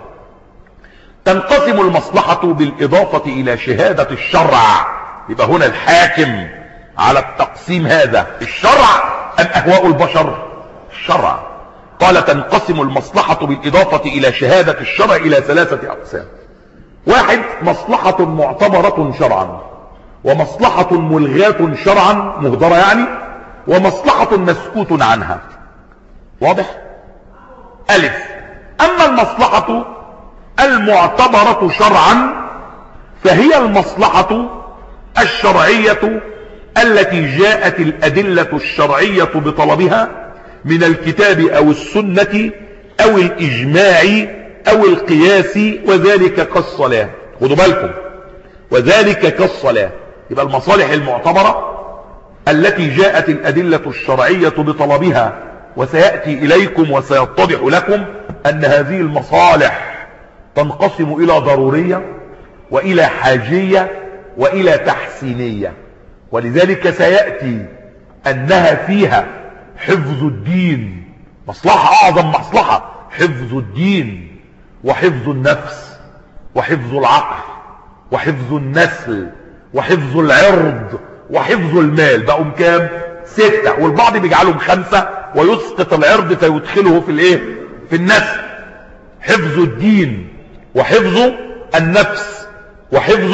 تنقسم المصلحة بالاضافة الى شهادة الشرع. يبقى هنا الحاكم على التقسيم هذا الشرع ام اهواء البشر؟ الشرع. قال تنقسم المصلحة بالاضافة الى شهادة الشرع الى 3 اقسام: 1 مصلحة معتبرة شرعا، ومصلحة ملغاة شرعا مهدرة يعني، ومصلحة مسكوت عنها. واضح؟ ألف: أما المصلحة المعتبرة شرعا فهي المصلحة الشرعية التي جاءت الأدلة الشرعية بطلبها من الكتاب أو السنة أو الإجماع أو القياس، وذلك كالصلاة. خدوا بالكم، وذلك كالصلاة. يبقى المصالح المعتبرة التي جاءت الأدلة الشرعية بطلبها، وسيأتي إليكم وسيتضح لكم أن هذه المصالح تنقسم إلى ضرورية وإلى حاجية وإلى تحسينية. ولذلك سيأتي أنها فيها حفظ الدين، مصلحة أعظم مصلحة، حفظ الدين وحفظ النفس وحفظ العقل وحفظ النسل وحفظ العرض وحفظ المال. بقوا كام؟ 6، والبعض بيجعلهم 5 ويسقط العرض فيدخله في الايه؟ في النسل. حفظ الدين وحفظ النفس وحفظ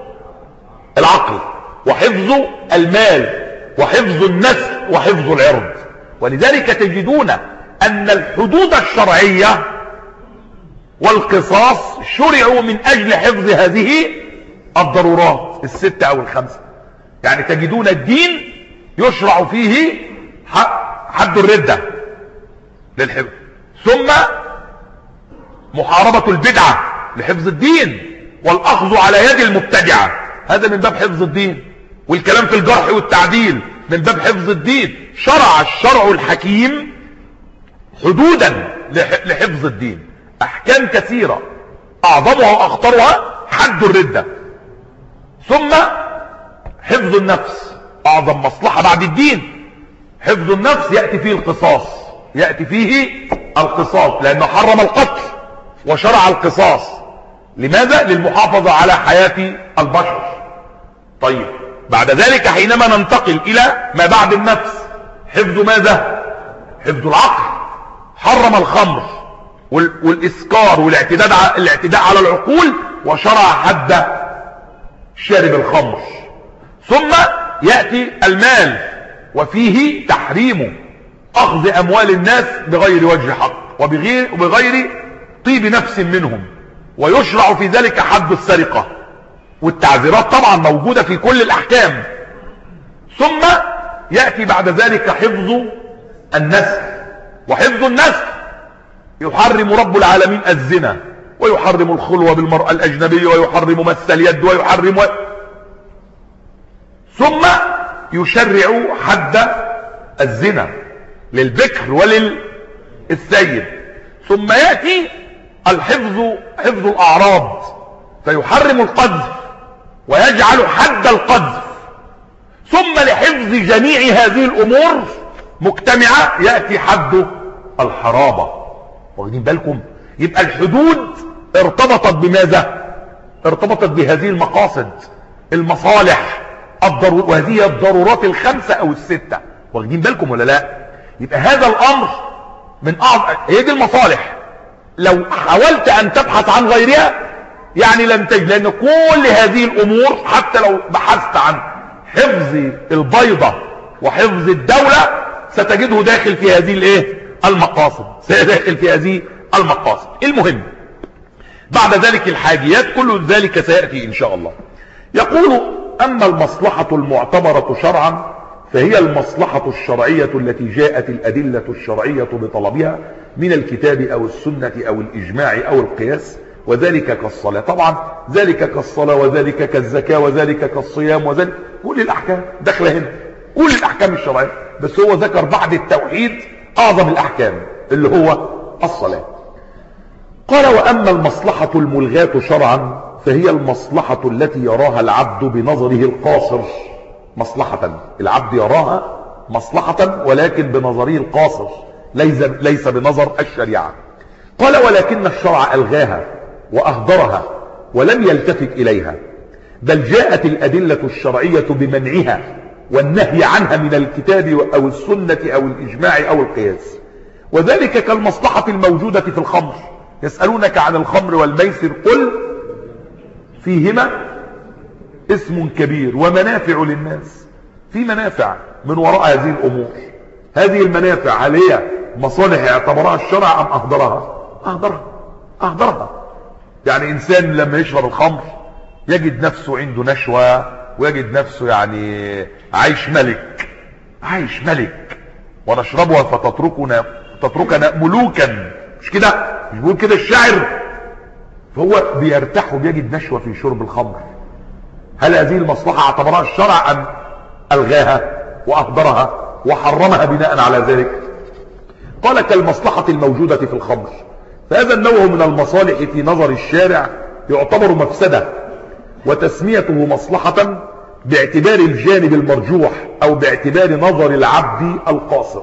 العقل وحفظ المال وحفظ النسل وحفظ العرض. ولذلك تجدون ان الحدود الشرعية والقصاص شرعوا من اجل حفظ هذه الضرورات 6 او 5. يعني تجدون الدين يشرع فيه حد الردة للحفظ، ثم محاربة البدعة لحفظ الدين، والاخذ على يد المبتدعة، هذا من باب حفظ الدين، والكلام في الجرح والتعديل من باب حفظ الدين. شرع الشرع الحكيم حدودا لحفظ الدين، احكام كثيرة اعظمها واخطرها حد الردة. ثم حفظ النفس، اعظم مصلحة بعد الدين. حفظ النفس يأتي فيه القصاص، يأتي فيه القصاص، لانه حرم القتل وشرع القصاص. لماذا؟ للمحافظة على حياة البشر. طيب، بعد ذلك حينما ننتقل الى ما بعد النفس، حفظ ماذا؟ حفظ العقل. حرم الخمر والاسكار والاعتداء على العقول، وشرع حد شارب الخمر. ثم يأتي المال، وفيه تحريم اخذ اموال الناس بغير وجه حق وبغير طيب نفس منهم، ويشرع في ذلك حد السرقة، والتعذيرات طبعا موجودة في كل الاحكام. ثم يأتي بعد ذلك حفظ النسل، وحفظ النسل يحرم رب العالمين الزنا، ويحرم الخلوة بالمرأة الأجنبية، ويحرم مس اليد، ويحرم ثم يشرع حد الزنا للبكر وللثيب. ثم يأتي حفظ الأعراض، فيحرم القذف ويجعل حد القذف. ثم لحفظ جميع هذه الأمور مجتمعة يأتي حد الحرابة. واخدين بالكم؟ يبقى الحدود ارتبطت بماذا؟ ارتبطت بهذه المقاصد، المصالح، وهذه الضرورات 5 أو 6. واخدين بالكم ولا لا؟ يبقى هذا الأمر من أعظم، هي دي المصالح. لو حاولت أن تبحث عن غيرها يعني لن تجد، لأن كل هذه الأمور حتى لو بحثت عن حفظ البيضة وحفظ الدولة ستجده داخل في هذه الايه؟ المقاصد، سيداخل في هذه المقاصد. المهم بعد ذلك الحاجيات، كل ذلك سيأتي إن شاء الله. يقول: أما المصلحة المعتبرة شرعا فهي المصلحة الشرعية التي جاءت الأدلة الشرعية بطلبها من الكتاب أو السنة أو الإجماع أو القياس، وذلك كالصلاة. طبعا ذلك كالصلاة، وذلك كالزكاة، وذلك كالصيام، وذلك كل الأحكام داخله هنا، كل الأحكام الشرعية. بس هو ذكر بعد التوحيد أعظم الأحكام اللي هو الصلاة. قال: وأما المصلحة الملغاة شرعا فهي المصلحة التي يراها العبد بنظره القاصر مصلحة. العبد يراها مصلحة ولكن بنظره القاصر، ليس بنظر الشريعة. قال ولكن الشرع ألغاها وأهدرها ولم يلتفت إليها، بل جاءت الأدلة الشرعية بمنعها والنهي عنها من الكتاب أو السنة أو الإجماع أو القياس. وذلك كالمصلحة الموجودة في الخمر. يسألونك عن الخمر والميسر قل فيهما اسم كبير ومنافع للناس. في منافع من وراء هذه الأمور. هذه المنافع هل هي مصالح اعتبرها الشرع أم أهدرها؟ يعني إنسان لما يشرب الخمر يجد نفسه عنده نشوة ويجد نفسه يعني عايش ملك ونشربها فتتركنا ملوكا. مش كده؟ مش بيقول كده الشاعر؟ فهو بيرتاح وبيجد نشوة في شرب الخمر. هل هذه المصلحة اعتبرها الشرع أم ألغاها وأهدرها وحرمها بناء على ذلك؟ قال كالمصلحة الموجودة في الخمر. فهذا النوع من المصالح في نظر الشارع يعتبر مفسدة، وتسميته مصلحة باعتبار الجانب المرجوح أو باعتبار نظر العبد القاصر.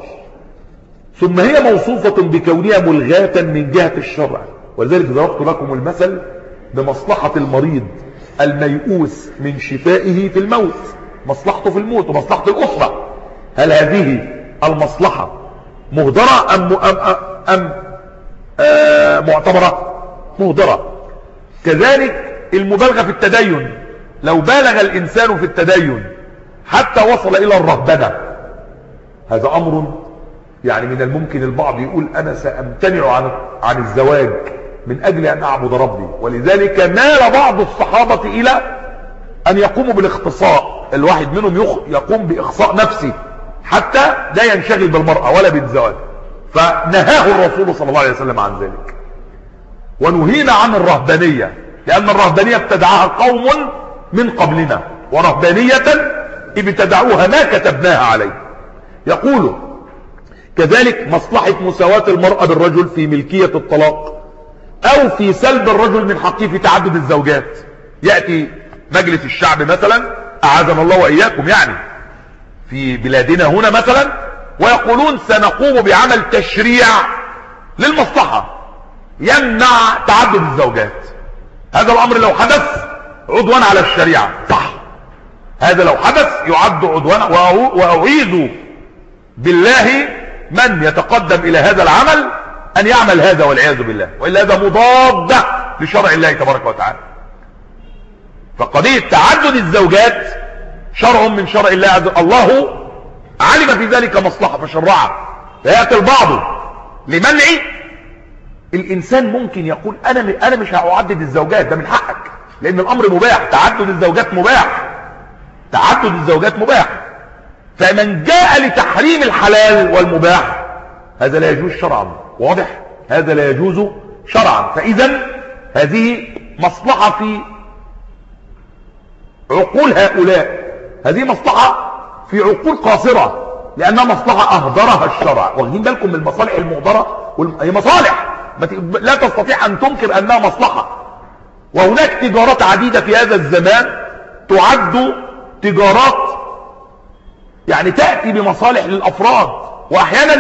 ثم هي موصوفة بكونها ملغاة من جهة الشرع. ولذلك ضربت لكم المثل بمصلحة المريض الميؤوس من شفائه في الموت، مصلحته في الموت ومصلحة الأسرة. هل هذه المصلحة مهدرة أم معتبرة؟ مهدرة. كذلك المبالغة في التدين. لو بالغ الإنسان في التدين حتى وصل إلى الرهبنة، هذا أمر يعني من الممكن البعض يقول أنا سأمتنع عن الزواج من أجل أن أعبد ربي. ولذلك مال بعض الصحابة إلى أن يقوموا بالاختصاء. الواحد منهم يقوم بإخصاء نفسه حتى لا ينشغل بالمرأة ولا بالزواج، فنهاه الرسول صلى الله عليه وسلم عن ذلك. ونهينا عن الرهبانية، لأن الرهبانية ابتدعها قوم من قبلنا، ورهبانية ابتدعوها ما كتبناها عليه. يقول كذلك مصلحة مساواة المرأة بالرجل في ملكية الطلاق أو في سلب الرجل من حقه في تعدد الزوجات. يأتي مجلس الشعب مثلا، أعاذنا الله وإياكم، يعني في بلادنا هنا مثلا، ويقولون سنقوم بعمل تشريع للمصلحة يمنع تعدد الزوجات. هذا الأمر لو حدث عدوان على الشريعة، صح؟ هذا لو حدث يعد عدوان. وأعيذ بالله من يتقدم إلى هذا العمل أن يعمل هذا والعياذ بالله، وإلا هذا مضاد لشرع الله تبارك وتعالى. فقضية تعدد الزوجات شرع من شرع الله عز وجل، الله علم في ذلك مصلحة فشرعها. فيأتي البعض لمنع. الإنسان ممكن يقول أنا مش هعدد الزوجات، ده من حقك، لأن الأمر مباح. تعدد الزوجات مباح. فمن جاء لتحريم الحلال والمباح هذا لا يجوز شرعا. واضح؟ هذا لا يجوز شرعا. فإذا هذه مصلحة في عقول هؤلاء، هذه مصلحة في عقول قاصرة، لأنها مصلحة أهدرها الشرع. واخدين بالكم من المصالح المهدرة؟ هي مصالح لا تستطيع أن تنكر أنها مصلحة. وهناك تجارات عديدة في هذا الزمان تعد تجارات يعني تأتي بمصالح للأفراد وأحيانا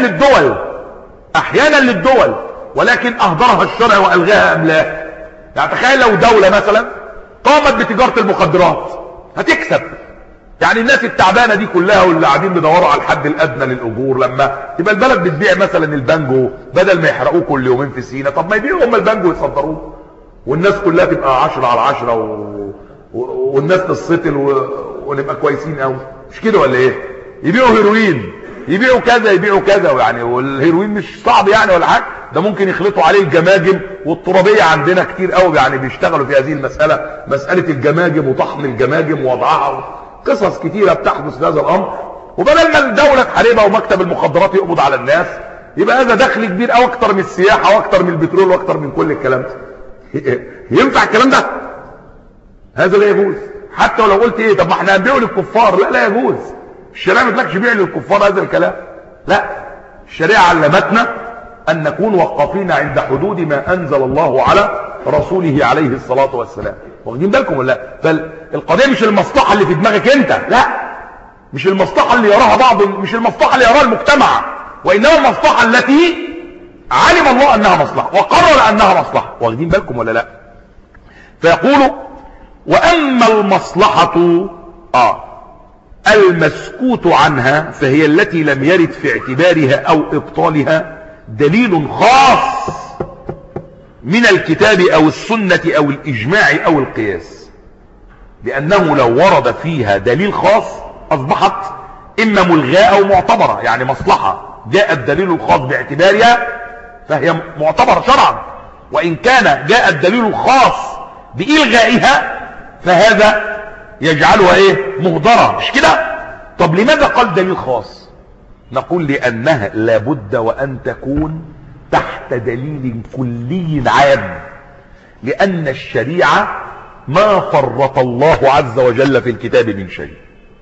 للدول، ولكن أهدرها الشرع وألغاها أم لا؟ يعني تخيل لو دولة مثلا قامت بتجارة المخدرات هتكسب. يعني الناس التعبانة دي كلها واللي قاعدين بيدوروا على الحد الأدنى للأجور، لما تبقى البلد بتبيع مثلا البانجو بدل ما يحرقوه كل يومين في سينا، طب ما يبيعوا هم البانجو ويصدروه، والناس كلها تبقى 10/10 والناس تسطل ونبقى كويسين قوي. مش كده ولا ايه؟ يبيعوا هيروين، يبيعوا كذا يعني، والهيروين مش صعب يعني ولا حاجه، ده ممكن يخلطوا عليه الجماجم والترابيه. عندنا كتير قوي يعني بيشتغلوا في هذه مساله الجماجم وطحن الجماجم ووضعها، قصص كتيره بتحدث في هذا الامر. وبدل ما الدوله تحاربها ومكتب المخدرات يقبض على الناس، يبقى هذا دخل كبير قوي، اكتر من السياحه واكتر من البترول واكتر من كل الكلام ده. ينفع الكلام ده؟ هذا لا يجوز. حتى ولو قلت ايه، طب ما احنا هنبيعه للكفار، لا يجوز. الشريعه ما تقولكش بيع للكفار هذا الكلام، لا. الشريعه علمتنا ان نكون وقافين عند حدود ما انزل الله على رسوله عليه الصلاه والسلام. واخدين بالكم ولا لا؟ فالقضيه مش المصلحه اللي في دماغك انت، لا، مش المصلحه اللي يراها بعض، مش المصلحه اللي يراها المجتمع، وانما المصلحه التي علم الله انها مصلحه وقرر انها مصلحه. واخدين بالكم ولا لا؟ فيقول واما المصلحه المسكوت عنها فهي التي لم يرد في اعتبارها او ابطالها دليل خاص من الكتاب او السنة او الاجماع او القياس، لانه لو ورد فيها دليل خاص اصبحت اما ملغاة او معتبرة. يعني مصلحة جاء الدليل الخاص باعتبارها فهي معتبرة شرعا، وان كان جاء الدليل الخاص بإلغائها فهذا يجعلها مهدرة، مش كده؟ طب لماذا قال دليل خاص؟ نقول لانها لابد وان تكون تحت دليل كلي عام، لان الشريعة ما فرط الله عز وجل في الكتاب من شيء.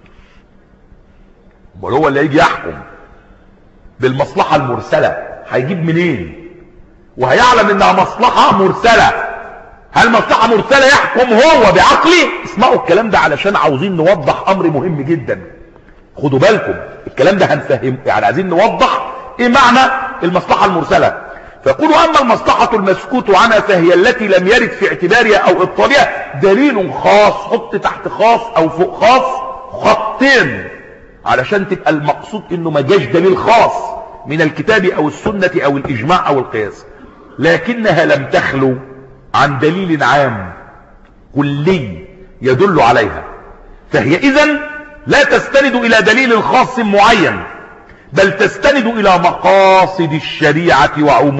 هو اللي يجي يحكم بالمصلحة المرسلة هيجيب منين؟ وهيعلم انها مصلحة مرسلة. هل مصلحة مرسلة يحكم هو بعقله؟ اسمعوا الكلام ده علشان عاوزين نوضح امر مهم جدا. خدوا بالكم الكلام ده هنفهم، يعني عايزين نوضح ايه معنى المصلحة المرسلة. فيقولوا اما المصلحة المسكوت عنها فهي التي لم يرد في اعتبارها او ابطالها دليل خاص. حط تحت خاص او فوق خاص خطين علشان تبقى المقصود انه ما جاش دليل خاص من الكتاب او السنة او الاجماع او القياس، لكنها لم تخلو عن دليل عام كلي يدل عليها، فهي اذن لا تستند الى دليل خاص معين، بل تستند الى مقاصد الشريعة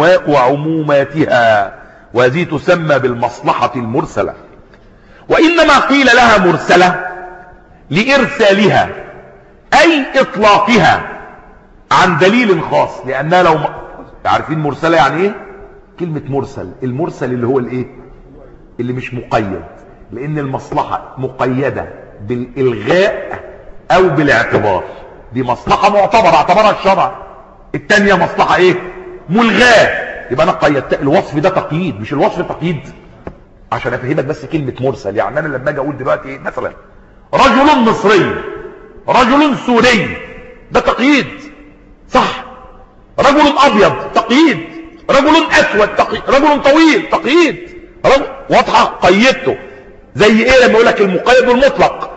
وعموماتها، وهذه تسمى بالمصلحة المرسلة. وانما قيل لها مرسلة لارسالها اي اطلاقها عن دليل خاص، لانها لو عارفين مرسلة يعني ايه؟ كلمة مرسل، المرسل اللي هو اللي مش مقيد، لان المصلحة مقيدة بالالغاء او بالاعتبار. دي مصلحة معتبرة اعتبرها الشرع، التانية مصلحة ملغاة. يبقى انا قيدت الوصف ده تقييد، مش الوصف تقييد. عشان افهمك بس كلمة مرسل، يعني انا لما اجي اقول دلوقتي مثلا رجل مصري، رجل سوري، ده تقييد صح؟ رجل ابيض تقييد، رجل اسود تقييد، رجل طويل تقييد، واضحة قيدته. زي ايه لما يقول لك المقيد والمطلق؟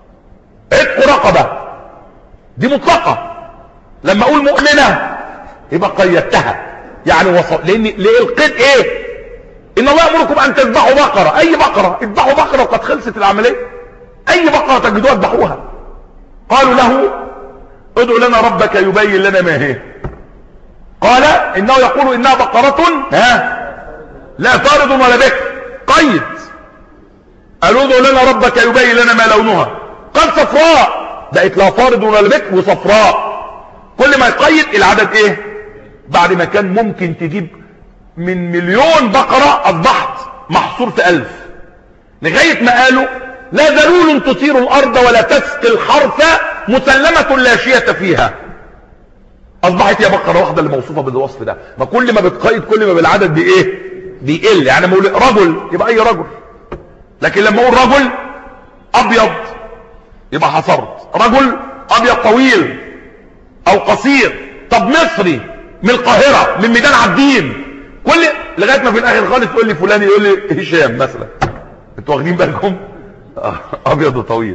عتق رقبة دي مطلقة، لما اقول مؤمنة يبقى قيدتها، يعني وصل. لان القيد ان الله يأمركم ان تذبحوا بقرة، اي بقرة اذبحوا بقرة وقد خلصت العملية، اي بقرة تجدوها اذبحوها. قالوا له ادعو لنا ربك يبين لنا ما هي، قال انه يقول انها بقرة لا فارض ولا بكر، قيد. قالوا ادعو لنا ربك يبين لنا ما لونها، قال صفراء، بقت لا فارض ولا بكر وصفراء. كل ما يقيد العدد بعد ما كان ممكن تجيب من 1,000,000 بقرة اصبحت محصور في 1000، لغاية ما قالوا لا ذلول تثير الارض ولا تسقي الحرث مسلمة لا شية فيها، اصبحت يا بقرة واحدة اللي موصوفة بالوصف ده. ما كل ما بتقيد كل ما بالعدد بيقل. يعني لما اقول رجل يبقى اي رجل، لكن لما اقول رجل ابيض يبقى حصرت، رجل ابيض طويل او قصير. طب مصري من القاهرة من ميدان عابدين، كل لغاية ما في الاخر خالص تقول لي فلان، يقول لي هشام مثلا. انتوا واخدين بالكم؟ ابيض وطويل.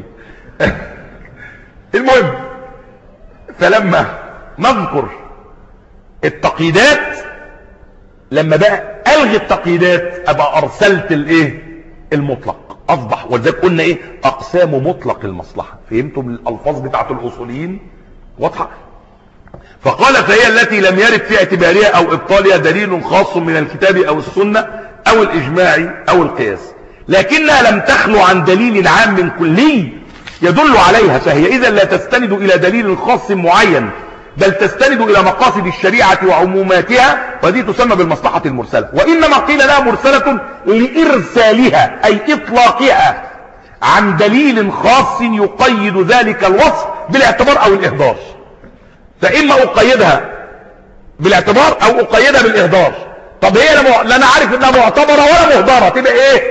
المهم، فلما نذكر التقييدات، لما بقى الغي التقييدات ابقى ارسلت المطلق، اصبح. ولذلك قلنا اقسام مطلق المصلحة. فهمتم الالفاظ بتاعت الاصوليين واضحة؟ فقال فهي التي لم يرد في اعتبارها او ابطالها دليل خاص من الكتاب او السنة او الاجماع او القياس، لكنها لم تخلو عن دليل عام كلي يدل عليها، فهي اذا لا تستند الى دليل خاص معين، بل تستند الى مقاصد الشريعة وعموماتها، وهذه تسمى بالمصلحة المرسلة. وانما قيل لها مرسلة لارسالها اي اطلاقها عن دليل خاص يقيد ذلك الوصف بالاعتبار او الاهدار. فاما اقيدها بالاعتبار او اقيدها بالاهدار. طب هي لا انا عارف انها معتبرة ولا مهدرة، تبقى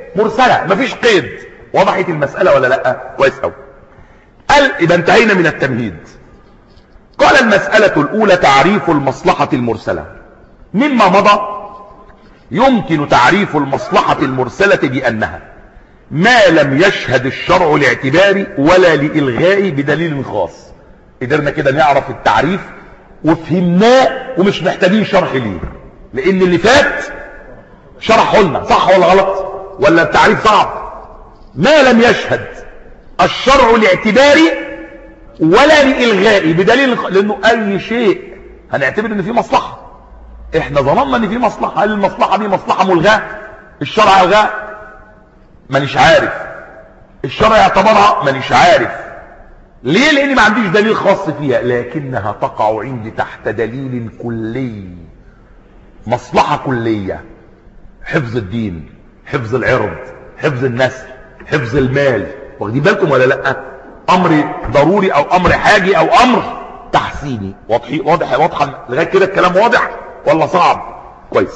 مرسلة مفيش قيد. وضحت المسألة ولا لا؟ كويس قوي. قال إذا انتهينا من التمهيد. قال المسألة الأولى تعريف المصلحة المرسلة. مما مضى يمكن تعريف المصلحة المرسلة بأنها ما لم يشهد الشرع لاعتبار ولا لإلغاء بدليل خاص. قدرنا كده نعرف التعريف وفهمناه ومش محتاجين شرح ليه، لأن اللي فات شرحه لنا. صح ولا غلط؟ ولا التعريف صعب؟ ما لم يشهد الشرع لاعتبار ولا لإلغاء بدليل لأنه أي شيء هنعتبر ان في مصلحة. احنا ظننا ان في مصلحة. هل المصلحة دي مصلحة ملغاة؟ الشرع الغاء؟ مانيش عارف. الشرع يعتبرها؟ مانيش عارف. ليه؟ لان ما عنديش دليل خاص فيها، لكنها تقع عندي تحت دليل كلي. مصلحة كلية، حفظ الدين، حفظ العرض، حفظ النسل، حفظ المال. واخدين بالكم ولا لا؟ امر ضروري او امر حاجي او امر تحسيني. واضحه لغايه كده الكلام واضح ولا صعب؟ كويس.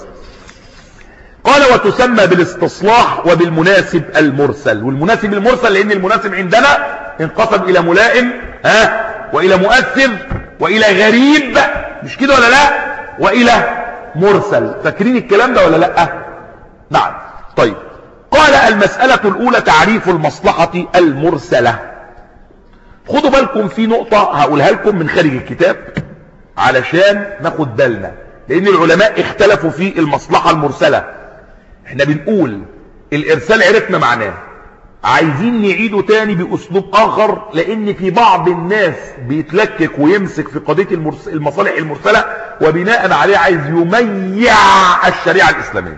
قال وتسمى بالاستصلاح وبالمناسب المرسل. والمناسب المرسل لان المناسب عندنا انقسم الى ملائم والى مؤثر والى غريب، مش كده ولا لا؟ والى مرسل. فاكرين الكلام ده ولا لا؟ نعم. طيب قال المسألة الأولى تعريف المصلحة المرسلة. خدوا بالكم في نقطة هقولها لكم من خارج الكتاب علشان ناخد بالنا، لأن العلماء اختلفوا في المصلحة المرسلة. احنا بنقول الإرسال عرفنا معناه، عايزين نعيده تاني بأسلوب آخر، لأن في بعض الناس بيتلكك ويمسك في قضية المصالح المرسلة وبناء عليه عايز يميع الشريعة الإسلامية.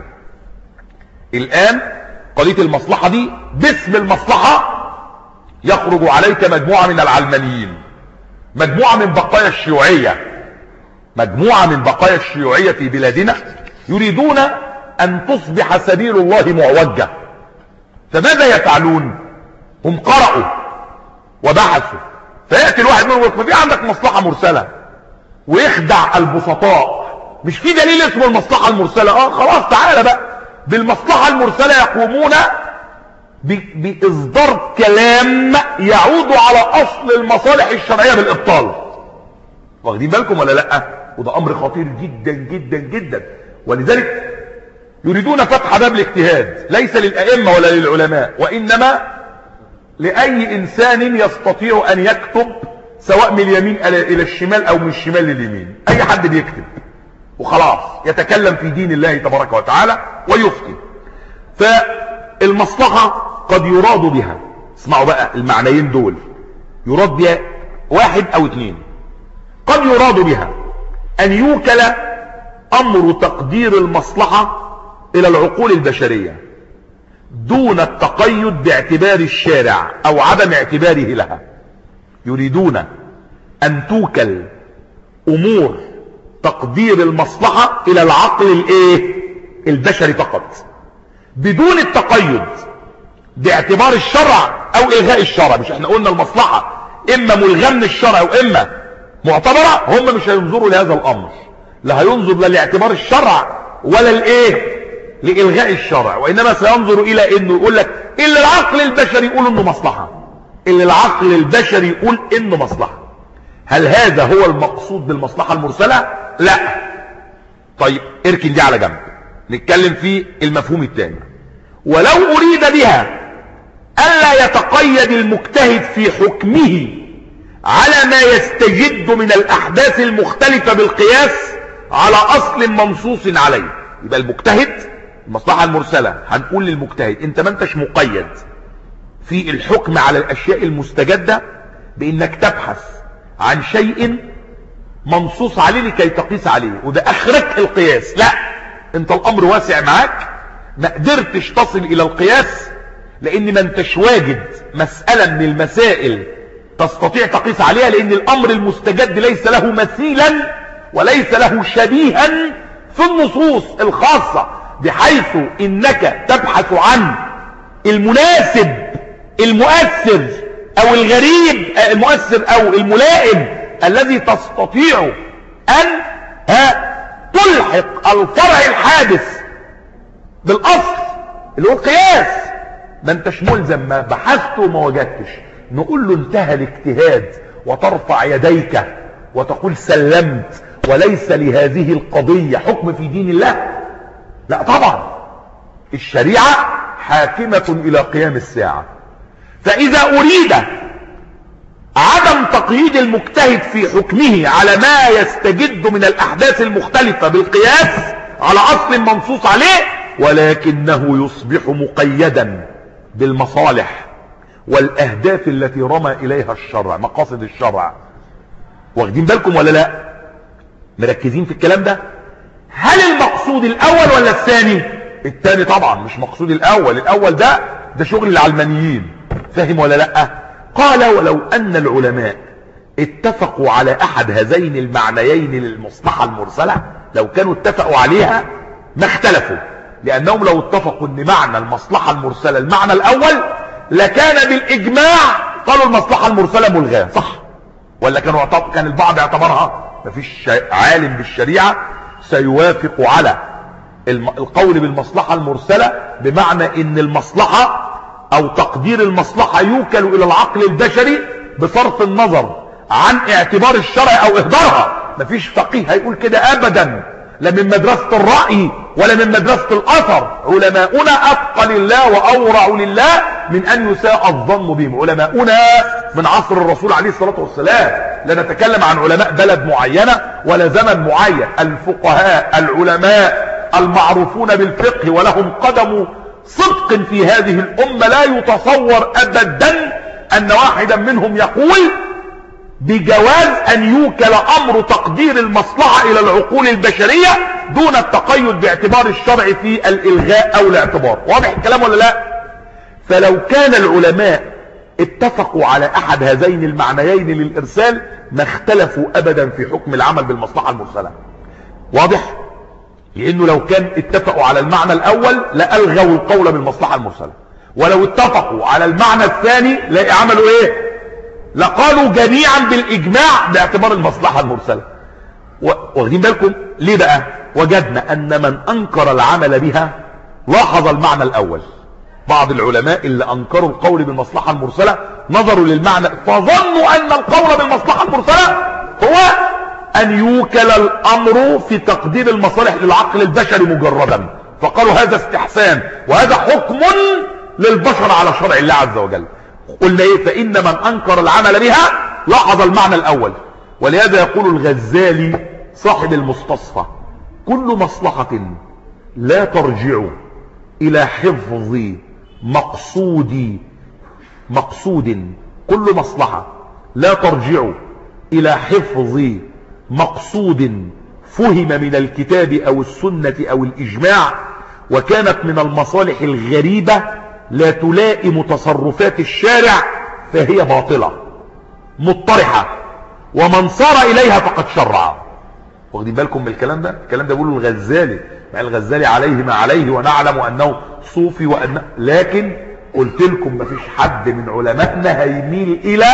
الآن قضية المصلحة دي باسم المصلحة يخرج عليك مجموعة من العلمانيين، مجموعة من بقايا الشيوعية، مجموعة من بقايا الشيوعية في بلادنا يريدون أن تصبح سبيل الله معوجة. فماذا يفعلون؟ هم قرأوا وبحثوا، فيأتي الواحد منهم يقول ما في عندك مصلحة مرسلة، ويخدع البسطاء. مش في دليل اسمه المصلحة المرسلة؟ خلاص تعالى بقى بالمصلحة المرسلة. يقومون بإصدار كلام يعود على أصل المصالح الشرعية بالإبطال. واخدين بالكم ولا لأ؟ وده أمر خطير جدا جدا جدا. ولذلك يريدون فتح باب الاجتهاد ليس للأئمة ولا للعلماء، وإنما لأي إنسان يستطيع أن يكتب سواء من اليمين إلى الشمال أو من الشمال لليمين. أي حد بيكتب وخلاص يتكلم في دين الله تبارك وتعالى ويفتي. فالمصلحة قد يراد بها، اسمعوا بقى المعنيين دول، يراد بها واحد أو اثنين. قد يراد بها أن يوكل أمر تقدير المصلحة إلى العقول البشرية دون التقيد باعتبار الشارع أو عدم اعتباره لها. يريدون أن توكل أمور تقدير المصلحة إلى العقل البشري فقط بدون التقيد باعتبار الشرع أو إلغاء الشرع. مش احنا قلنا المصلحة إما ملغى من الشرع وإما معتبرة؟ هم مش هينظروا لهذا الأمر، لا هينظر لا لاعتبار الشرع ولا لإلغاء الشرع، وإنما سينظر إلى إنه يقول لك إلا العقل البشري يقول إنه مصلحة، إلا العقل البشري يقول إنه مصلحة. هل هذا هو المقصود بالمصلحة المرسلة؟ لا. طيب اركن دي على جنب، نتكلم في المفهوم الثاني. ولو أريد بها ألا يتقيد المجتهد في حكمه على ما يستجد من الأحداث المختلفة بالقياس على أصل منصوص عليه. يبقى المجتهد المصلحة المرسلة هنقول للمجتهد انت ما انتش مقيد في الحكم على الأشياء المستجدة بأنك تبحث عن شيء منصوص عليه لكي تقيس عليه وده أخرك القياس. لا، انت الأمر واسع معاك، ما قدرتش تصل إلى القياس لأن ما انتش واجد مسألة من المسائل تستطيع تقيس عليها، لأن الأمر المستجد ليس له مثيلا وليس له شبيها في النصوص الخاصة، بحيث إنك تبحث عن المناسب المؤثر أو الغريب المؤثر أو الملائم الذي تستطيع أن تلحق الفرع الحادث بالأصل اللي هو القياس. ما انتش ملزم، ما بحثت وما وجدتش، نقول له انتهى الاجتهاد وترفع يديك وتقول سلمت وليس لهذه القضية حكم في دين الله؟ لا طبعا، الشريعة حاكمة إلى قيام الساعة. فإذا أريد عدم تقييد المجتهد في حكمه على ما يستجد من الأحداث المختلفة بالقياس على أصل منصوص عليه، ولكنه يصبح مقيدا بالمصالح والأهداف التي رمى إليها الشرع، مقاصد الشرع. واخدين بالكم ولا لا؟ مركزين في الكلام ده؟ هل المقصود الأول ولا الثاني؟ الثاني طبعا، مش مقصود الأول. الأول ده شغل العلمانيين، فاهم ولا لا؟ قال ولو أن العلماء اتفقوا على أحد هذين المعنيين للمصلحة المرسلة، لو كانوا اتفقوا عليها ما اختلفوا، لأنهم لو اتفقوا أن معنى المصلحة المرسلة المعنى الأول لكان بالإجماع قالوا المصلحة المرسلة ملغاة، صح؟ ولا كان البعض اعتبرها؟ مفيش عالم بالشريعة سيوافق على القول بالمصلحة المرسلة بمعنى ان المصلحة او تقدير المصلحة يوكل الى العقل البشري بصرف النظر عن اعتبار الشرع او اهدارها. مفيش فقيه هيقول كده ابدا، لا من مدرسة الرأي ولا من مدرسة الاثر. علماؤنا اتقى لله واورع لله من ان يساء الظن بهم. علماؤنا من عصر الرسول عليه الصلاة والسلام، لا نتكلم عن علماء بلد معينة ولا زمن معين. الفقهاء العلماء المعروفون بالفقه ولهم قدم صدق في هذه الأمة، لا يتصور أبدا أن واحدا منهم يقول بجواز أن يوكل أمر تقدير المصلحة إلى العقول البشرية دون التقيد باعتبار الشرع في الإلغاء أو الاعتبار. واضح الكلام ولا لا؟ فلو كان العلماء اتفقوا على أحد هذين المعنيين للإرسال ما اختلفوا أبدا في حكم العمل بالمصلحة المرسلة. واضح؟ لأنه لو كان اتفقوا على المعنى الأول لألغوا القول بالمصلحة المرسلة، ولو اتفقوا على المعنى الثاني لا عملوا ايه؟ لقالوا جميعا بالإجماع باعتبار المصلحة المرسلة. واخدين بالكم ليه بقى؟ وجدنا أن من أنكر العمل بها لاحظ المعنى الأول. بعض العلماء اللي أنكروا القول بالمصلحة المرسلة نظروا للمعنى فظنوا أن القول بالمصلحة المرسلة هو أن يوكل الأمر في تقدير المصالح للعقل البشري مجردا، فقالوا هذا استحسان وهذا حكم للبشر على شرع الله عز وجل. قلنا ايه؟ فإن من أنكر العمل بها لاحظ المعنى الأول. ولهذا يقول الغزالي صاحب المستصفى: كل مصلحة لا ترجع إلى حفظ مقصود كل مصلحة لا ترجع إلى حفظ مقصود فهم من الكتاب أو السنة أو الإجماع وكانت من المصالح الغريبة لا تلائم تصرفات الشارع فهي باطلة مطرحة، ومن صار إليها فقد شرع. واخدين بالكم من الكلام ده؟ الكلام ده بيقوله الغزالي، مع الغزالي عليه ما عليه ونعلم أنه صوفي لكن قلت لكم مفيش حد من علمائنا هيميل إلى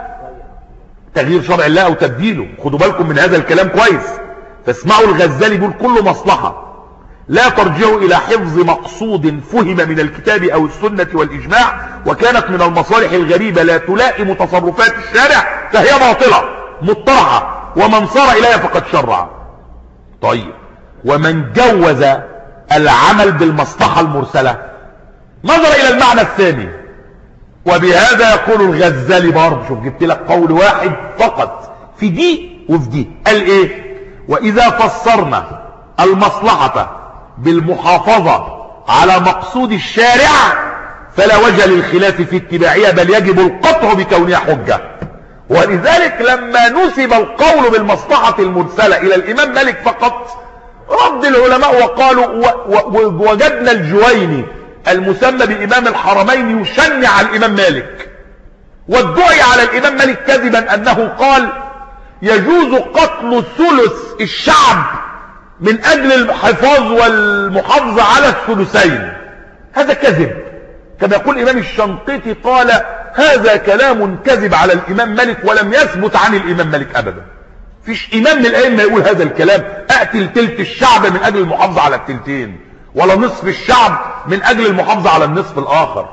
تغيير شرع الله أو تبديله. خدوا بالكم من هذا الكلام كويس. فاسمعوا الغزالي بيقول: كل مصلحة لا ترجع إلى حفظ مقصود فهم من الكتاب أو السنة والإجماع وكانت من المصالح الغريبة لا تلائم تصرفات الشارع فهي باطلة مطرحة، ومن صار إليها فقد شرع. طيب، ومن جوز العمل بالمصلحة المرسلة نظر إلى المعنى الثاني. وبهذا يقول الغزالي برضه، شوف جبت لك قول واحد فقط في دي وفي دي. قال ايه؟ وإذا فسرنا المصلحة بالمحافظة على مقصود الشارع فلا وجه للخلاف في اتباعها بل يجب القطع بكونها حجة. ولذلك لما نسب القول بالمصلحة المرسلة إلى الإمام مالك فقط رد العلماء وقالوا وجدنا الجويني المسمى بإمام الحرمين يشنع الإمام مالك، وادعي على الإمام مالك كذبا أنه قال يجوز قتل ثلث الشعب من أجل الحفاظ والمحافظة على الثلثين. هذا كذب، كما يقول الإمام الشنقيطي قال هذا كلام كذب على الإمام مالك ولم يثبت عن الإمام مالك أبدا. فيش إمام من الأئمة يقول هذا الكلام: أقتل تلت الشعب من أجل المحافظة على التلتين، ولا نصف الشعب من أجل المحافظة على النصف الآخر.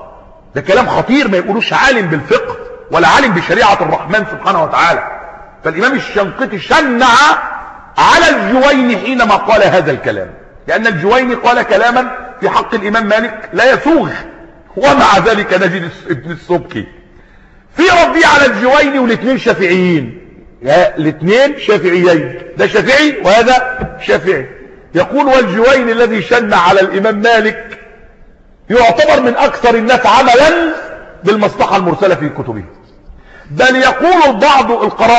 ده كلام خطير ما يقولوش عالم بالفقه ولا عالم بشريعة الرحمن سبحانه وتعالى. فالإمام الشنقيطي شنع على الجويني حينما قال هذا الكلام، لأن الجويني قال كلاما في حق الإمام مالك لا يسوغ، ومع ذلك نجد ابن السبكي في ردي على الجويني، والاثنين شافعيين، الاثنين شافعيين، ده شافعي وهذا شافعي، يقول والجويني الذي شن على الإمام مالك يعتبر من أكثر الناس عملا بالمصلحة المرسلة في كتبه. بل يقول البعض،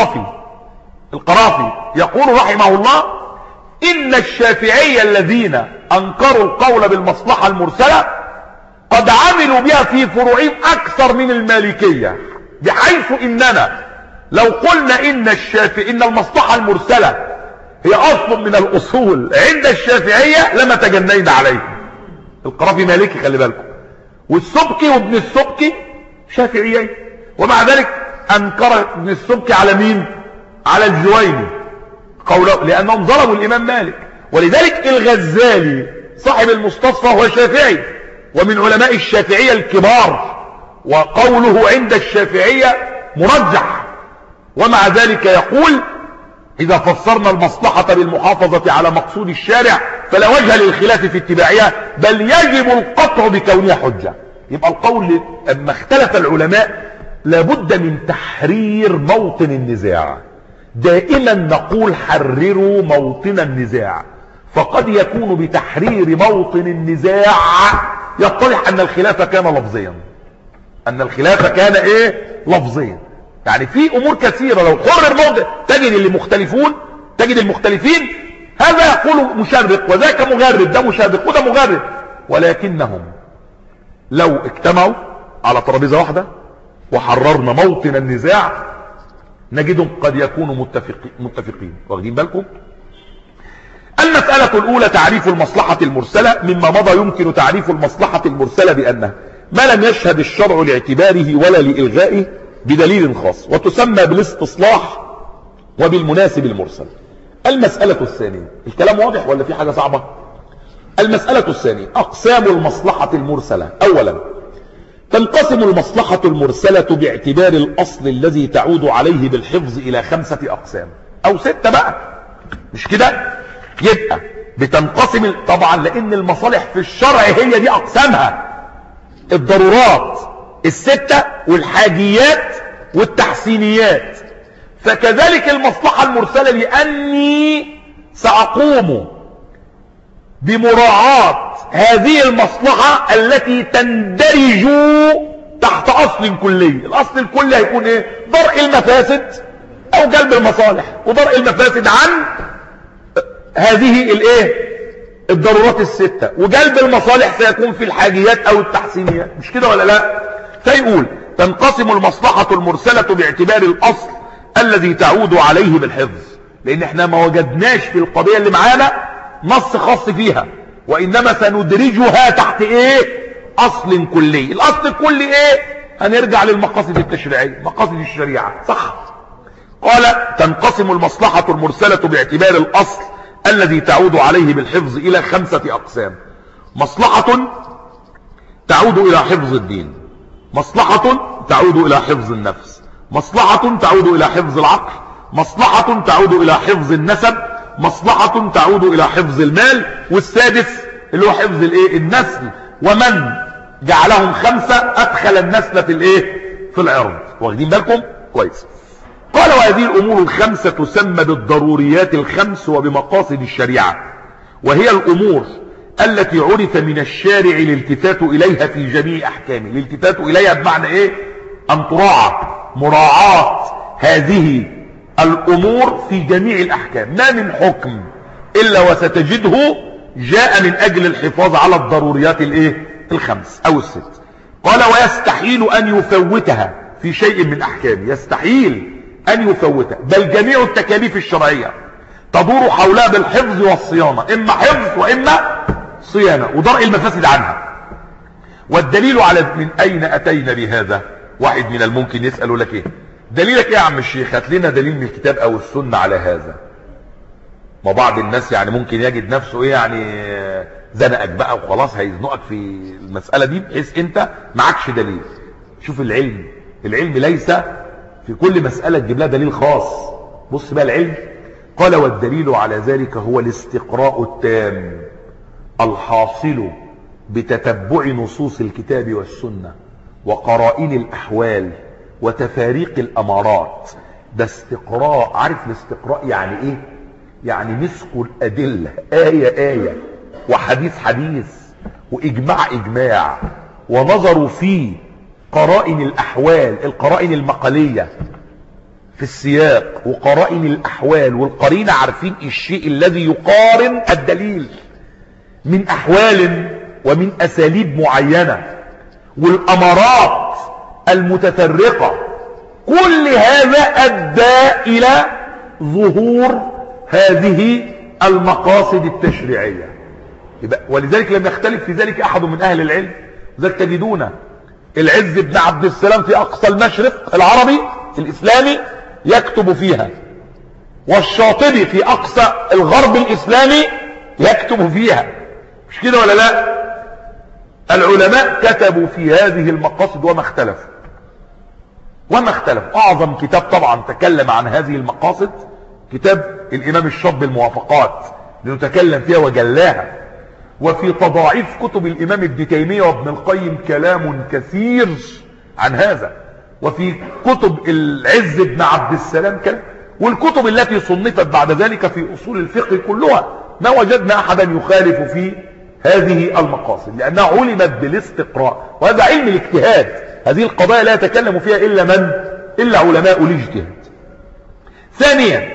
القرافي يقول رحمه الله إن الشافعية الذين أنكروا القول بالمصلحة المرسلة قد عملوا بها في فروعهم أكثر من المالكية، بحيث إننا لو قلنا إن المصلحة المرسلة هي أصل من الأصول عند الشافعية لما تجنينا عليه. القرافي مالكي خلي بالكم، والسبكي وابن السبكي شافعيين، ومع ذلك أنكر ابن السبكي على مين؟ على الجويني قوله، لأنهم ظلموا الإمام مالك. ولذلك الغزالي صاحب المستصفى هو شافعي ومن علماء الشافعية الكبار، وقوله عند الشافعية مرجح، ومع ذلك يقول إذا فسرنا المصلحة بالمحافظة على مقصود الشارع فلا وجه للخلاف في اتباعها، بل يجب القطع بكونها حجة. يبقى القول أما اختلف العلماء لابد من تحرير موطن النزاع. دائما نقول حرروا موطن النزاع، فقد يكون بتحرير موطن النزاع يتضح أن الخلاف كان لفظيا، أن الخلاف كان إيه؟ لفظيا. يعني في أمور كثيرة لو حرر موضع تجد المختلفين هذا يقول مشرق وذاك مغرب، ده مشرق وده مغرب، ولكنهم لو اجتمعوا على ترابيزة واحدة وحررنا موطن النزاع نجدهم قد يكونوا متفقين. واخدين بالكم؟ المسألة الأولى تعريف المصلحة المرسلة. مما مضى يمكن تعريف المصلحة المرسلة بأنها ما لم يشهد الشرع لاعتباره ولا لإلغائه بدليل خاص، وتسمى بالاستصلاح وبالمناسب المرسل. المسألة الثانية، الكلام واضح ولا في حاجة صعبة؟ المسألة الثانية أقسام المصلحة المرسلة. أولا تنقسم المصلحة المرسلة باعتبار الأصل الذي تعود عليه بالحفظ إلى 5 أقسام أو 6 بقى، مش كده؟ يبقى بتنقسم طبعا لأن المصالح في الشرع هي دي أقسامها، الضرورات 6 والحاجيات والتحسينيات. فكذلك المصلحة المرسلة لأني سأقوم بمراعاة هذه المصلحة التي تندرج تحت أصل كلي. الأصل الكلي هيكون إيه؟ درء المفاسد أو جلب المصالح، ودرء المفاسد عن هذه الإيه؟ الضرورات 6، وجلب المصالح سيكون في الحاجيات أو التحسينيات، مش كده ولا لا؟ فيقول تنقسم المصلحة المرسلة باعتبار الأصل الذي تعود عليه بالحفظ، لأن احنا ما وجدناش في القضية اللي معانا نص خاص فيها، وإنما سندرجها تحت إيه؟ أصل كلي. الأصل الكلي إيه؟ هنرجع للمقاصد التشريعية، مقاصد الشريعة، صح؟ قال تنقسم المصلحة المرسلة باعتبار الأصل الذي تعود عليه بالحفظ إلى 5 أقسام. مصلحة تعود إلى حفظ الدين، مصلحة تعود إلى حفظ النفس، مصلحة تعود إلى حفظ العقل، مصلحة تعود إلى حفظ النسب، مصلحة تعود إلى حفظ المال، والسادس اللي هو حفظ الايه؟ النسل. ومن جعلهم 5 أدخل النسل في الايه؟ في العرض. واخدين بالكم؟ كويس. قال وهذه الأمور ال5 تسمى بالضروريات ال5 وبمقاصد الشريعة، وهي الأمور التي عرف من الشارع الالتفات إليها في جميع أحكامه. الالتفات إليها بمعنى إيه؟ أن تراعى، مراعاة هذه الأمور في جميع الأحكام. ما من حكم إلا وستجده جاء من أجل الحفاظ على الضروريات الإيه؟ ال5 أو ال6. قال ويستحيل أن يفوتها في شيء من أحكامه، يستحيل أن يفوتها، بل جميع التكاليف الشرعية تدور حولها بالحفظ والصيانة، إما حفظ وإما صيانة، ودرء المفاسد عنها. والدليل على من أين أتينا بهذا؟ واحد من الممكن يسأل لك إيه دليلك إيه يا عم الشيخ؟ هات لنا دليل من الكتاب أو السنة على هذا. ما بعض الناس يعني ممكن يجد نفسه ايه يعني زنقك بقى وخلاص هيزنقك في المسألة دي بحيث انت معكش دليل. شوف العلم ليس في كل مسألة تجيب لها دليل خاص. بص بقى العلم قال والدليل على ذلك هو الاستقراء التام الحاصل بتتبع نصوص الكتاب والسنة وقرائن الأحوال وتفاريق الأمارات. ده استقراء. عارف الاستقراء يعني ايه؟ يعني مسكوا الأدلة آية وحديث حديث وإجماع ونظروا في قرائن الأحوال، القرائن المقالية في السياق وقرائن الأحوال والقرينة، عارفين الشيء الذي يقارن الدليل من أحوال ومن أساليب معينة والأمارات المتفرقة. كل هذا أدى إلى ظهور هذه المقاصد التشريعية. ولذلك لم يختلف في ذلك أحد من أهل العلم. ذلك تجدون العز بن عبد السلام في أقصى المشرق العربي الإسلامي يكتب فيها، والشاطبي في أقصى الغرب الإسلامي يكتب فيها. مش كده ولا لا؟ العلماء كتبوا في هذه المقاصد وما اختلف. أعظم كتاب طبعا تكلم عن هذه المقاصد كتاب الإمام الشاطبي الموافقات، لنتكلم فيها وجلاها. وفي تضاعيف كتب الإمام ابن تيمية وابن القيم كلام كثير عن هذا. وفي كتب العز بن عبد السلام كلام. والكتب التي صنفت بعد ذلك في أصول الفقه كلها ما وجدنا أحدا يخالف في هذه المقاصد، لأنها علمت بالاستقراء، وهذا علم الاجتهاد. هذه القضايا لا يتكلم فيها إلا علماء الاجتهاد. ثانيا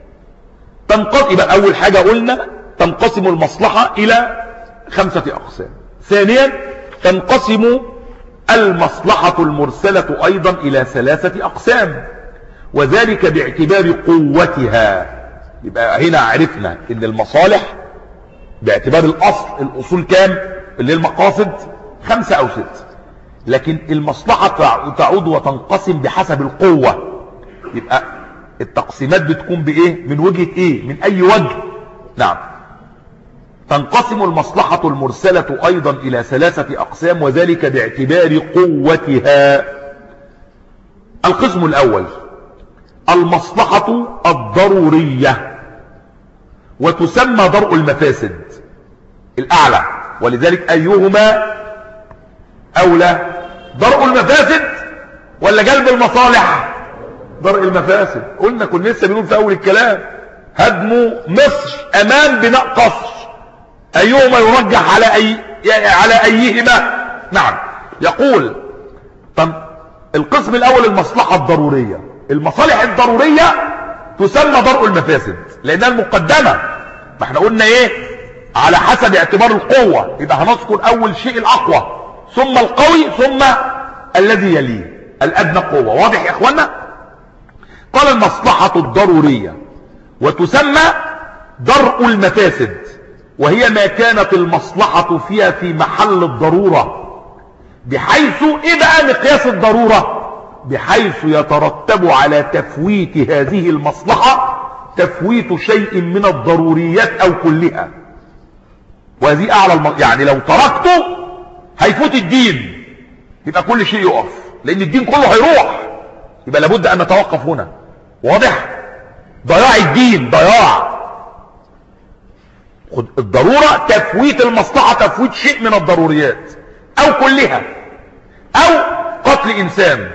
يبقى أول حاجة قلنا تنقسم المصلحة إلى 5 أقسام. ثانيا تنقسم المصلحة المرسلة أيضا إلى 3 أقسام، وذلك باعتبار قوتها. يبقى هنا عرفنا إن المصالح باعتبار الأصول كام اللي المقاصد 5 أو 6، لكن المصلحة تعود وتنقسم بحسب القوة. يبقى التقسيمات بتكون بإيه؟ من وجهة إيه؟ من أي وجه؟ نعم. تنقسم المصلحة المرسلة أيضا إلى 3 أقسام، وذلك باعتبار قوتها. القسم الأول المصلحة الضرورية، وتسمى درء المفاسد الأعلى. ولذلك أيهما أولى؟ درء المفاسد ولا جلب المصالح؟ درء المفاسد. كنا لسه بنقول في أول الكلام هدم مصر أمام بناء قصر، أيهما يرجح على أيهما؟ نعم. يقول القسم الأول المصلحة الضرورية. المصالح الضرورية تسمى درء المفاسد لأنها المقدمة. ما احنا قلنا ايه؟ على حسب اعتبار القوة. يبقى هنذكر أول شيء الأقوى، ثم القوي، ثم الذي يليه الأدنى قوة. واضح يا إخوانا؟ قال المصلحة الضرورية وتسمى درء المفاسد، وهي ما كانت المصلحة فيها في محل الضرورة، بحيث ايه بقى مقياس الضرورة؟ بحيث يترتب على تفويت هذه المصلحة تفويت شيء من الضروريات او كلها. وهذه اعلى يعني لو تركته هيفوت الدين، يبقى كل شيء يقف، لان الدين كله هيروح. يبقى لابد ان نتوقف هنا. واضح؟ ضياع الدين ضياع. الضرورة تفويت المصلحة، تفويت شيء من الضروريات او كلها، او قتل انسان.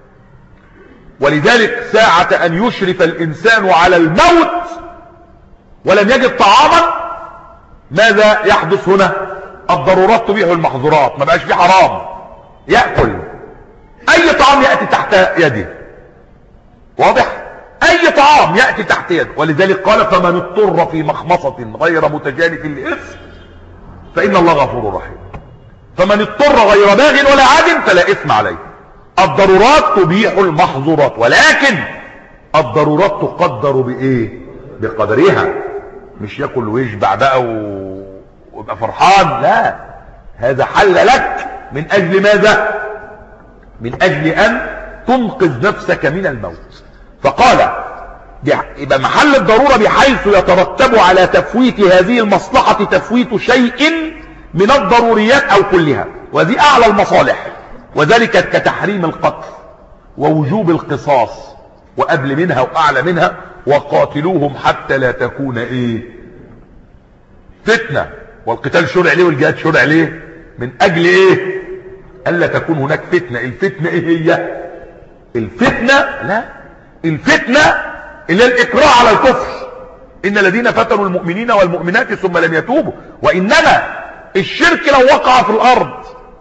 ولذلك ساعة ان يشرف الانسان على الموت ولم يجد طعاما، ماذا يحدث هنا؟ الضرورات تبيح المحظورات، ما بقاش فيه حرام، يأكل اي طعام يأتي تحت يده. واضح؟ اي طعام يأتي تحت يده. ولذلك قال فمن اضطر في مخمصة غير متجانف لإثم فإن الله غفور رحيم. فمن اضطر غير باغ ولا عاد فلا إثم عليه. الضرورات تبيح المحظورات، ولكن الضرورات تقدر بإيه؟ بقدرها. مش يأكل ويشبع بقى ويبقى فرحان، لا، هذا حل لك من أجل ماذا؟ من أجل أن تنقذ نفسك من الموت. فقال يبقى محل الضرورة بحيث يترتب على تفويت هذه المصلحة تفويت شيء من الضروريات أو كلها، وذي أعلى المصالح، وذلك كتحريم القتل ووجوب القصاص، وقبل منها وأعلى منها وقاتلوهم حتى لا تكون فتنة. والقتال شرع ليه والجهاد شرع ليه؟ من أجل ألا تكون هناك فتنة. الفتنة هي الفتنة؟ لا، الفتنة اللي الإكراه على الكفر، إن الذين فتنوا المؤمنين والمؤمنات ثم لم يتوبوا. وإنما الشرك لو وقع في الأرض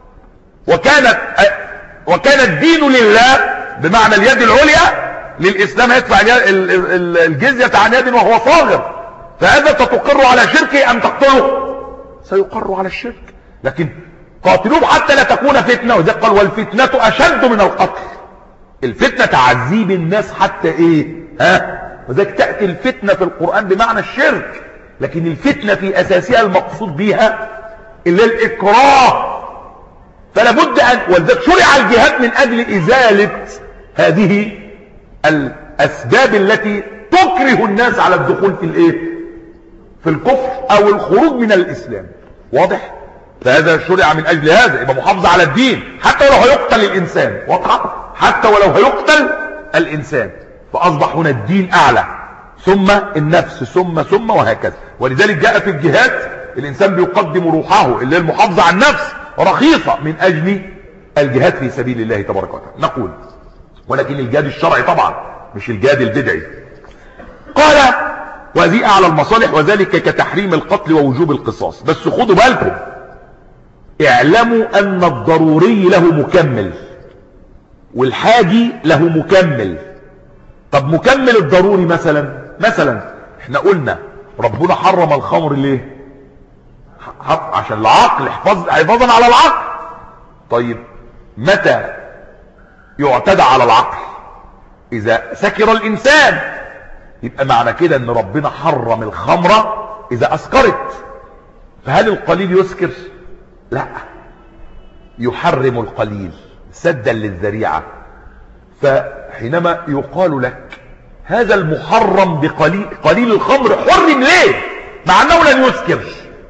وكان الدين لله بمعنى اليد العليا للإسلام يدفع الجزية عن يد وهو صاغر، فهذا تقر على شركه أم تقتله؟ سيقر على الشرك. لكن قاتلوهم حتى لا تكون فتنة، وذلك قال والفتنة أشد من القتل. الفتنة تعذيب الناس حتى وذلك تأتي الفتنة في القرآن بمعنى الشرك، لكن الفتنة في أساسها المقصود بها إلا الإكراه. فلا بد وذلك شرع الجهاد من أجل إزالة هذه الأسباب التي تكره الناس على الدخول في الكفر أو الخروج من الإسلام. واضح؟ فهذا شرع من أجل هذا، يبقى محافظة على الدين حتى ولو هيقتل الإنسان. واضح؟ حتى ولو هيقتل الإنسان، فأصبح هنا الدين أعلى، ثم النفس، ثم وهكذا. ولذلك جاء في الجهاد الإنسان بيقدم روحه اللي هي المحافظة على النفس رخيصة من أجل الجهاد في سبيل الله تبارك وتعالى. نقول ولكن الجهاد الشرعي طبعا مش الجهاد البدعي. قال وهذه أعلى المصالح، وذلك كتحريم القتل ووجوب القصاص. بس خدوا بالكم، اعلموا أن الضروري له مكمل والحاجي له مكمل. طب مكمل الضروري مثلا احنا قلنا ربنا حرم الخمر ليه؟ عشان العقل، حفاظا على العقل. طيب متى يعتدى على العقل؟ اذا سكر الانسان، يبقى معنى كده ان ربنا حرم الخمرة اذا اسكرت. فهل القليل يسكر؟ لا، يحرم القليل سدا للذريعة. فحينما يقال لك هذا المحرم قليل الخمر حرم ليه مع انه لن يسكر،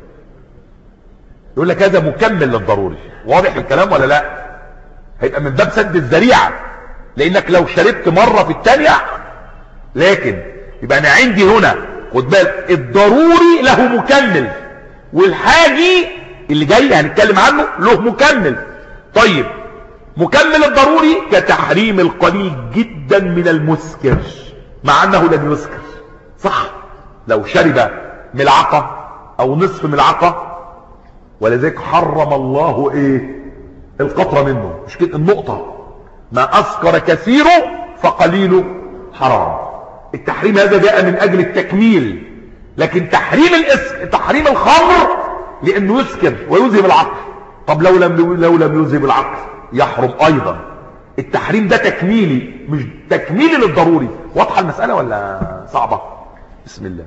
يقول لك هذا مكمل للضروري. واضح الكلام ولا لا؟ هيبقى من باب سد الذريعة، لانك لو شربت مرة في التانية. لكن يبقى انا عندي هنا خد بالك الضروري له مكمل، والحاجي اللي جاي هنتكلم عنه له مكمل. طيب مكمل الضروري كتحريم القليل جدا من المسكر مع انه لم يسكر. صح، لو شرب ملعقة او نصف ملعقة، ولذلك حرم الله القطرة منه، مش كده النقطة، ما اسكر كثيره فقليله حرام. التحريم هذا جاء من اجل التكميل. لكن تحريم الخمر لانه يسكر ويذهب العقل. طب لو لم يذهب العقل يحرم ايضا. التحريم ده تكميلي مش تكميلي للضروري. واضحه المسألة ولا صعبة؟ بسم الله.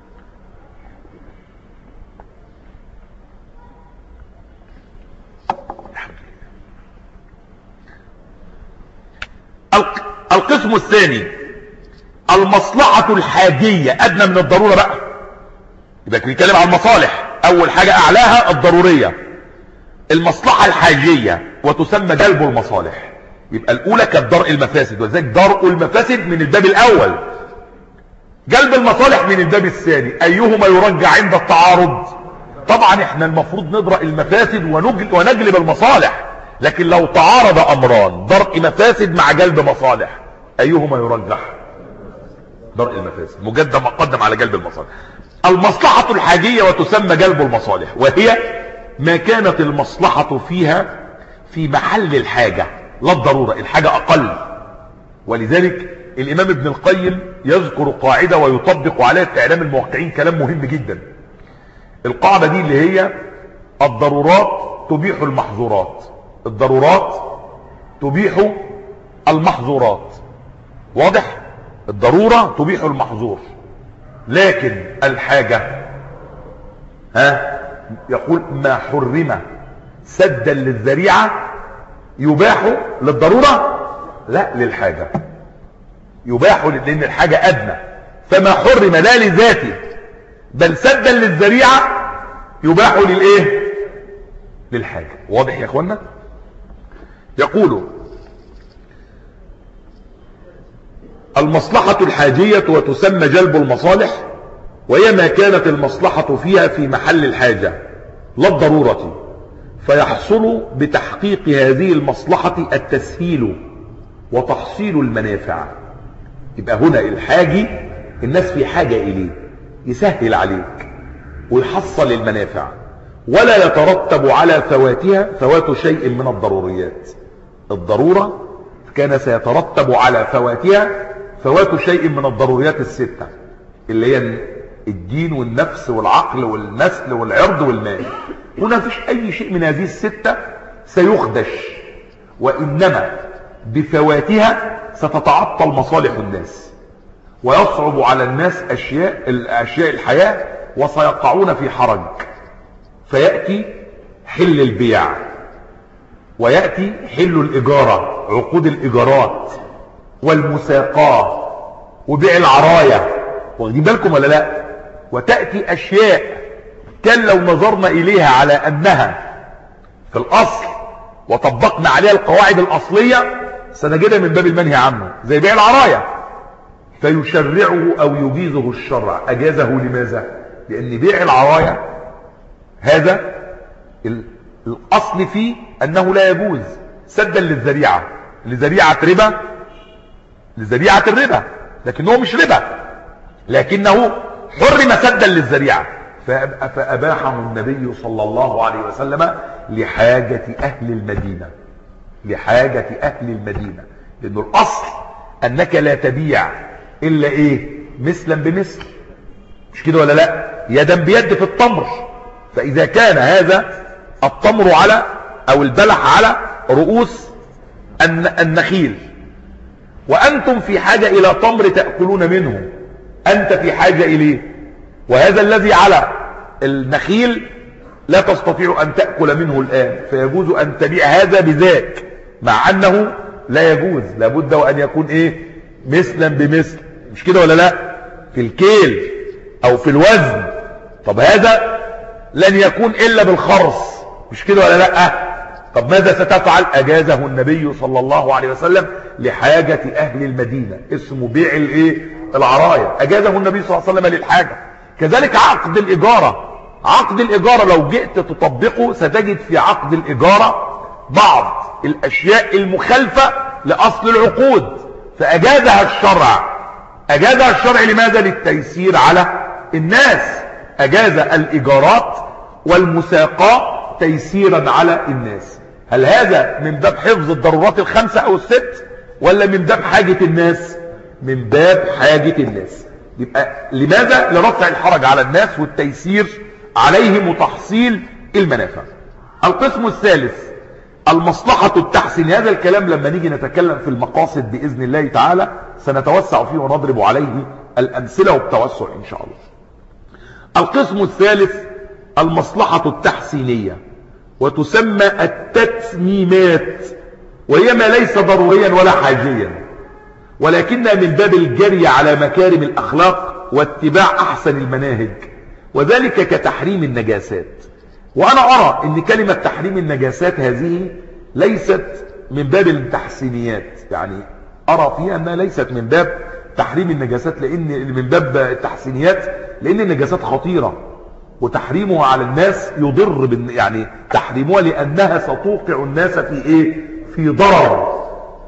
القسم الثاني المصلحة الحاجية، ادنى من الضرورة بقى. يبقى بنتكلم عن المصالح، اول حاجة اعلاها الضرورية، المصلحة الحاجية وتسمى جلب المصالح. يبقى الاولى كانت درء المفاسد، وذلك درء المفاسد من الباب الاول، جلب المصالح من الباب الثاني. ايهما يرجع عند التعارض؟ طبعا احنا المفروض ندرأ المفاسد ونجلب المصالح. لكن لو تعارض امران، درء مفاسد مع جلب مصالح، ايهما يرجح؟ درء المفاسد مقدم على جلب المصالح. المصلحة الحاجية وتسمى جلب المصالح، وهي ما كانت المصلحة فيها في محل الحاجة لا الضرورة، الحاجة اقل. ولذلك الامام ابن القيم يذكر قاعدة ويطبق عليها في اعلام الموقعين كلام مهم جدا. القاعدة دي اللي هي الضرورات تبيح المحظورات، الضرورات تبيح المحظورات. واضح؟ الضرورة تبيح المحظور، لكن الحاجة يقول ما حرم سدا للذريعة يباح للضرورة لا للحاجة، يباح لان الحاجة ادنى. فما حرم لا لذاته بل سدا للذريعة يباح للايه؟ للحاجة. واضح يا اخوانا؟ يقول المصلحة الحاجية وتسمى جلب المصالح، وهي ما كانت المصلحة فيها في محل الحاجة لا الضرورة، فيحصل بتحقيق هذه المصلحة التسهيل وتحصيل المنافع. يبقى هنا الحاجي الناس في حاجة إليه، يسهل عليك ويحصل المنافع، ولا يترتب على فواتها فوات شيء من الضروريات. الضرورة كان سيترتب على فواتها فوات شيء من الضروريات الستة اللي هي الدين والنفس والعقل والنسل والعرض والمال. هنا فيش أي شيء من هذه الستة سيخدش، وإنما بفواتها ستتعطل مصالح الناس ويصعب على الناس أشياء الحياة، وسيقعون في حرج، فيأتي حل البيع ويأتي حل الإجارة، عقود الإجارات والمساقات وبيع العراية، واخدين بالكم ولا لا؟ وتأتي أشياء كان لو نظرنا إليها على أنها في الأصل وطبقنا عليها القواعد الأصلية سنجدها من باب المنهي عنه، زي بيع العراية، فيشرعه أو يجيزه الشرع. أجازه لماذا؟ لأن بيع العراية هذا الأصل فيه أنه لا يجوز سدا للذريعة، لذريعة ربا، لذريعة الربا، لكنه مش ربا، لكنه حرم سدا للذريعة، فأباحه النبي صلى الله عليه وسلم لحاجة أهل المدينة، لحاجة أهل المدينة، لأنه الأصل أنك لا تبيع إلا إيه؟ مثلا بمثل، مش كده ولا لا؟ يدا بيد في التمر. فإذا كان هذا التمر على أو البلح على رؤوس النخيل، وأنتم في حاجة إلى تمر تأكلون منه، أنت في حاجة إليه، وهذا الذي على النخيل لا تستطيع أن تأكل منه الآن، فيجوز أن تبيع هذا بذاك، مع أنه لا يجوز، لابد وأن يكون إيه؟ مثلا بمثل، مش كده ولا لا؟ في الكيل أو في الوزن. طب هذا لن يكون إلا بالخرص، مش كده ولا لا؟ طب ماذا ستفعل؟ أجازه النبي صلى الله عليه وسلم لحاجة أهل المدينة، اسمه بيع الايه؟ العراية، أجازه النبي صلى الله عليه وسلم للحاجة. كذلك عقد الإجارة، عقد الإجارة لو جئت تطبقه ستجد في عقد الإجارة بعض الأشياء المخالفة لأصل العقود، فأجازها الشرع. أجازها الشرع لماذا؟ للتيسير على الناس. أجاز الإيجارات والمساقات تيسيرا على الناس. هل هذا من باب حفظ الضرورات الخمسة أو الست، ولا من باب حاجة الناس؟ من باب حاجة الناس. يبقى لماذا؟ لرفع الحرج على الناس والتيسير عليهم وتحصيل المنافع. القسم الثالث المصلحة التحسين. هذا الكلام لما نيجي نتكلم في المقاصد بإذن الله تعالى سنتوسع فيه ونضرب عليه الأمثلة وبتوسع إن شاء الله. القسم الثالث المصلحة التحسينية، وتسمى التتميمات، وهي ما ليس ضروريا ولا حاجيا، ولكنها من باب الجري على مكارم الأخلاق واتباع أحسن المناهج، وذلك كتحريم النجاسات. وأنا أرى أن كلمة تحريم النجاسات هذه ليست من باب التحسينيات، يعني أرى فيها أنها ليست من باب تحريم النجاسات، لأن من باب التحسينيات، لأن النجاسات خطيرة وتحريمها على الناس يضر، يعني تحريمها لأنها ستوقع الناس في إيه؟ في ضرر.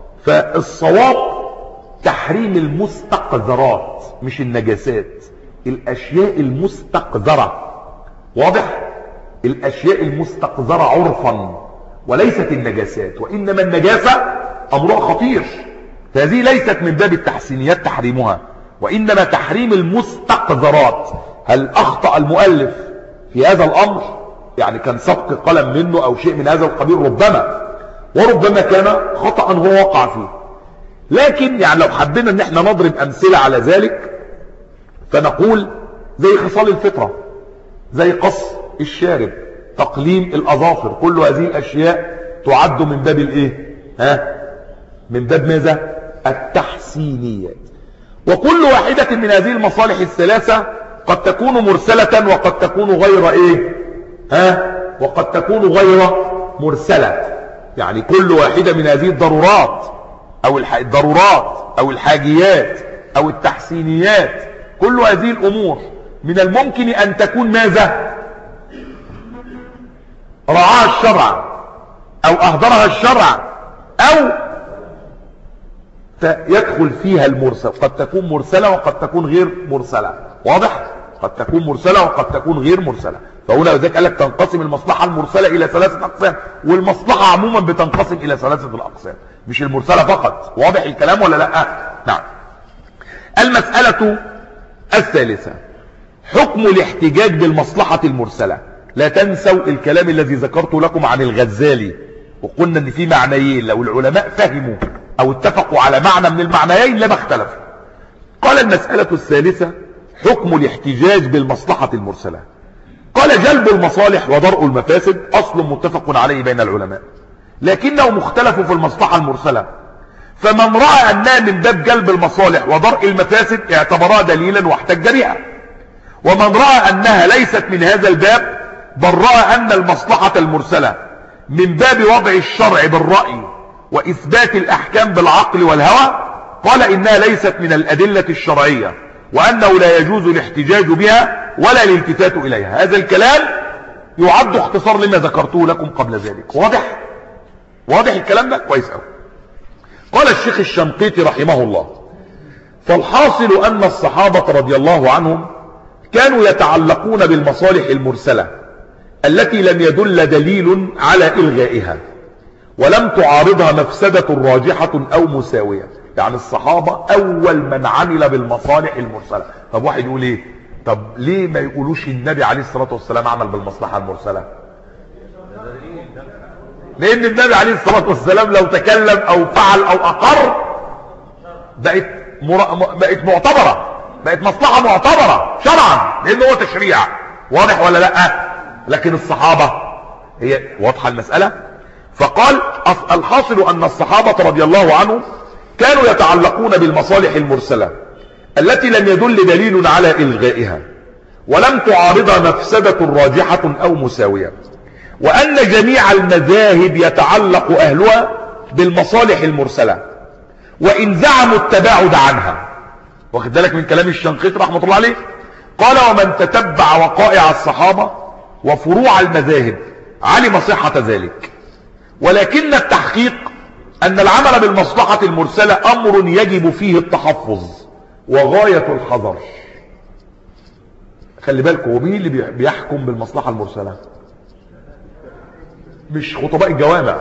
فالصواب تحريم المستقذرات مش النجاسات، الأشياء المستقذرة. واضح؟ الأشياء المستقذرة عرفا، وليست النجاسات، وإنما النجاسة أمرها خطير، فهذه ليست من باب التحسينيات تحريمها، وإنما تحريم المستقذرات. هل أخطأ المؤلف في هذا الأمر؟ يعني كان سبق قلم منه أو شيء من هذا القبيل ربما، وربما كان خطأ هو وقع فيه. لكن يعني لو حبينا ان احنا نضرب أمثلة على ذلك فنقول زي خصال الفطرة، زي قص الشارب، تقليم الأظافر، كل هذه الأشياء تعد من باب الايه؟ من باب ماذا؟ التحسينيات. وكل واحدة من هذه المصالح الثلاثة قد تكون مرسلة وقد تكون غير ايه وقد تكون غير مرسلة. يعني كل واحدة من هذه الضرورات او الحاجيات او التحسينيات، كل هذه الامور من الممكن ان تكون ماذا؟ رعاها الشرع او اهدرها الشرع او يدخل فيها المرسل. قد تكون مرسلة وقد تكون غير مرسلة. واضح؟ قد تكون مرسلة وقد تكون غير مرسلة. فهنا ذلك قال لك تنقسم المصلحة المرسلة الى 3 اقسام، والمصلحة عموما بتنقسم الى 3 الاقسام، مش المرسلة فقط. واضح الكلام ولا لا؟ نعم. المسألة الثالثة حكم الاحتجاج بالمصلحة المرسلة. لا تنسوا الكلام الذي ذكرته لكم عن الغزالي، وقلنا ان في معنيين لو العلماء فهموا او اتفقوا على معنى من المعنيين لما اختلفوا. قال المسألة الثالثة حكم الاحتجاج بالمصلحة المرسلة. قال جلب المصالح ودرء المفاسد اصل متفق عليه بين العلماء، لكنه مختلف في المصلحة المرسلة. فمن رأى انها من باب جلب المصالح ودرء المفاسد اعتبرها دليلا واحتج بها، ومن رأى انها ليست من هذا الباب بل رأى ان المصلحة المرسلة من باب وضع الشرع بالرأي واثبات الاحكام بالعقل والهوى قال انها ليست من الادلة الشرعية، وانه لا يجوز الاحتجاج بها ولا الالتفات اليها. هذا الكلام يعد اختصار لما ذكرته لكم قبل ذلك. واضح الكلام ده كويس قوي. قال الشيخ الشنقيطي رحمه الله: فالحاصل ان الصحابة رضي الله عنهم كانوا يتعلقون بالمصالح المرسلة التي لم يدل دليل على إلغائها ولم تعارضها مفسدة راجحة أو مساوية. يعني الصحابة أول من عمل بالمصالح المرسلة. طب واحد يقول ايه؟ طب ليه ما يقولوش النبي عليه الصلاة والسلام عمل بالمصلحة المرسلة؟ لأن النبي عليه الصلاة والسلام لو تكلم أو فعل أو أقر بقت معتبرة، بقت مصلحة معتبرة شرعا لأنه هو تشريع. واضح ولا لا؟ لكن الصحابة هي واضحة المسألة. فقال الحاصل أن الصحابة رضي الله عنهم كانوا يتعلقون بالمصالح المرسلة التي لم يدل دليل على إلغائها ولم تعارضها مفسدة راجحة أو مساوية، وأن جميع المذاهب يتعلق أهلها بالمصالح المرسلة وإن زعموا التباعد عنها. واخد بالك من كلام الشنقيطي رحمة الله عليه؟ قال: ومن تتبع وقائع الصحابة وفروع المذاهب علم صحة ذلك، ولكن التحقيق أن العمل بالمصلحة المرسلة أمر يجب فيه التحفظ وغاية الحذر. خلي بالكم، ومين اللي بيحكم بالمصلحة المرسلة؟ مش خطباء الجوامع،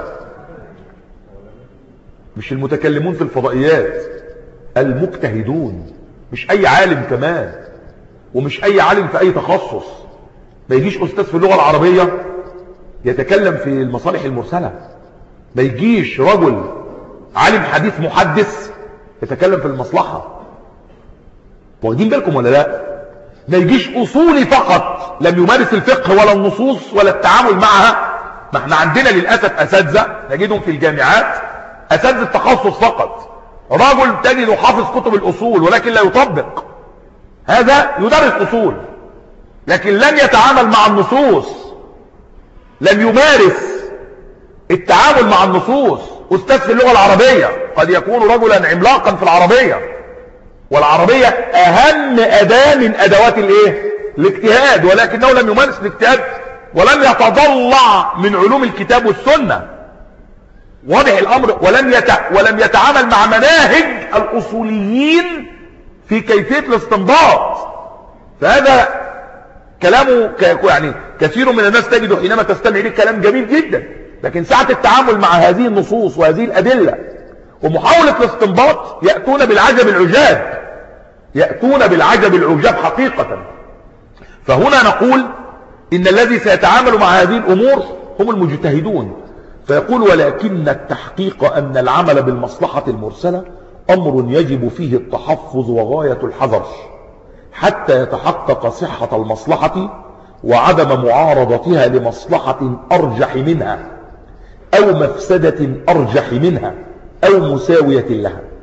مش المتكلمون في الفضائيات، المجتهدون. مش أي عالم كمان، ومش أي عالم في أي تخصص. ما يجيش أستاذ في اللغة العربية يتكلم في المصالح المرسلة، ما يجيش رجل عالم حديث محدث يتكلم في المصلحة. واخدين بالكم ولا لا؟ ما يجيش أصولي فقط لم يمارس الفقه ولا النصوص ولا التعامل معها. ما احنا عندنا للأسف أساتذة نجدهم في الجامعات أساتذة التخصص فقط. رجل تجد حافظ كتب الأصول ولكن لا يطبق. هذا يدرس أصول لكن لن يتعامل مع النصوص، لم يمارس التعامل مع النصوص. أستاذ في اللغة العربية قد يكون رجلا عملاقا في العربية، والعربية أهم أداة من أدوات الاجتهاد، ولكنه لم يمارس الاجتهاد ولم يتضلع من علوم الكتاب والسنة. واضح الأمر؟ ولم يتعامل مع مناهج الأصوليين في كيفية الاستنباط. فهذا كلامه يعني كثير من الناس تجده حينما تستمع إليه كلام جميل جدا، لكن ساعة التعامل مع هذه النصوص وهذه الأدلة ومحاولة الاستنباط يأتون بالعجب العجاب، يأتون بالعجب العجاب حقيقة. فهنا نقول إن الذي سيتعامل مع هذه الأمور هم المجتهدون. فيقول: ولكن التحقيق أن العمل بالمصلحة المرسلة أمر يجب فيه التحفظ وغاية الحذر حتى يتحقق صحة المصلحة وعدم معارضتها لمصلحة أرجح منها أو مفسدة أرجح منها أو مساوية لها.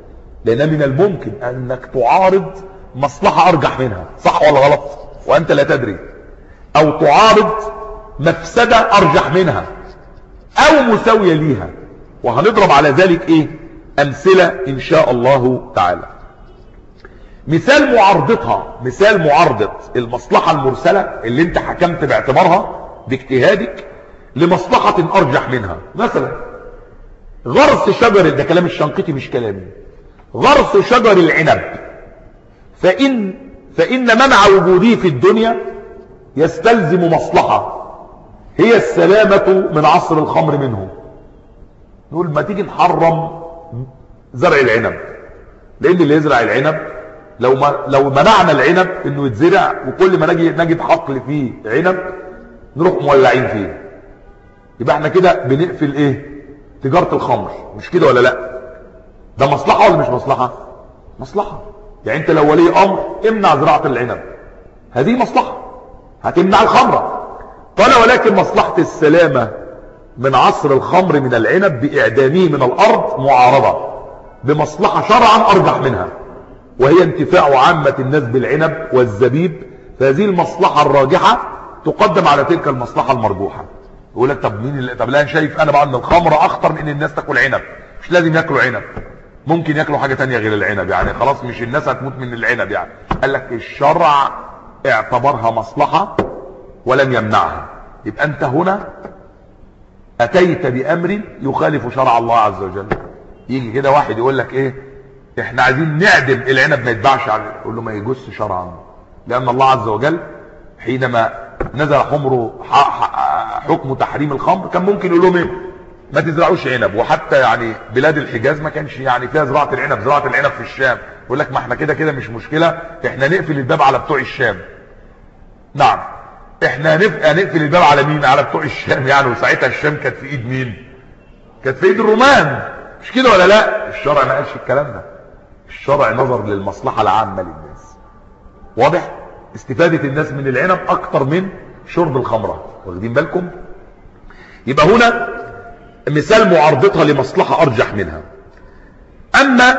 لأن من الممكن أنك تعارض مصلحة أرجح منها، صح ولا غلط، وأنت لا تدري، أو تعارض مفسدة أرجح منها أو مساوية ليها. وهنضرب على ذلك إيه أمثلة إن شاء الله تعالى. مثال معارضتها، مثال معارضة المصلحة المرسلة اللي انت حكمت باعتبارها باجتهادك لمصلحة أرجح منها. مثلا غرس شجر، ده كلام الشنقيطي مش كلامي، غرس شجر العنب فإن منع وجوده في الدنيا يستلزم مصلحة هي السلامة من عصر الخمر منه. نقول ما تيجي نحرم زرع العنب، لأن اللي يزرع العنب لو منعنا العنب انه يتزرع، وكل ما نجد حقل فيه عنب نروح مولعين فيه، يبقى احنا كده بنقفل ايه تجارة الخمر، مش كده ولا لا؟ ده مصلحة ولا مش مصلحة؟ مصلحة. يعني انت لو ولي امر امنع زراعة العنب، هذه مصلحة هتمنع الخمرة. قال ولكن مصلحة السلامة من عصر الخمر من العنب بإعدامه من الأرض معارضة بمصلحة شرعا أرجح منها، وهي انتفاع عامة الناس بالعنب والزبيب، فهذه المصلحة الراجحة تقدم على تلك المصلحة المرجوحة. يقول لك طب مين طب لا شايف انا بقى ان الخمر اخطر من ان الناس تاكل عنب، مش لازم ياكلوا عنب، ممكن ياكلوا حاجة تانية غير العنب، يعني خلاص مش الناس هتموت من العنب. يعني قال لك الشرع اعتبرها مصلحة ولم يمنعها. يبقى انت هنا اتيت بامر يخالف شرع الله عز وجل. يجي كده واحد يقول لك ايه احنا عايزين نعدم العنب ما يتباعش عليه، يقول له ما يجوز شرعا، لان الله عز وجل حينما نزل حكم تحريم الخمر كان ممكن يقول لهم ايه ما تزرعوش عنب. وحتى يعني بلاد الحجاز ما كانش يعني فيها زراعة العنب، زراعة العنب في الشام، يقول لك ما احنا كده كده مش مشكلة، احنا نقفل الباب على بتوع الشام. نعم احنا نقفل الباب على مين؟ على بتوع الشام يعني. وساعتها الشام كانت في ايد مين؟ كانت في ايد الرومان، مش كده ولا لا؟ الشرع ما قالش الكلام ده، الشرع نظر للمصلحة العامة للناس. واضح؟ استفادة الناس من العنب اكتر من شرب الخمرة، واخدين بالكم؟ يبقى هنا مثال معارضتها لمصلحة ارجح منها. اما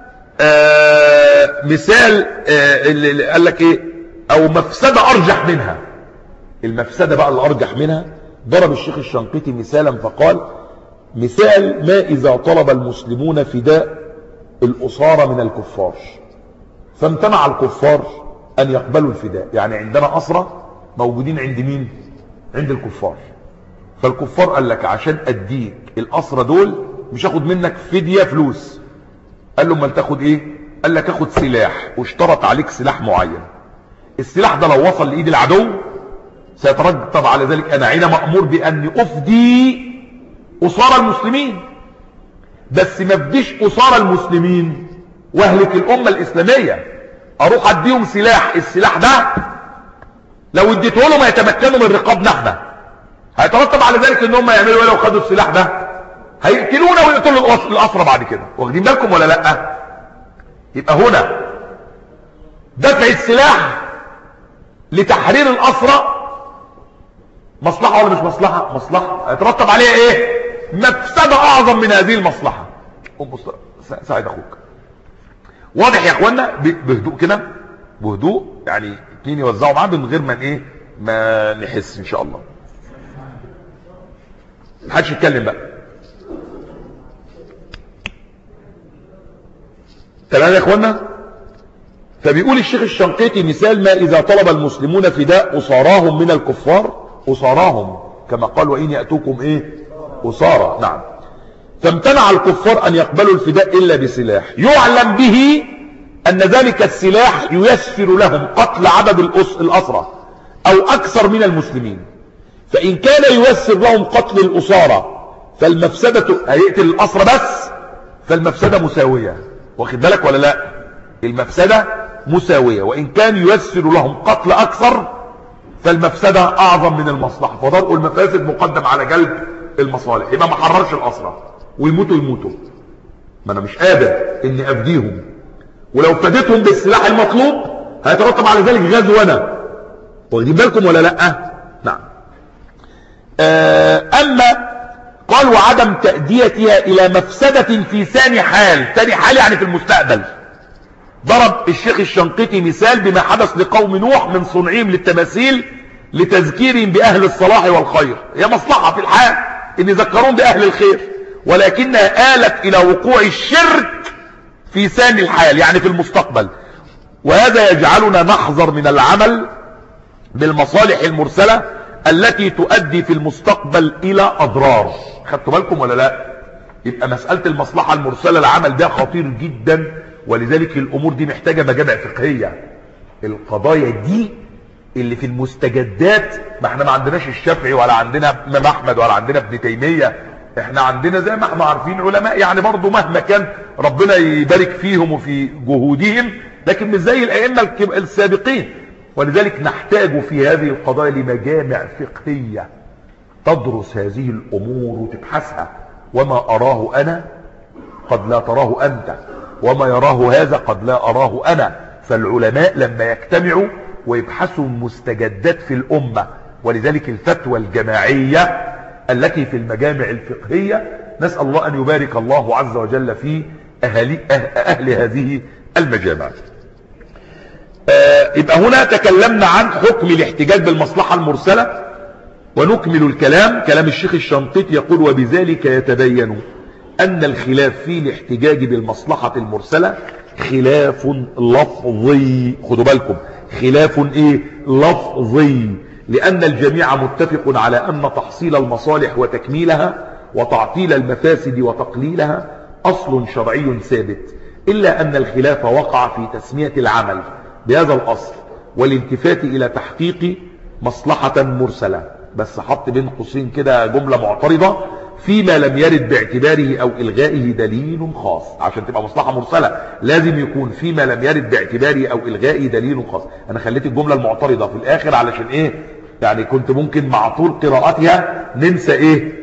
مثال اللي قال لك ايه او مفسدة ارجح منها، المفسدة بقى اللي ارجح منها ضرب الشيخ الشنقيطي مثالا فقال مثال ما اذا طلب المسلمون فداء الأسارة من الكفار فامتنع الكفار أن يقبلوا الفداء. يعني عندنا أسرة موجودين عند مين؟ عند الكفار. فالكفار قال لك عشان أديك الأسرة دول مش هاخد منك فدية فلوس. قال له امال تاخد ايه؟ قال لك اخد سلاح، واشترط عليك سلاح معين. السلاح ده لو وصل لإيد العدو سيترتب على ذلك أنا هنا مأمور بأن أفدي أسارة المسلمين، بس ما افديش أسارة المسلمين واهلك الأمة الإسلامية، أروح أديهم سلاح، السلاح ده لو اديته لهم هيتمكنوا من رقابنا احنا، هيترتب على ذلك ان هم يعملوا ايه لو خدوا السلاح ده؟ هيقتلونا ويقتلوا الأسرة بعد كده، واخدين بالكم ولا لا؟ يبقى هنا دفع السلاح لتحرير الأسرة مصلحة ولا مش مصلحة؟ مصلحة. هيترتب عليها ايه؟ مفسدة اعظم من هذه المصلحة. ساعد اخوك. واضح يا اخوانا؟ بهدوء كده، بهدوء، يعني اتنين يوزعوا معاه من غير ما ايه ما نحس ان شاء الله. محدش يتكلم بقى. تمام يا اخوانا؟ فبيقول الشيخ الشنقيطي مثال ما اذا طلب المسلمون فداء أساراهم من الكفار، أساراهم كما قال وإن يأتوكم ايه أسارى. نعم. فامتنع الكفار أن يقبلوا الفداء إلا بسلاح يعلم به أن ذلك السلاح ييسر لهم قتل عدد الأسرى أو أكثر من المسلمين. فإن كان ييسر لهم قتل الأسارى فالمفسدة هيقتل الأسرى بس، فالمفسدة مساوية. واخد بالك ولا لا؟ المفسدة مساوية. وإن كان ييسر لهم قتل أكثر فالمفسدة أعظم من المصلحة. فضرء المفاسد مقدم على جلب المصالح. يبقى ما حررش الأسرى ويموتوا يموتوا، ما أنا مش قادر إني أفديهم، ولو فديتهم بالسلاح المطلوب هيترتب على ذلك غزو أنا. واخدين بالكم ولا لأ؟ نعم. أما قال وعدم تأديتها إلى مفسدة في ثاني حال. ثاني حال يعني في المستقبل. ضرب الشيخ الشنقيطي مثال بما حدث لقوم نوح من صنعهم للتماثيل لتذكيرهم بأهل الصلاح والخير. هي مصلحة في الحال ان يذكرون بأهل الخير، ولكنها آلت إلى وقوع الشرك في ثاني الحال يعني في المستقبل. وهذا يجعلنا نحذر من العمل بالمصالح المرسلة التي تؤدي في المستقبل إلى أضرار. خدتوا بالكم ولا لا؟ يبقى مسألة المصلحة المرسلة العمل ده خطير جدا، ولذلك الأمور دي محتاجة مجامع فقهية. القضايا دي اللي في المستجدات، ما احنا ما عندناش الشافعي ولا عندنا امام احمد ولا عندنا ابن تيمية، احنا عندنا زي ما احنا عارفين علماء يعني برضو مهما كان ربنا يبارك فيهم وفي جهودهم، لكن مش زي الائمه السابقين. ولذلك نحتاج في هذه القضايا لمجامع فقهية تدرس هذه الامور وتبحثها. وما اراه انا قد لا تراه انت، وما يراه هذا قد لا اراه انا. فالعلماء لما يجتمعوا ويبحثوا المستجدات في الامة، ولذلك الفتوى الجماعية التي في المجامع الفقهية، نسأل الله ان يبارك الله عز وجل في اهل هذه المجامع. يبقى هنا تكلمنا عن حكم الاحتجاج بالمصلحة المرسلة، ونكمل كلام الشيخ الشنقيطي يقول وبذلك يتبين ان الخلاف في الاحتجاج بالمصلحة المرسلة خلاف لفظي. خدوا بالكم، خلاف ايه؟ لفظي، لان الجميع متفق على ان تحصيل المصالح وتكميلها وتعطيل المفاسد وتقليلها اصل شرعي ثابت، الا ان الخلاف وقع في تسمية العمل بهذا الاصل والالتفات الى تحقيق مصلحة مرسلة. بس حط بين قوسين كده جملة معترضة، فيما لم يرد باعتباره او الغائه دليل خاص. عشان تبقى مصلحة مرسلة لازم يكون فيما لم يرد باعتباره او الغائه دليل خاص. انا خليت الجملة المعترضة في الاخر علشان ايه؟ يعني كنت ممكن مع طول قراءتها ننسى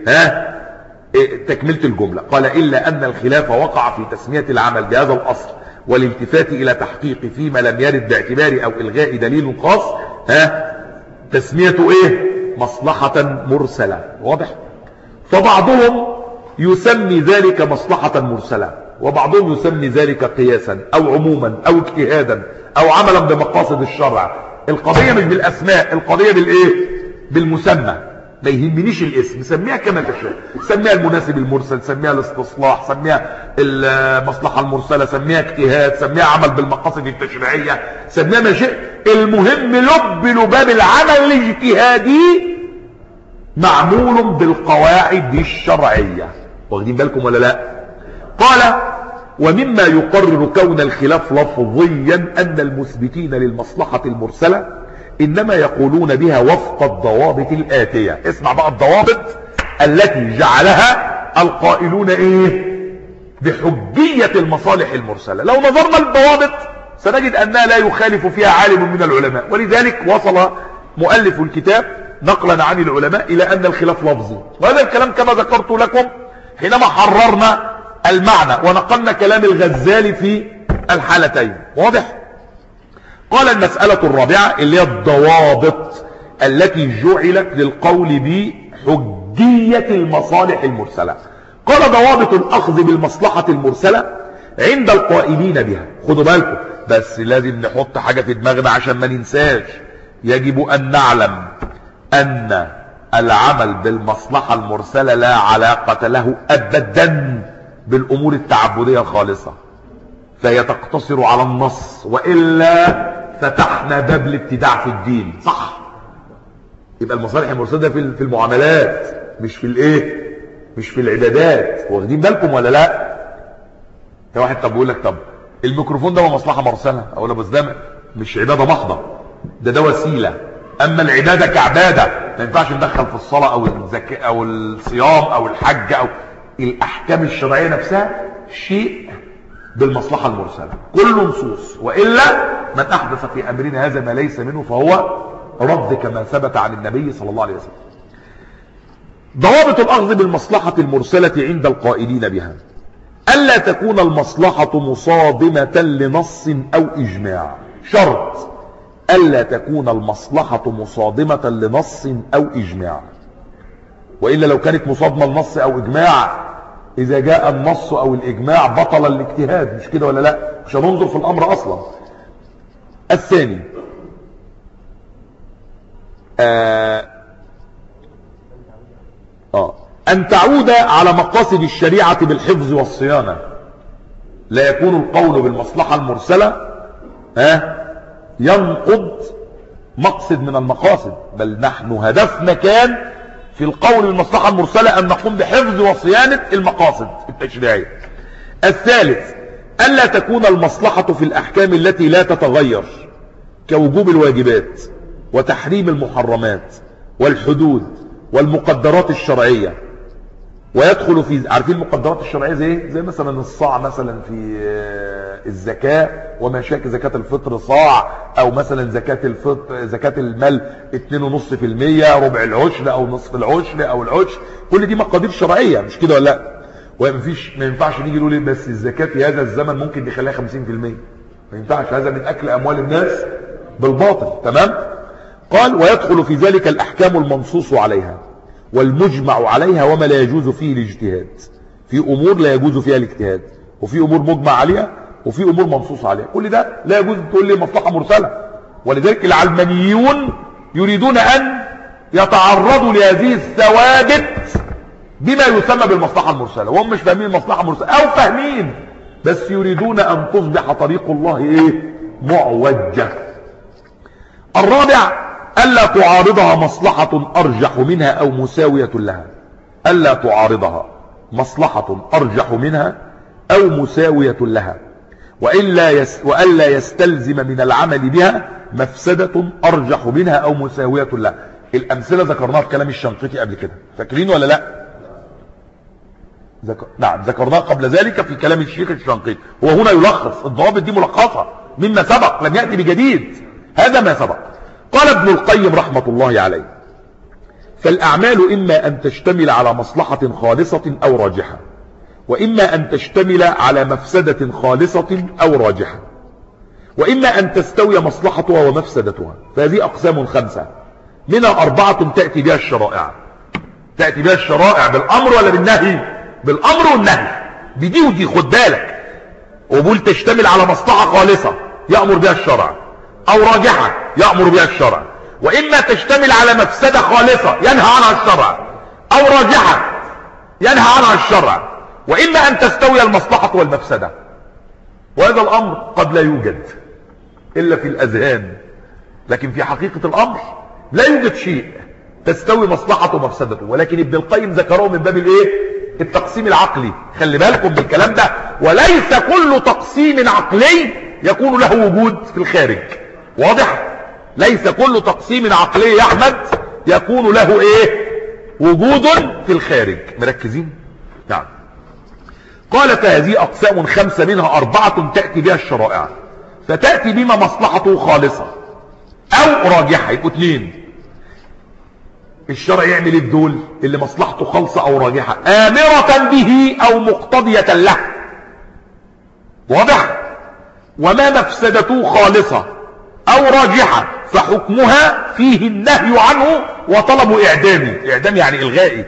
تكملة الجملة. قال الا ان الخلاف وقع في تسمية العمل بهذا الاصل والالتفات الى تحقيق فيما لم يرد باعتباره او الغاء دليل خاص، تسميته مصلحة مرسلة. واضح؟ فبعضهم يسمي ذلك مصلحة مرسلة، وبعضهم يسمي ذلك قياسا او عموما او اجتهادا او عملا بمقاصد الشرع. القضية مش بالاسماء، القضية بالمسمى. ما يهمنيش الاسم، سميها كما تشاء، سميها المناسب المرسل، سميها الاستصلاح، سميها المصلحة المرسلة، سميها اجتهاد، سميها عمل بالمقاصد التشريعية، سميها ما شئت. المهم لباب العمل الاجتهادي معمول بالقواعد الشرعية. واخدين بالكم ولا لا؟ قال ومما يقرر كون الخلاف لفظيا ان المثبتين للمصلحة المرسلة انما يقولون بها وفق الضوابط الاتية. اسمع بقى الضوابط التي جعلها القائلون بحجية المصالح المرسلة. لو نظرنا للضوابط سنجد انها لا يخالف فيها عالم من العلماء، ولذلك وصل مؤلف الكتاب نقلا عن العلماء الى ان الخلاف لفظي. وهذا الكلام كما ذكرت لكم حينما حررنا المعنى ونقلنا كلام الغزالي في الحالتين. واضح؟ قال المسألة الرابعة اللي هي الضوابط التي جعلت للقول بحجية المصالح المرسلة. قال ضوابط الأخذ بالمصلحة المرسلة عند القائلين بها. خدوا بالكم بس لازم نحط حاجة في دماغنا عشان ما ننساش. يجب أن نعلم أن العمل بالمصلحة المرسلة لا علاقة له أبدا بالأمور التعبدية الخالصة، فهي تقتصر على النص، وإلا فتحنا باب الابتداع في الدين. صح؟ يبقى المصالح المرسلة في المعاملات، مش في مش في العبادات. واخدين بالكم ولا لا؟ في واحد بيقول لك طب الميكروفون ده هو مصلحة مرسلة. اقول له بس ده مش عبادة محضة، ده وسيلة. اما العبادة كعبادة ما ينفعش ندخل في الصلاة او الزكاة او الصيام او الحج او الاحكام الشرعية نفسها شيء بالمصلحة المرسلة، كل نصوص. وإلا من أحدث في أمرنا هذا ما ليس منه فهو رد، كما ثبت عن النبي صلى الله عليه وسلم. ضوابط الأخذ بالمصلحة المرسلة عند القائلين بها: ألا تكون المصلحة مصادمة لنص أو إجماع. شرط ألا تكون المصلحة مصادمة لنص أو إجماع. وإلا لو كانت مصادمة النص أو إجماع، إذا جاء النص أو الإجماع بطل الاجتهاد، مش كده ولا لا؟ مش هننظر في الأمر أصلا. الثاني أن تعود على مقاصد الشريعة بالحفظ والصيانة، لا يكون القول بالمصلحة المرسلة ينقض مقصد من المقاصد، بل نحن هدفنا كان في القول بالمصلحة المرسلة أن نقوم بحفظ وصيانة المقاصد التشريعية. الثالث ألا تكون المصلحة في الأحكام التي لا تتغير كوجوب الواجبات وتحريم المحرمات والحدود والمقدرات الشرعية. ويدخل في، عارفين المقدرات الشرعية زي مثلا الصاع مثلا في الزكاة وما شاكل زكاة الفطر صاع، او مثلا زكاة الفطر زكاة المال 2.5%، ربع العشر او نصف العشر او العشر، كل دي مقادير شرعية، مش كده ولا لا؟ ما ينفعش نيجي نقول بس الزكاة في هذا الزمن ممكن نخليها 50%، ما ينفعش، هذا من اكل اموال الناس بالباطل. تمام؟ قال ويدخل في ذلك الاحكام المنصوص عليها والمجمع عليها وما لا يجوز فيه الاجتهاد. في امور لا يجوز فيها الاجتهاد، وفي امور مجمع عليها، وفي امور منصوص عليها، كل ده لا يجوز تقول لي مصلحة مرسلة. ولذلك العلمانيون يريدون ان يتعرضوا لهذه الثوابت بما يسمى بالمصلحة المرسلة، وهم مش فاهمين المصلحة المرسلة، او فاهمين بس يريدون ان تصبح طريق الله معوجة. الرابع ألا تعارضها مصلحة أرجح منها أو مساوية لها، ألا تعارضها مصلحة أرجح منها أو مساوية لها، وألا يستلزم من العمل بها مفسدة أرجح منها أو مساوية لها. الأمثلة ذكرناها في كلام الشنقيطي قبل كده، فاكرين ولا لا؟ نعم، ذكرناها قبل ذلك في كلام الشيخ الشنقيطي. هو هنا يلخص الضوابط دي ملخصة مما سبق، لم يأتي بجديد، هذا ما سبق. قال ابن القيم رحمة الله عليه فالأعمال إما أن تشتمل على مصلحة خالصة أو راجحة، وإما أن تشتمل على مفسدة خالصة أو راجحة، وإما أن تستوي مصلحتها ومفسدتها. فهذه أقسام 5 منها 4 تأتي بها الشرائع. تأتي بها الشرائع بالأمر ولا بالنهي؟ بالأمر والنهي، بدي ودي، خد بالك. وبقول تشتمل على مصلحة خالصة يأمر بها الشرع، او راجحة يأمر بها الشرع، واما تشتمل على مفسدة خالصة ينهى عنها الشرع، او راجحة ينهى عنها الشرع، واما ان تستوي المصلحة والمفسدة. وهذا الامر قد لا يوجد الا في الاذهان، لكن في حقيقة الامر لا يوجد شيء تستوي مصلحته ومفسدته. ولكن ابن القيم ذكره من باب التقسيم العقلي. خلي بالكم بالكلام ده، وليس كل تقسيم عقلي يكون له وجود في الخارج. واضح؟ ليس كل تقسيم عقلي يا احمد يكون له وجود في الخارج. مركزين؟ نعم. قال فهذه اقسام 5 منها 4 تأتي بها الشرائع، فتأتي بما مصلحته خالصة او راجحة، يبقوا 2. الشرع يعمل الدول اللي مصلحته خالصة او راجحة، آمرة به او مقتضية له. واضح؟ وما مفسدته خالصة او راجحة فحكمها فيه النهي عنه وطلب اعدامي. اعدام يعني الغائي.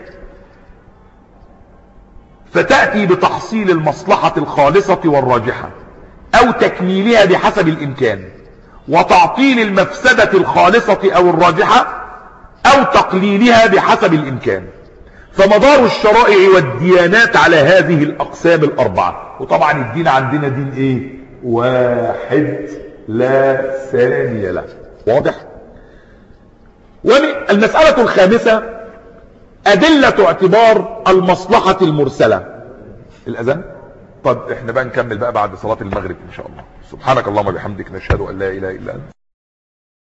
فتأتي بتحصيل المصلحة الخالصة والراجحة او تكميلها بحسب الامكان، وتعطيل المفسدة الخالصة او الراجحة او تقليلها بحسب الامكان. فمدار الشرائع والديانات على هذه الاقسام 4. وطبعا الدين عندنا دين واحد لا ثاني له. واضح؟ والمسألة 5 أدلة اعتبار المصلحة المرسلة. الأذان؟ طب احنا بقى نكمل بقى بعد صلاة المغرب إن شاء الله. سبحانك اللهم وبحمدك، نشهد أن لا إله إلا أنت.